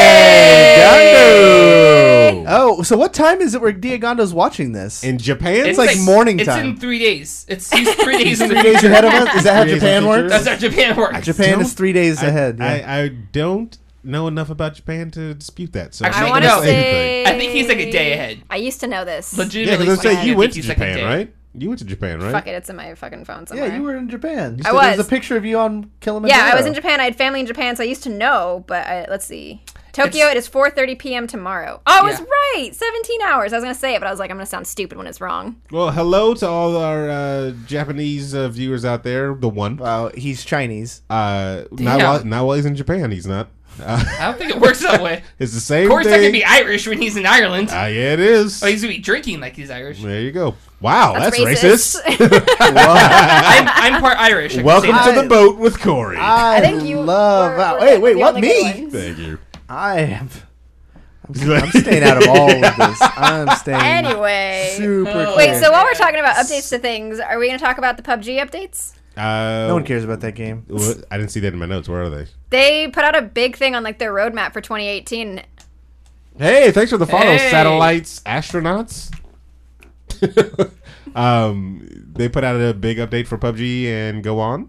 [SPEAKER 4] Hey, Gando!
[SPEAKER 2] Oh, so what time is it where Diagondo's watching this?
[SPEAKER 4] In Japan,
[SPEAKER 2] It's like morning
[SPEAKER 5] It's
[SPEAKER 2] time.
[SPEAKER 5] in three days. It's he's three days in the
[SPEAKER 2] Three days
[SPEAKER 5] future.
[SPEAKER 2] ahead of us? Is that how
[SPEAKER 4] Three days
[SPEAKER 2] Japan
[SPEAKER 4] in the
[SPEAKER 2] works?
[SPEAKER 4] future?
[SPEAKER 5] That's how Japan works.
[SPEAKER 2] Japan is
[SPEAKER 4] don't-
[SPEAKER 2] three days
[SPEAKER 4] I,
[SPEAKER 2] ahead. Yeah.
[SPEAKER 4] I, I don't know enough about Japan to dispute that. So
[SPEAKER 5] Actually,
[SPEAKER 4] I'm
[SPEAKER 6] I
[SPEAKER 4] not
[SPEAKER 6] want
[SPEAKER 4] gonna
[SPEAKER 6] to
[SPEAKER 5] no.
[SPEAKER 4] say anything.
[SPEAKER 6] say.
[SPEAKER 5] I think he's like a day ahead.
[SPEAKER 6] I used to know this.
[SPEAKER 4] Yeah,
[SPEAKER 5] Legitimately.
[SPEAKER 4] because I say
[SPEAKER 5] speaking,
[SPEAKER 4] you
[SPEAKER 5] I
[SPEAKER 4] went
[SPEAKER 5] think
[SPEAKER 4] to
[SPEAKER 5] he's like a
[SPEAKER 4] Japan,
[SPEAKER 5] day.
[SPEAKER 4] right? You went to Japan, right?
[SPEAKER 6] Fuck it, it's in my fucking phone somewhere.
[SPEAKER 2] Yeah, you were in Japan. You
[SPEAKER 6] I
[SPEAKER 2] said There's
[SPEAKER 6] was.
[SPEAKER 2] a picture of you on Kilimanjaro.
[SPEAKER 6] Yeah, I was in Japan. I had family in Japan, so I used to know. But I, let's see, Tokyo.
[SPEAKER 5] It's-
[SPEAKER 6] It is four thirty p.m. tomorrow. Oh, I was
[SPEAKER 5] Yeah.
[SPEAKER 6] right. Seventeen hours. I was gonna say it, but I was like, I'm gonna sound stupid when it's wrong.
[SPEAKER 4] Well, hello to all our uh, Japanese uh, viewers out there. The one.
[SPEAKER 2] Wow, he's Chinese.
[SPEAKER 4] Uh, not
[SPEAKER 5] Damn.
[SPEAKER 4] while, not while he's in Japan. He's not. Uh,
[SPEAKER 5] I don't think it works that way.
[SPEAKER 4] it's the same
[SPEAKER 5] Corey's not gonna
[SPEAKER 4] thing.
[SPEAKER 5] be Irish when he's in Ireland.
[SPEAKER 4] Ah, yeah, it is.
[SPEAKER 5] Oh, he's gonna be drinking like he's Irish.
[SPEAKER 4] There you go. Wow, that's,
[SPEAKER 6] That's,
[SPEAKER 4] racist.
[SPEAKER 5] I'm, I'm part Irish. I can
[SPEAKER 4] Welcome
[SPEAKER 5] say
[SPEAKER 4] to
[SPEAKER 5] that.
[SPEAKER 4] the boat with Corey.
[SPEAKER 2] I,
[SPEAKER 6] think you
[SPEAKER 2] love.
[SPEAKER 6] were-
[SPEAKER 2] wow.
[SPEAKER 6] were
[SPEAKER 2] Wait, wait,
[SPEAKER 6] the
[SPEAKER 2] what
[SPEAKER 6] only
[SPEAKER 2] me?
[SPEAKER 6] good ones.
[SPEAKER 4] Thank you.
[SPEAKER 2] I am. I'm, I'm staying out of all of this. I'm staying
[SPEAKER 6] Anyway.
[SPEAKER 2] super.
[SPEAKER 5] Oh.
[SPEAKER 6] Wait,
[SPEAKER 2] clear.
[SPEAKER 6] so while we're talking about updates to things, are we going to talk about the P U B G updates?
[SPEAKER 4] Uh,
[SPEAKER 2] no one cares about that game.
[SPEAKER 4] What? I didn't see that in my notes. Where are they?
[SPEAKER 6] They put out a big thing on like their roadmap for twenty eighteen.
[SPEAKER 4] Hey, thanks for the follow,
[SPEAKER 5] Hey.
[SPEAKER 4] satellites, astronauts. um, they put out a big update for P U B G and go on.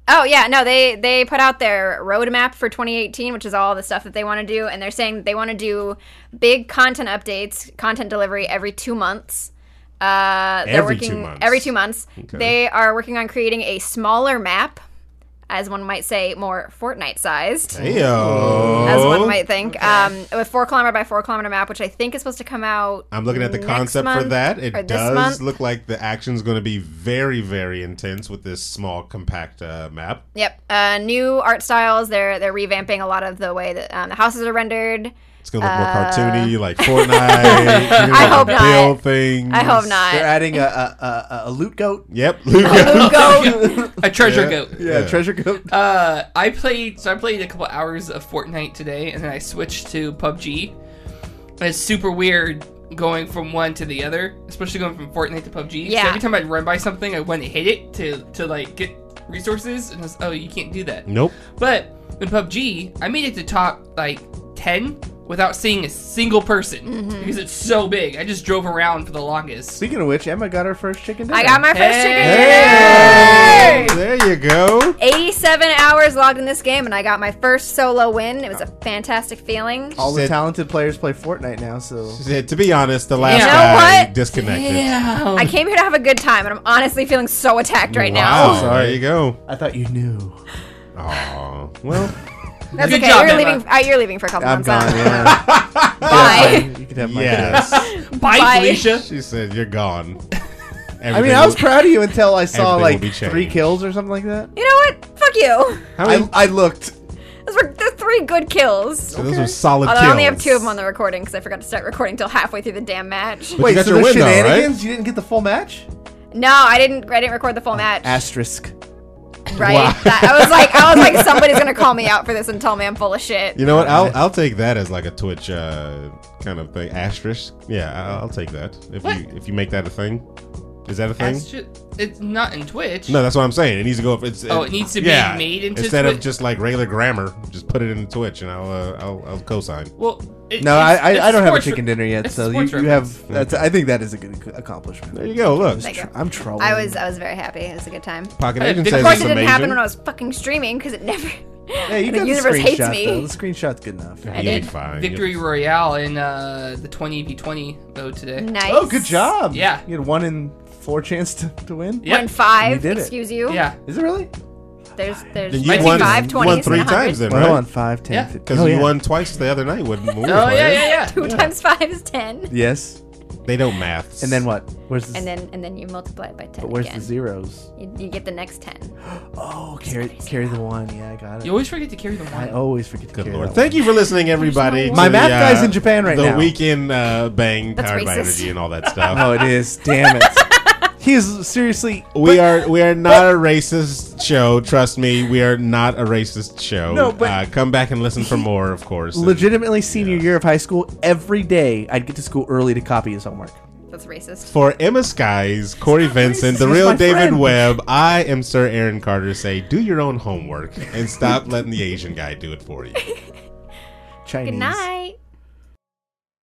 [SPEAKER 6] Oh yeah, no, they they put out their roadmap for twenty eighteen, which is all the stuff that they want to do, and they're saying that they want to do big content updates, content delivery every two months. Uh, they're
[SPEAKER 4] Every
[SPEAKER 6] working
[SPEAKER 4] two months.
[SPEAKER 6] every two months.
[SPEAKER 4] Okay.
[SPEAKER 6] They are working on creating a smaller map, as one might say, more Fortnite sized.
[SPEAKER 4] Heyo.
[SPEAKER 6] As one might think, um, with four kilometer by four kilometer map, which I think is supposed to come out.
[SPEAKER 4] I'm looking at the
[SPEAKER 6] next
[SPEAKER 4] concept for
[SPEAKER 6] month
[SPEAKER 4] that.
[SPEAKER 6] or
[SPEAKER 4] It
[SPEAKER 6] this
[SPEAKER 4] does
[SPEAKER 6] month.
[SPEAKER 4] look like the action's going to be very, very intense with this small, compact uh, map.
[SPEAKER 6] Yep, uh, new art styles. They're they're revamping a lot of the way that um, the houses are rendered.
[SPEAKER 4] It's going to look more cartoony, like Fortnite. I
[SPEAKER 6] I hope not.
[SPEAKER 4] Build things.
[SPEAKER 6] I hope not.
[SPEAKER 2] They're adding a a, a, a loot goat.
[SPEAKER 4] Yep.
[SPEAKER 6] Go.
[SPEAKER 5] A treasure
[SPEAKER 4] Yeah.
[SPEAKER 5] goat.
[SPEAKER 2] Yeah,
[SPEAKER 4] Yeah.
[SPEAKER 2] treasure goat.
[SPEAKER 5] Uh, I played, so I played a couple hours of Fortnite today, and then I switched to P U B G. And it's super weird going from one to the other, especially going from Fortnite to P U B G.
[SPEAKER 6] Yeah.
[SPEAKER 5] So every time I'd run by something, I went to hit it to, to like get resources, and it was, oh, you can't do that.
[SPEAKER 4] Nope.
[SPEAKER 5] But in P U B G, I made it to top like ten without seeing a single person
[SPEAKER 6] Mm-hmm.
[SPEAKER 5] because it's so big. I just drove around for the longest.
[SPEAKER 2] Speaking of which, Emma got her first chicken dinner.
[SPEAKER 6] I got my first
[SPEAKER 5] Hey!
[SPEAKER 6] chicken dinner.
[SPEAKER 4] There you go.
[SPEAKER 6] eighty-seven hours logged in this game, and I got my first solo win. It was a fantastic feeling.
[SPEAKER 2] All the
[SPEAKER 4] Said-
[SPEAKER 2] talented players play Fortnite now, so
[SPEAKER 4] Said, To be honest, the last
[SPEAKER 5] You know
[SPEAKER 4] guy
[SPEAKER 6] what?
[SPEAKER 4] disconnected.
[SPEAKER 5] Damn.
[SPEAKER 6] I came here to have a good time, and I'm honestly feeling so attacked right
[SPEAKER 4] Wow.
[SPEAKER 6] now.
[SPEAKER 2] Sorry.
[SPEAKER 4] There you go.
[SPEAKER 2] I thought you knew.
[SPEAKER 4] Aw. Well,
[SPEAKER 6] That's
[SPEAKER 5] Good
[SPEAKER 6] okay.
[SPEAKER 5] job,
[SPEAKER 6] you're
[SPEAKER 5] Emma.
[SPEAKER 6] leaving. Uh, you're leaving for a couple
[SPEAKER 2] I'm
[SPEAKER 6] months.
[SPEAKER 2] gone.
[SPEAKER 6] huh?
[SPEAKER 2] Yeah.
[SPEAKER 6] Bye.
[SPEAKER 2] You could have my
[SPEAKER 4] yes.
[SPEAKER 5] Bye,
[SPEAKER 6] Bye.
[SPEAKER 5] Felicia.
[SPEAKER 4] She said, you're gone.
[SPEAKER 2] I mean, I was proud of you until I saw
[SPEAKER 4] Everything will
[SPEAKER 2] like
[SPEAKER 4] be
[SPEAKER 2] three
[SPEAKER 4] changed.
[SPEAKER 2] kills or something like that.
[SPEAKER 6] You know what? Fuck you.
[SPEAKER 4] How many,
[SPEAKER 2] I, I looked.
[SPEAKER 6] Those were they're three good kills.
[SPEAKER 4] so those were solid
[SPEAKER 6] Although
[SPEAKER 4] kills.
[SPEAKER 6] I only have two of them on the recording because I forgot to start recording till halfway through the damn match.
[SPEAKER 4] But
[SPEAKER 2] Wait,
[SPEAKER 4] you got
[SPEAKER 2] so
[SPEAKER 4] your
[SPEAKER 2] the
[SPEAKER 4] win, though, right?
[SPEAKER 2] shenanigans? You didn't get the full match?
[SPEAKER 6] No, I didn't. I didn't record the full match.
[SPEAKER 2] Asterisk.
[SPEAKER 6] Right?
[SPEAKER 4] Wow.
[SPEAKER 6] That, I was like, I was like, somebody's gonna call me out for this and tell me I'm full of shit.
[SPEAKER 4] You know what? I'll I'll take that as like a Twitch uh, kind of thing. Asterisk. Yeah, I'll, I'll take that. If
[SPEAKER 5] What?
[SPEAKER 4] you if you make that a thing, is that a thing?
[SPEAKER 5] That's ju- it's not in Twitch.
[SPEAKER 4] No, that's what I'm saying. It needs to go. If it's
[SPEAKER 5] Oh, it needs to be
[SPEAKER 4] yeah,
[SPEAKER 5] made into
[SPEAKER 4] instead of
[SPEAKER 5] Twitch?
[SPEAKER 4] just like regular grammar. Just put it into Twitch, and I'll uh, I'll, I'll co-sign.
[SPEAKER 5] Well, it,
[SPEAKER 2] No, I
[SPEAKER 5] it's-
[SPEAKER 2] I,
[SPEAKER 5] it's
[SPEAKER 2] I don't have a
[SPEAKER 5] sports
[SPEAKER 2] chicken
[SPEAKER 5] re-
[SPEAKER 2] dinner yet,
[SPEAKER 5] it's
[SPEAKER 2] so you,
[SPEAKER 5] sports
[SPEAKER 2] you
[SPEAKER 5] reference.
[SPEAKER 2] have. That's, I think that is a good ac- accomplishment.
[SPEAKER 4] There you go. Look,
[SPEAKER 6] Thank you.
[SPEAKER 2] I'm trolling.
[SPEAKER 6] I was I was very happy. It was a good time.
[SPEAKER 4] Pocket
[SPEAKER 5] Hey,
[SPEAKER 4] Agent
[SPEAKER 5] of
[SPEAKER 4] says
[SPEAKER 6] Of course,
[SPEAKER 4] it's
[SPEAKER 6] it didn't
[SPEAKER 4] amazing.
[SPEAKER 6] happen when I was fucking streaming because it never.
[SPEAKER 2] Yeah, you
[SPEAKER 6] the
[SPEAKER 2] got the
[SPEAKER 6] universe hates
[SPEAKER 2] screenshot
[SPEAKER 6] me.
[SPEAKER 2] though. The screenshot's good enough.
[SPEAKER 6] I
[SPEAKER 4] You'll be
[SPEAKER 6] did.
[SPEAKER 4] fine.
[SPEAKER 5] Victory
[SPEAKER 4] You'll-
[SPEAKER 5] Royale in uh, the twenty v twenty mode today.
[SPEAKER 6] Nice.
[SPEAKER 2] Oh, good job.
[SPEAKER 5] Yeah.
[SPEAKER 2] You had one in four chance to, to win.
[SPEAKER 5] Yep.
[SPEAKER 6] One five.
[SPEAKER 2] You did it.
[SPEAKER 6] Excuse you.
[SPEAKER 5] Yeah.
[SPEAKER 2] Is it really?
[SPEAKER 6] There's there's
[SPEAKER 4] Then you
[SPEAKER 5] think
[SPEAKER 4] won,
[SPEAKER 6] five,
[SPEAKER 4] you
[SPEAKER 6] twenty,
[SPEAKER 4] won three
[SPEAKER 6] and one hundred.
[SPEAKER 4] times then,
[SPEAKER 2] Well,
[SPEAKER 4] right?
[SPEAKER 2] on five, ten,
[SPEAKER 5] Yeah.
[SPEAKER 2] fifteen.
[SPEAKER 4] Because
[SPEAKER 2] Oh,
[SPEAKER 4] you
[SPEAKER 2] yeah.
[SPEAKER 4] won twice the other night when we were
[SPEAKER 5] Oh yeah,
[SPEAKER 4] playing.
[SPEAKER 5] yeah, yeah.
[SPEAKER 6] Two times five is ten.
[SPEAKER 2] Yes.
[SPEAKER 4] They don't math.
[SPEAKER 2] And then what? Where's the
[SPEAKER 6] And then and then you multiply it by ten
[SPEAKER 2] But where's
[SPEAKER 6] again.
[SPEAKER 2] the zeros?
[SPEAKER 6] You, you get the next ten.
[SPEAKER 2] Oh, carry carry the one. Yeah, I got it.
[SPEAKER 5] You always forget to carry the
[SPEAKER 2] I
[SPEAKER 5] one.
[SPEAKER 2] always forget to
[SPEAKER 4] Good
[SPEAKER 2] carry
[SPEAKER 4] lord.
[SPEAKER 2] that
[SPEAKER 4] Thank
[SPEAKER 2] one.
[SPEAKER 4] you for listening, everybody.
[SPEAKER 6] My
[SPEAKER 4] to
[SPEAKER 2] math
[SPEAKER 4] the,
[SPEAKER 2] guy's in Japan right
[SPEAKER 4] the
[SPEAKER 2] now.
[SPEAKER 4] weekend uh, bang
[SPEAKER 6] That's
[SPEAKER 4] powered by
[SPEAKER 6] racist.
[SPEAKER 4] energy and all that stuff.
[SPEAKER 2] Oh, it is. Damn it. He is seriously.
[SPEAKER 4] We are we are not a racist show. Trust me, we are not a racist show.
[SPEAKER 2] No, but-
[SPEAKER 4] uh, come back and listen for more, of course. And-
[SPEAKER 2] Legitimately, senior
[SPEAKER 4] yeah.
[SPEAKER 2] year of high school, every day I'd get to school early to copy his homework.
[SPEAKER 6] That's racist.
[SPEAKER 4] For Emma Skies, Corey Vincent, the
[SPEAKER 2] He's
[SPEAKER 4] real
[SPEAKER 2] my
[SPEAKER 4] David
[SPEAKER 2] friend.
[SPEAKER 4] Webb, I am Sir Aaron Carter. Say, do your own homework and stop letting the Asian guy do it for you.
[SPEAKER 2] Chinese.
[SPEAKER 6] Good night.